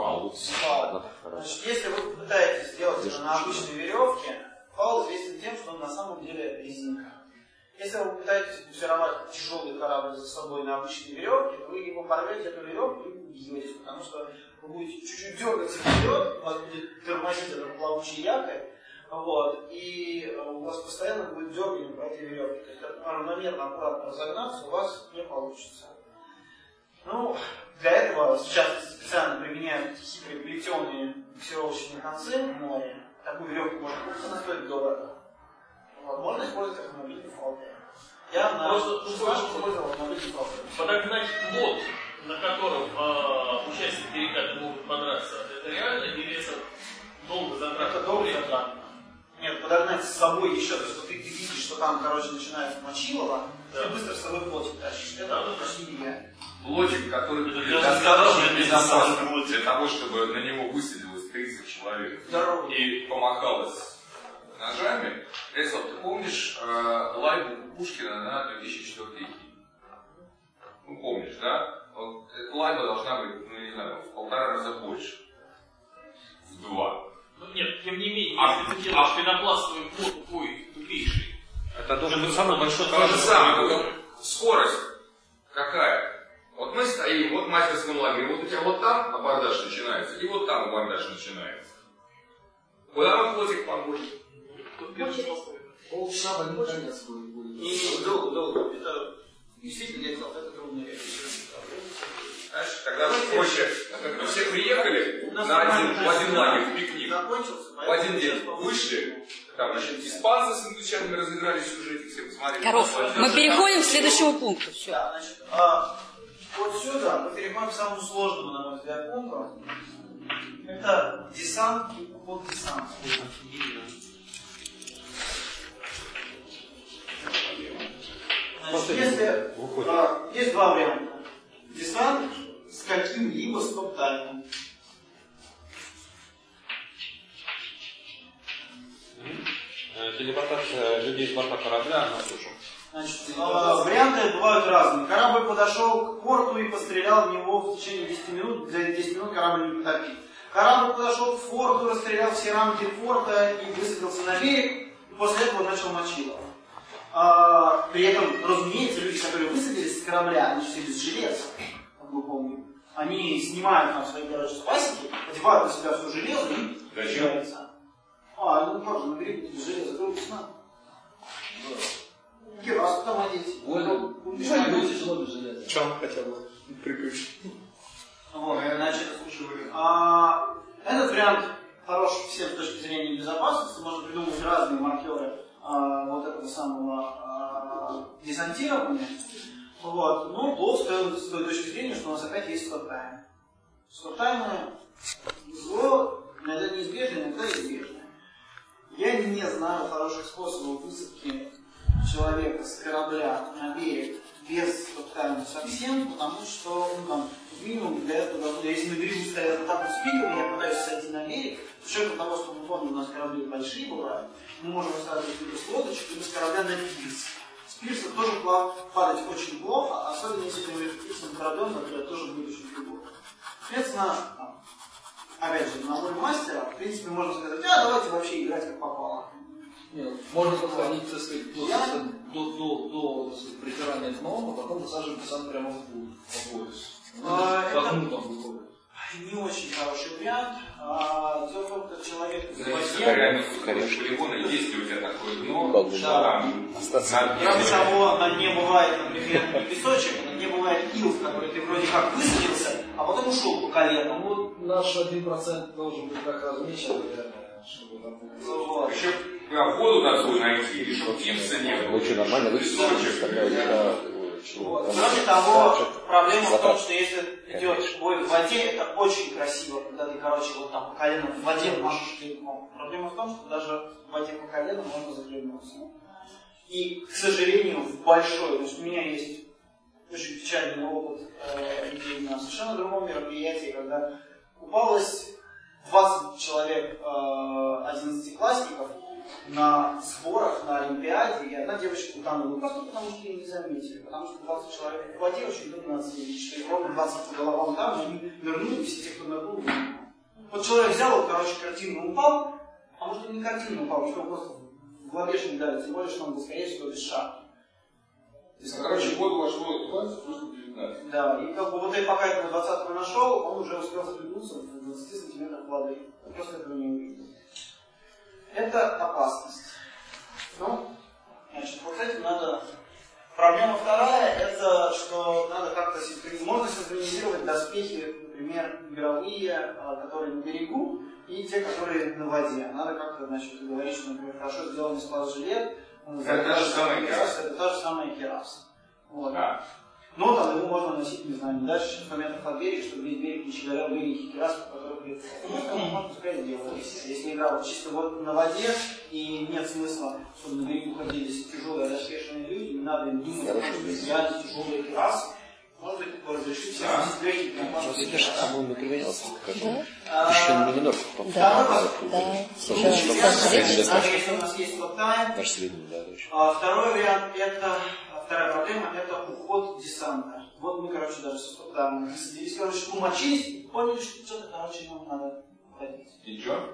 Значит, если вы попытаетесь сделать это на обычной веревке, фаул известен тем, что он на самом деле резинка. Если вы попытаетесь буксировать тяжелый корабль за собой на обычной веревке, вы его порвете эту веревку и убьетесь, потому что вы будете чуть-чуть дергаться вперед, у вас будет тормозить этот плавучий якорь, вот, и у вас постоянно будет дергание по этой веревке. То есть, равномерно, аккуратно разогнаться у вас не получится. Ну, для этого сейчас специально применяют хитрые плетеные буксировочные концы в море. Такую веревку можно купить, она стоит дорого. Вот, можно использовать автомобильный фалкер. Я на Просто использовал автомобильный фалкер. Подогнать плот, на котором э, участники регаты могут подраться, это реально или это долго затратно? Это долго затратно. Нет, подогнать с собой еще, то есть вот ты, ты видишь, что там, короче, начинается мочилово, да. Ты быстро с собой плотик тащишь. Это да, почти нереально. Плотик, который достаточно безопасен для того, чтобы на него высадилось тридцать человек. Здорово. И помахалось ножами. Эсл, ты помнишь э, лайбу Пушкина на две тысячи четвёртый год? Ну, помнишь, да? Вот эта лайба должна быть, ну, не знаю, в полтора раза больше. В два. Ну, нет, тем не менее, а, если ты делаешь а, пенопластовый плот такой тупейший. Это должен быть самый большой то же самое. Скорость какая? Вот мы стоим, вот в мастерском лагере, вот у тебя вот там абордаж начинается, и вот там абордаж начинается. Куда нам плотик поможет? Полчаса в один конец будет. И долго, долго. Это действительно нет, это трудная вещь. Знаешь, когда проще, мы все приехали на один, в один лагерь, в пикник, в один день, вышли, Там, значит, испанцы с англичанами разыграли сюжетик, все посмотрели. Коров, мы переходим к следующему пункту. Все. Да, значит, а, вот сюда мы переходим к самому сложному, на мой взгляд, пункту. Это десант и поддесант. Значит, если, а, есть два варианта. Десант с каким-либо стоп-таймом. Телепортация людей с борта корабля на сушу. Значит, э, варианты бывают разные. Корабль подошел к порту и пострелял в него в течение десяти минут. За десять минут корабль не потопил. Корабль подошел к форту, расстрелял все рамки форта и высадился на берег. И после этого начал мочилово. А, при этом, разумеется, люди, которые высадились с корабля, они все без железа, как мы помним. Они снимают там свои, короче, спасики, одевают на себя все железо и зачем? А, ну тоже на берегу без железа, только сна. Герас там одеть. Больно. Мешать будет тяжело без железа. Чем хотя бы прыгать. Вот, значит, а, этот вариант хорош всем с точки зрения безопасности. Можно придумать разные маркеры а, вот этого самого а, десантирования. Вот. Но плохо с той, с той точки зрения, что у нас опять есть стоп-тайм. Стоп-таймы зло иногда неизбежно, иногда избежно. Я не знаю хороших способов высадки человека с корабля на берег без стоп-тайма совсем, потому что, ну, там, минимум для этого, если на берегу стоят вот так вот спикеры, я пытаюсь сойти на берег, с учетом того, что мы помним, у нас корабли большие бывают, мы можем высаживать либо с лодочек, либо с корабля на пирс. С пирса тоже падать очень плохо, особенно если ты говоришь пирсом кораблем, который тоже будет очень глубоко. Соответственно, опять же, на роль мастера, в принципе, можно сказать, а давайте вообще играть как попало. Нет, можно подходить, так сказать, до, Я... до, до, до так сказать, притирания дном, а потом высаживать десант прямо в пояс. А, как это... ну, там выходит? Не очень хороший вариант. А, дело в том, что человек в воде... Есть ли у тебя такое дно, что там... Кроме того, на дне бывает, например, не песочек, на дне бывает ил, в который ты вроде как высадился, а потом ушел по колену. Вот наш один процент должен быть так размечен, наверное, чтобы там... Вот. Еще воду надо будет найти, или что пимса не было. Ну что, нормально высадился? Вот. Кроме того, проблема в том, что если идет бой в воде, это очень красиво, когда ты, короче, вот там по колено в воде машешь клинком. Проблема в том, что даже в воде по колено можно захлебнуться. И, к сожалению, в большой, то есть у меня есть очень печальный опыт э, людей на совершенно другом мероприятии, когда купалось двадцать человек э, одиннадцатиклассников на сборах, на Олимпиаде, и одна девочка утонула. Просто потому что ее не заметили. Потому что двадцать человек в воде очень трудно оценить, что их ровно двадцать по головам там, и они нырнули, все те, кто нырнул. Вот человек взял, вот, короче, картинно упал, а может он не картинно упал, что он просто в лобешник дали, тем более, что он был, скорее всего, без шапки. Ну, короче, год вошло двадцать, просто девятнадцать. Да, и как бы вот я пока этого двадцатого нашел, он уже успел захлебнуться в двадцати сантиметрах воды. Он просто этого не увидел. Это опасность. Ну, значит, вот этим надо... Проблема вторая, это что надо как-то синхронизировать. Можно синхронизировать доспехи, например, мировые, которые на берегу, и те, которые на воде. Надо как-то, значит, говорить, что, например, хорошо сделанный сплав-жилет. Это та же самая кераса. Это та же самая кераса. Вот. Да. Но там его можно носить, не знаю, не дальше четырех метров от берега, чтобы весь берег не щеголял беленький керас, в которых лет. Ну, можно пускай делать. Если игра вот чисто вот на воде, и нет смысла, чтобы на берегу ходили тяжелые доспешные люди, не надо им думать, что есть реально тяжелые керасы. Может быть, разрешить всем легкий Ну, видишь, по-моему, применялся как-то. А, Еще на минорках, по-моему. Да, Да, если у нас есть стоп-тайм. Наш средний, да, очень. Второй вариант, это, вторая проблема, это уход десанта. Вот мы, короче, даже с стоп-таймом высадились, короче, умочились и поняли, что что-то, короче, нам надо уходить. И что?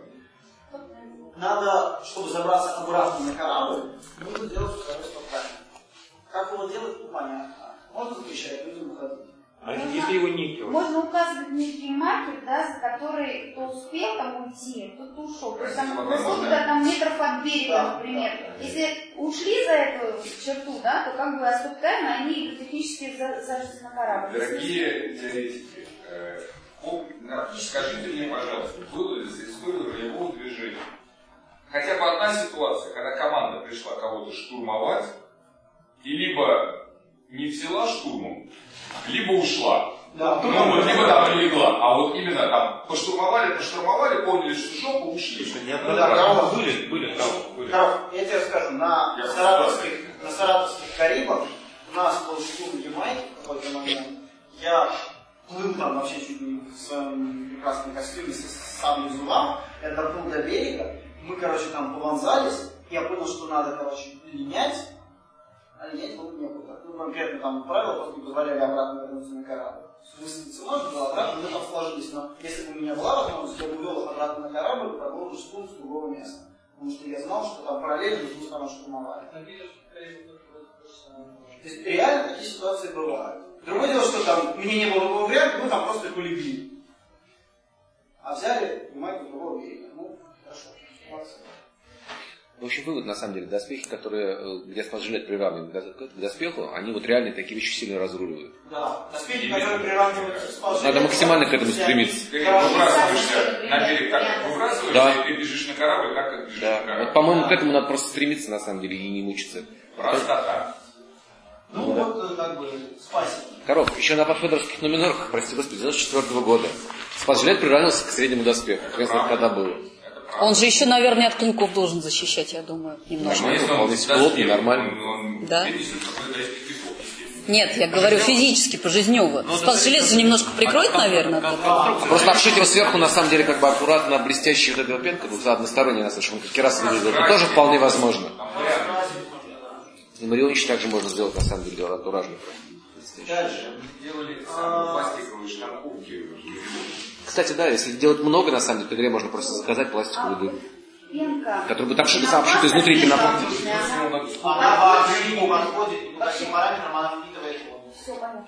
Надо, чтобы забраться обратно на корабль, нужно делать второй стоп-тайм. Как его делать, ну понятно. Можно запрещать людям уходить. А если его не делать? Можно указывать некий маркер, да, за который кто успел там уйти, тот ушел. То есть там высота там метров от берега, да, например. Да, да. Если ушли за эту черту, да, то как бы остоптаемо, они технически зажаты на корабль. Дорогие теоретики, э, скажите мне, пожалуйста, было ли за историю ролевого движения хотя бы одна ситуация, когда команда пришла кого-то штурмовать, и либо не взяла штурмом, либо ушла. Да, ну, вот, либо там легла. А вот именно там поштурмовали, поштурмовали, поняли, что жопа, ушли. Что не ну, да, коров, были, были, коров, были. Коров, я тебе скажу, на я саратовских, на саратовских Карибах у нас был штурм Ямайки в какой-то момент. Я плыл там вообще чуть не в своем прекрасном костюме с саблей в зубах. Я доплыл до берега. Мы, короче, там повонзались. Я понял, что надо, короче, линять. А линять было некуда. Ну, конкретно там правила просто не позволяли обратно вернуться на корабль. Высадиться можно было обратно, мы там сложились. Но если бы у меня была возможность, я бы увел их обратно на корабль и продолжил штурм с другого места. Потому что я знал, что там параллельно с двух сторон штурмовали. То есть реально такие ситуации бывают. Другое дело, что там мне не было другого варианта, мы там просто их полюбили. А взяли, понимаете, другого берега. Ну, хорошо. Ситуация. В общем, вывод, на самом деле, доспехи, которые, где спас-жилет приравнивают к доспеху, они вот реально такие вещи сильно разруливают. Да, доспехи, которые приравнивают к спас-жилету. Надо максимально к этому стремиться. Ты выбрасываешься на берег, как выбрасываешься, да. И ты бежишь на корабль, как ты бежишь да. на корабль. Вот, по-моему, к этому надо просто стремиться, на самом деле, и не мучиться. Простота. Ну, ну да. Вот, как бы, спасибо. Коров, еще на подфедоровских номинорах, прости господи, девяносто четвёртого года. Спас-жилет приравнивался к среднему доспеху. Как когда было. Он же еще, наверное, от клинков должен защищать, я думаю, немножко. Нормально, вполне плотный, нормально. Да? Нет, я говорю физически, пожизнёво. Спас-жилет же немножко прикроет, наверное. Просто обшить его сверху, на самом деле, как бы аккуратно, блестящий вот эта пенка, ну, односторонняя, на самом деле, как кераса выглядит. Это тоже вполне возможно. И Марионович также можно сделать, на самом деле, антуражно. Дальше. Делали пластиковые шкарпунки. Кстати, да, если делать много, на самом деле, в игре можно просто заказать пластиковую дыру. Пенка. Который будет обшита, обшита изнутри пенопласт. Она по объему подходит, по таким параметрам она впитывает воду. Все, понятно.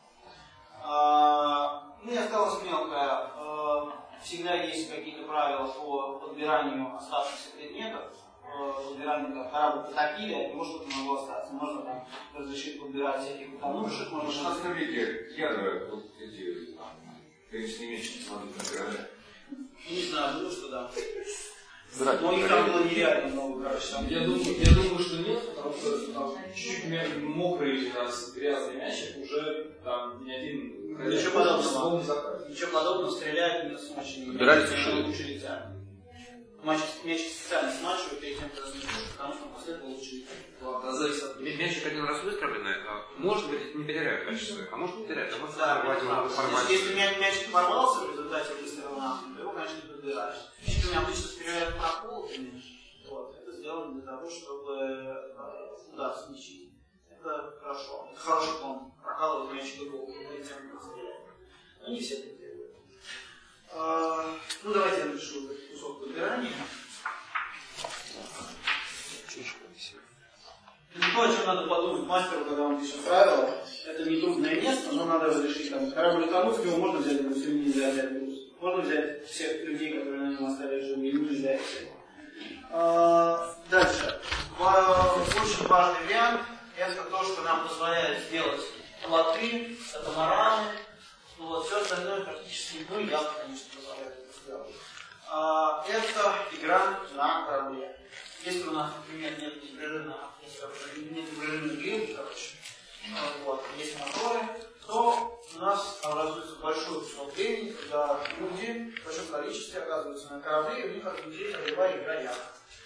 Ну, я осталась мелкая. Всегда есть какие-то правила по подбиранию оставшихся предметов. Подбиранию, как корабль потопили, от него что-то могло остаться. Можно там разрешить подбирать всяких утонувших. Ну, в шестнадцатом веке ядра, вот эти, конечно, мечи смотрят на корабле. Не знаю, думаю, что да. Но их там было нереально много, короче. Там... Я, думаю, я думаю, что нет, потому что там чуть-чуть мокрый у нас грязный мячик уже там ни один... Ничего подобного. Ничего подобного, стреляют не смачивают. Подбирали сушили. Лучше летят. Мячик специально смачивают перед тем, как размешивают, потому что после этого лучше летят. Ладно, зависит от... Мячик один раз выстроенный, может быть, не потеряют качество, а может не теряют, а может да, порвать его, порвать. Если мячик порвался в результате выстрела нахуй, то его, конечно, не подбираешь. Щитами обычно стреляют проколотыми. Вот. Это сделано для того, чтобы удар смягчить. Это хорошо. Это хороший тон. Прокалывать мячик и голову перед тем, как стрелять. Но не все это делают. А, ну, давайте я напишу кусок подбирания. То, о чем надо подумать мастеру, когда он пишет правила, это не трудное место, но надо разрешить. Там, корабль утонул, его можно взять груз или нельзя взять груз. Можно взять всех людей, которые на нем остались живы, или нельзя их взять. А, дальше. Очень важный вариант – это то, что нам позволяет сделать плоты, катамараны. Ну вот, все остальное практически, ну, явно, конечно, позволяет это сделать. А, это игра на корабле. Если у нас, например, нет непрерывного, нет непрерывных грил, короче, вот, есть моторы, то у нас образуется большой кусок времени, когда люди в большом количестве оказываются на корабле, и у них организуется ролевая игра я.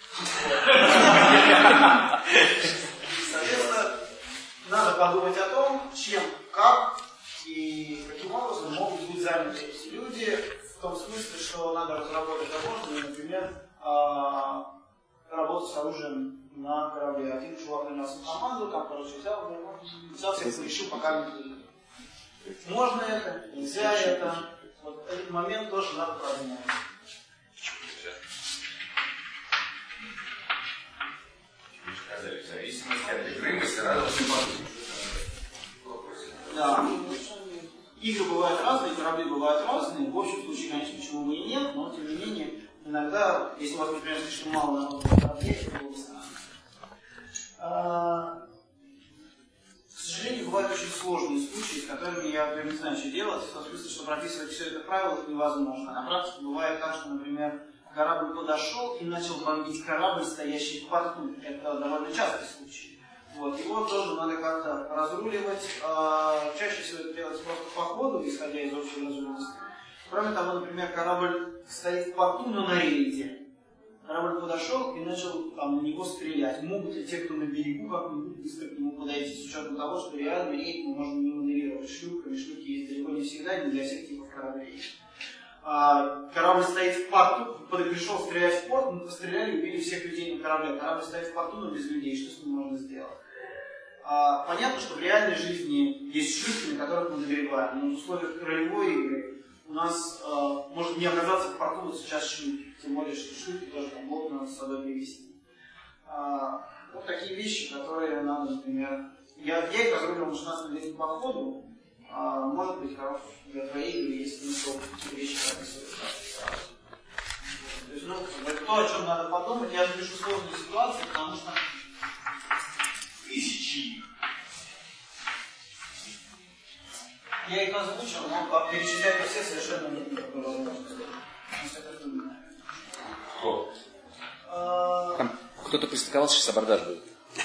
Соответственно, надо подумать о том, чем, как и каким образом могут быть заняты эти люди, в том смысле, что надо разработать возможность, например, работать с оружием на корабле. Один чувак нанес команду, там, короче, взял, взял всех, решил, пока не можно это, нельзя это. Вот этот момент тоже надо продумать. В зависимости от игры мы все равно да. Игры бывают разные, корабли бывают разные. В общем случае, конечно, почему бы и нет, но тем не менее, иногда, если у вас, например, слишком мало народу на корабле, это было бы странно. К сожалению, бывают очень сложные случаи, с которыми я, например, не знаю, что делать, в том смысле, что прописывать все это в правилах невозможно. На практике бывает так, что, например, корабль подошел и начал бомбить корабль, стоящий в порту. Это довольно частый случай. Вот. Его тоже надо как-то разруливать. А, чаще всего это делается просто по ходу, исходя из общей разумности. Кроме того, например, корабль стоит в порту, но на рейде. Корабль подошел и начал там, на него стрелять. Могут ли те, кто на берегу, как-нибудь быстро к нему подойти, с учетом того, что реально рейд мы можем не моделировать шлюпками, шлюпки есть далеко не всегда, не для всех типов кораблей. А, корабль стоит в порту, пришел стрелять в порт, мы постреляли и убили всех людей на корабле. Корабль стоит в порту, но без людей, что с ним можно сделать? А, понятно, что в реальной жизни есть шлюпки, на которых мы доверяем, но в условиях ролевой игры у нас а, может не оказаться в порту вот сейчас шлюпки, тем более, что шлюпки тоже там блок надо с собой привезти. А, вот такие вещи, которые надо, например, я, я их разрубил на шестнадцатом летнем по ходу, а, может быть, хорошо для твоей игры, если смысл такие вещи прописывать сразу. То есть, ну, это то, о чем надо подумать. Я напишу сложные ситуации, потому что тысячи. Я их озвучил, но перечислять все совершенно нет никакой возможности. Кто? Там кто-то пристыковался, сейчас абордаж будет.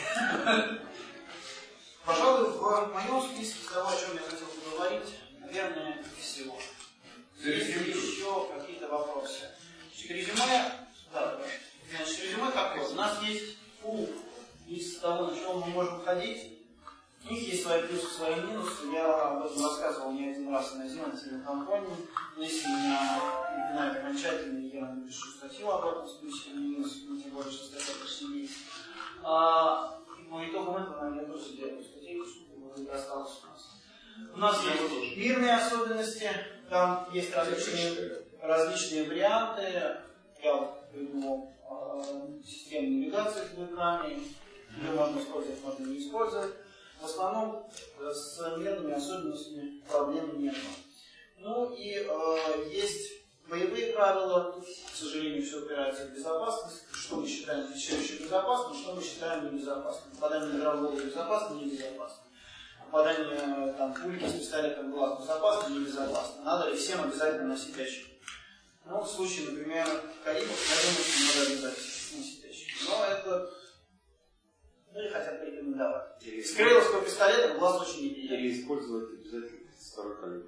Пожалуй, в моем списке того, о чем я хотел поговорить, наверное, всего. Есть ли еще какие-то вопросы? Резюме, да, значит, резюме такое. У нас есть пул из того, на чем мы можем ходить. У них есть свои плюсы, свои минусы. Я об этом рассказывал не один раз на Зимонте компании. Если меня упинают окончательно, я напишу статью об этом с плюсами и минусами, тем более, что статья почти есть. А, и по итогам этого, наверное, я тоже сделаю статейку, чтобы осталось у нас. У нас есть мирные особенности, там есть различные, различные варианты. Я вот придумал э, систему навигации в экране. Ее можно использовать, можно не использовать. В основном э, с мирными особенностями проблем нет. Ну и э, есть боевые правила. Тут, к сожалению, все упирается в безопасность. Что мы считаем все еще безопасным, что мы считаем небезопасным. Попадание на гранату безопасно, небезопасно. Попадание там, пульки с пистолетом в глаз безопасно, небезопасно. Надо ли всем обязательно носить очки? Ну, в случае, например, Карибов, я думаю, что надо обязательно носить очки. Но это... Ну, или хотят порекомендовать. С крыловского пистолета в глаз очень неприятно. Или использовать обязательно второй калибр.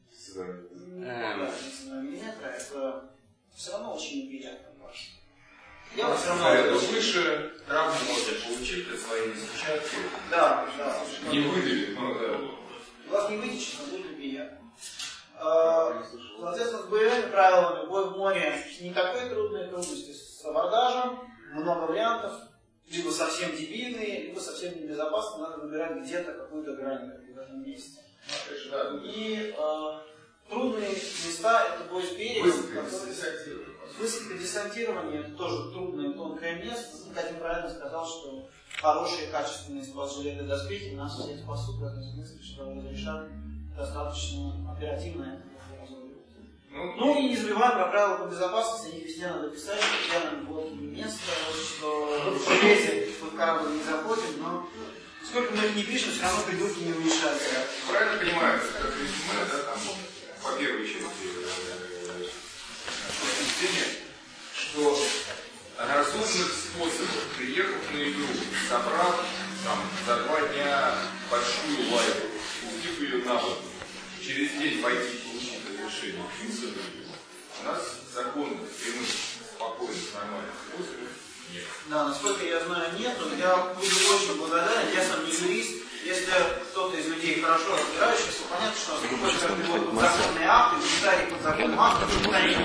Миллиметра, это все равно очень неприятно. Я вот все равно... Выше травму можно получить при своей сетчатке. Да, да. Не выделит, но да. Глаз не вытечет, но будет неприятно. Соответственно, с боевыми правилами бой в море не такой трудной трудности. С абордажем много вариантов. Либо совсем дебильные, либо совсем небезопасные. Надо выбирать где-то какую-то грань в этом месте. И э, трудные места — это бой с берегом. Высадка десантирования — это тоже трудное тонкое место. Катя правильно сказал, что хорошие, качественные спас-жилеты доспехи нас все спасут, в этом смысле, что разрешат достаточно оперативно. Ну и не забываем про правила по безопасности, они везде надо писать, что я на блоке не место, что в железе в корабль не заходим, но сколько мы их не пишем, все равно придурки не уменьшаются. Правильно понимаю, как резюме, да, там, по первой части обсуждения, что разумных способов, приехав на игру, собрав там за два дня большую лайку, пустив ее на воду, через день пойти получить разрешение, у нас законных, прямых, спокойных, нормальных способов нет. Да, насколько я знаю, нет, но я буду очень благодарен, я сам не юрист. Если кто-то из людей хорошо разбирающихся, понятно, что какой-то законные акты, читать под законным актом, читать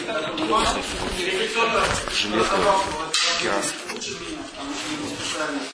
не если кто-то разобрался в этом лучше меня, потому что не специально.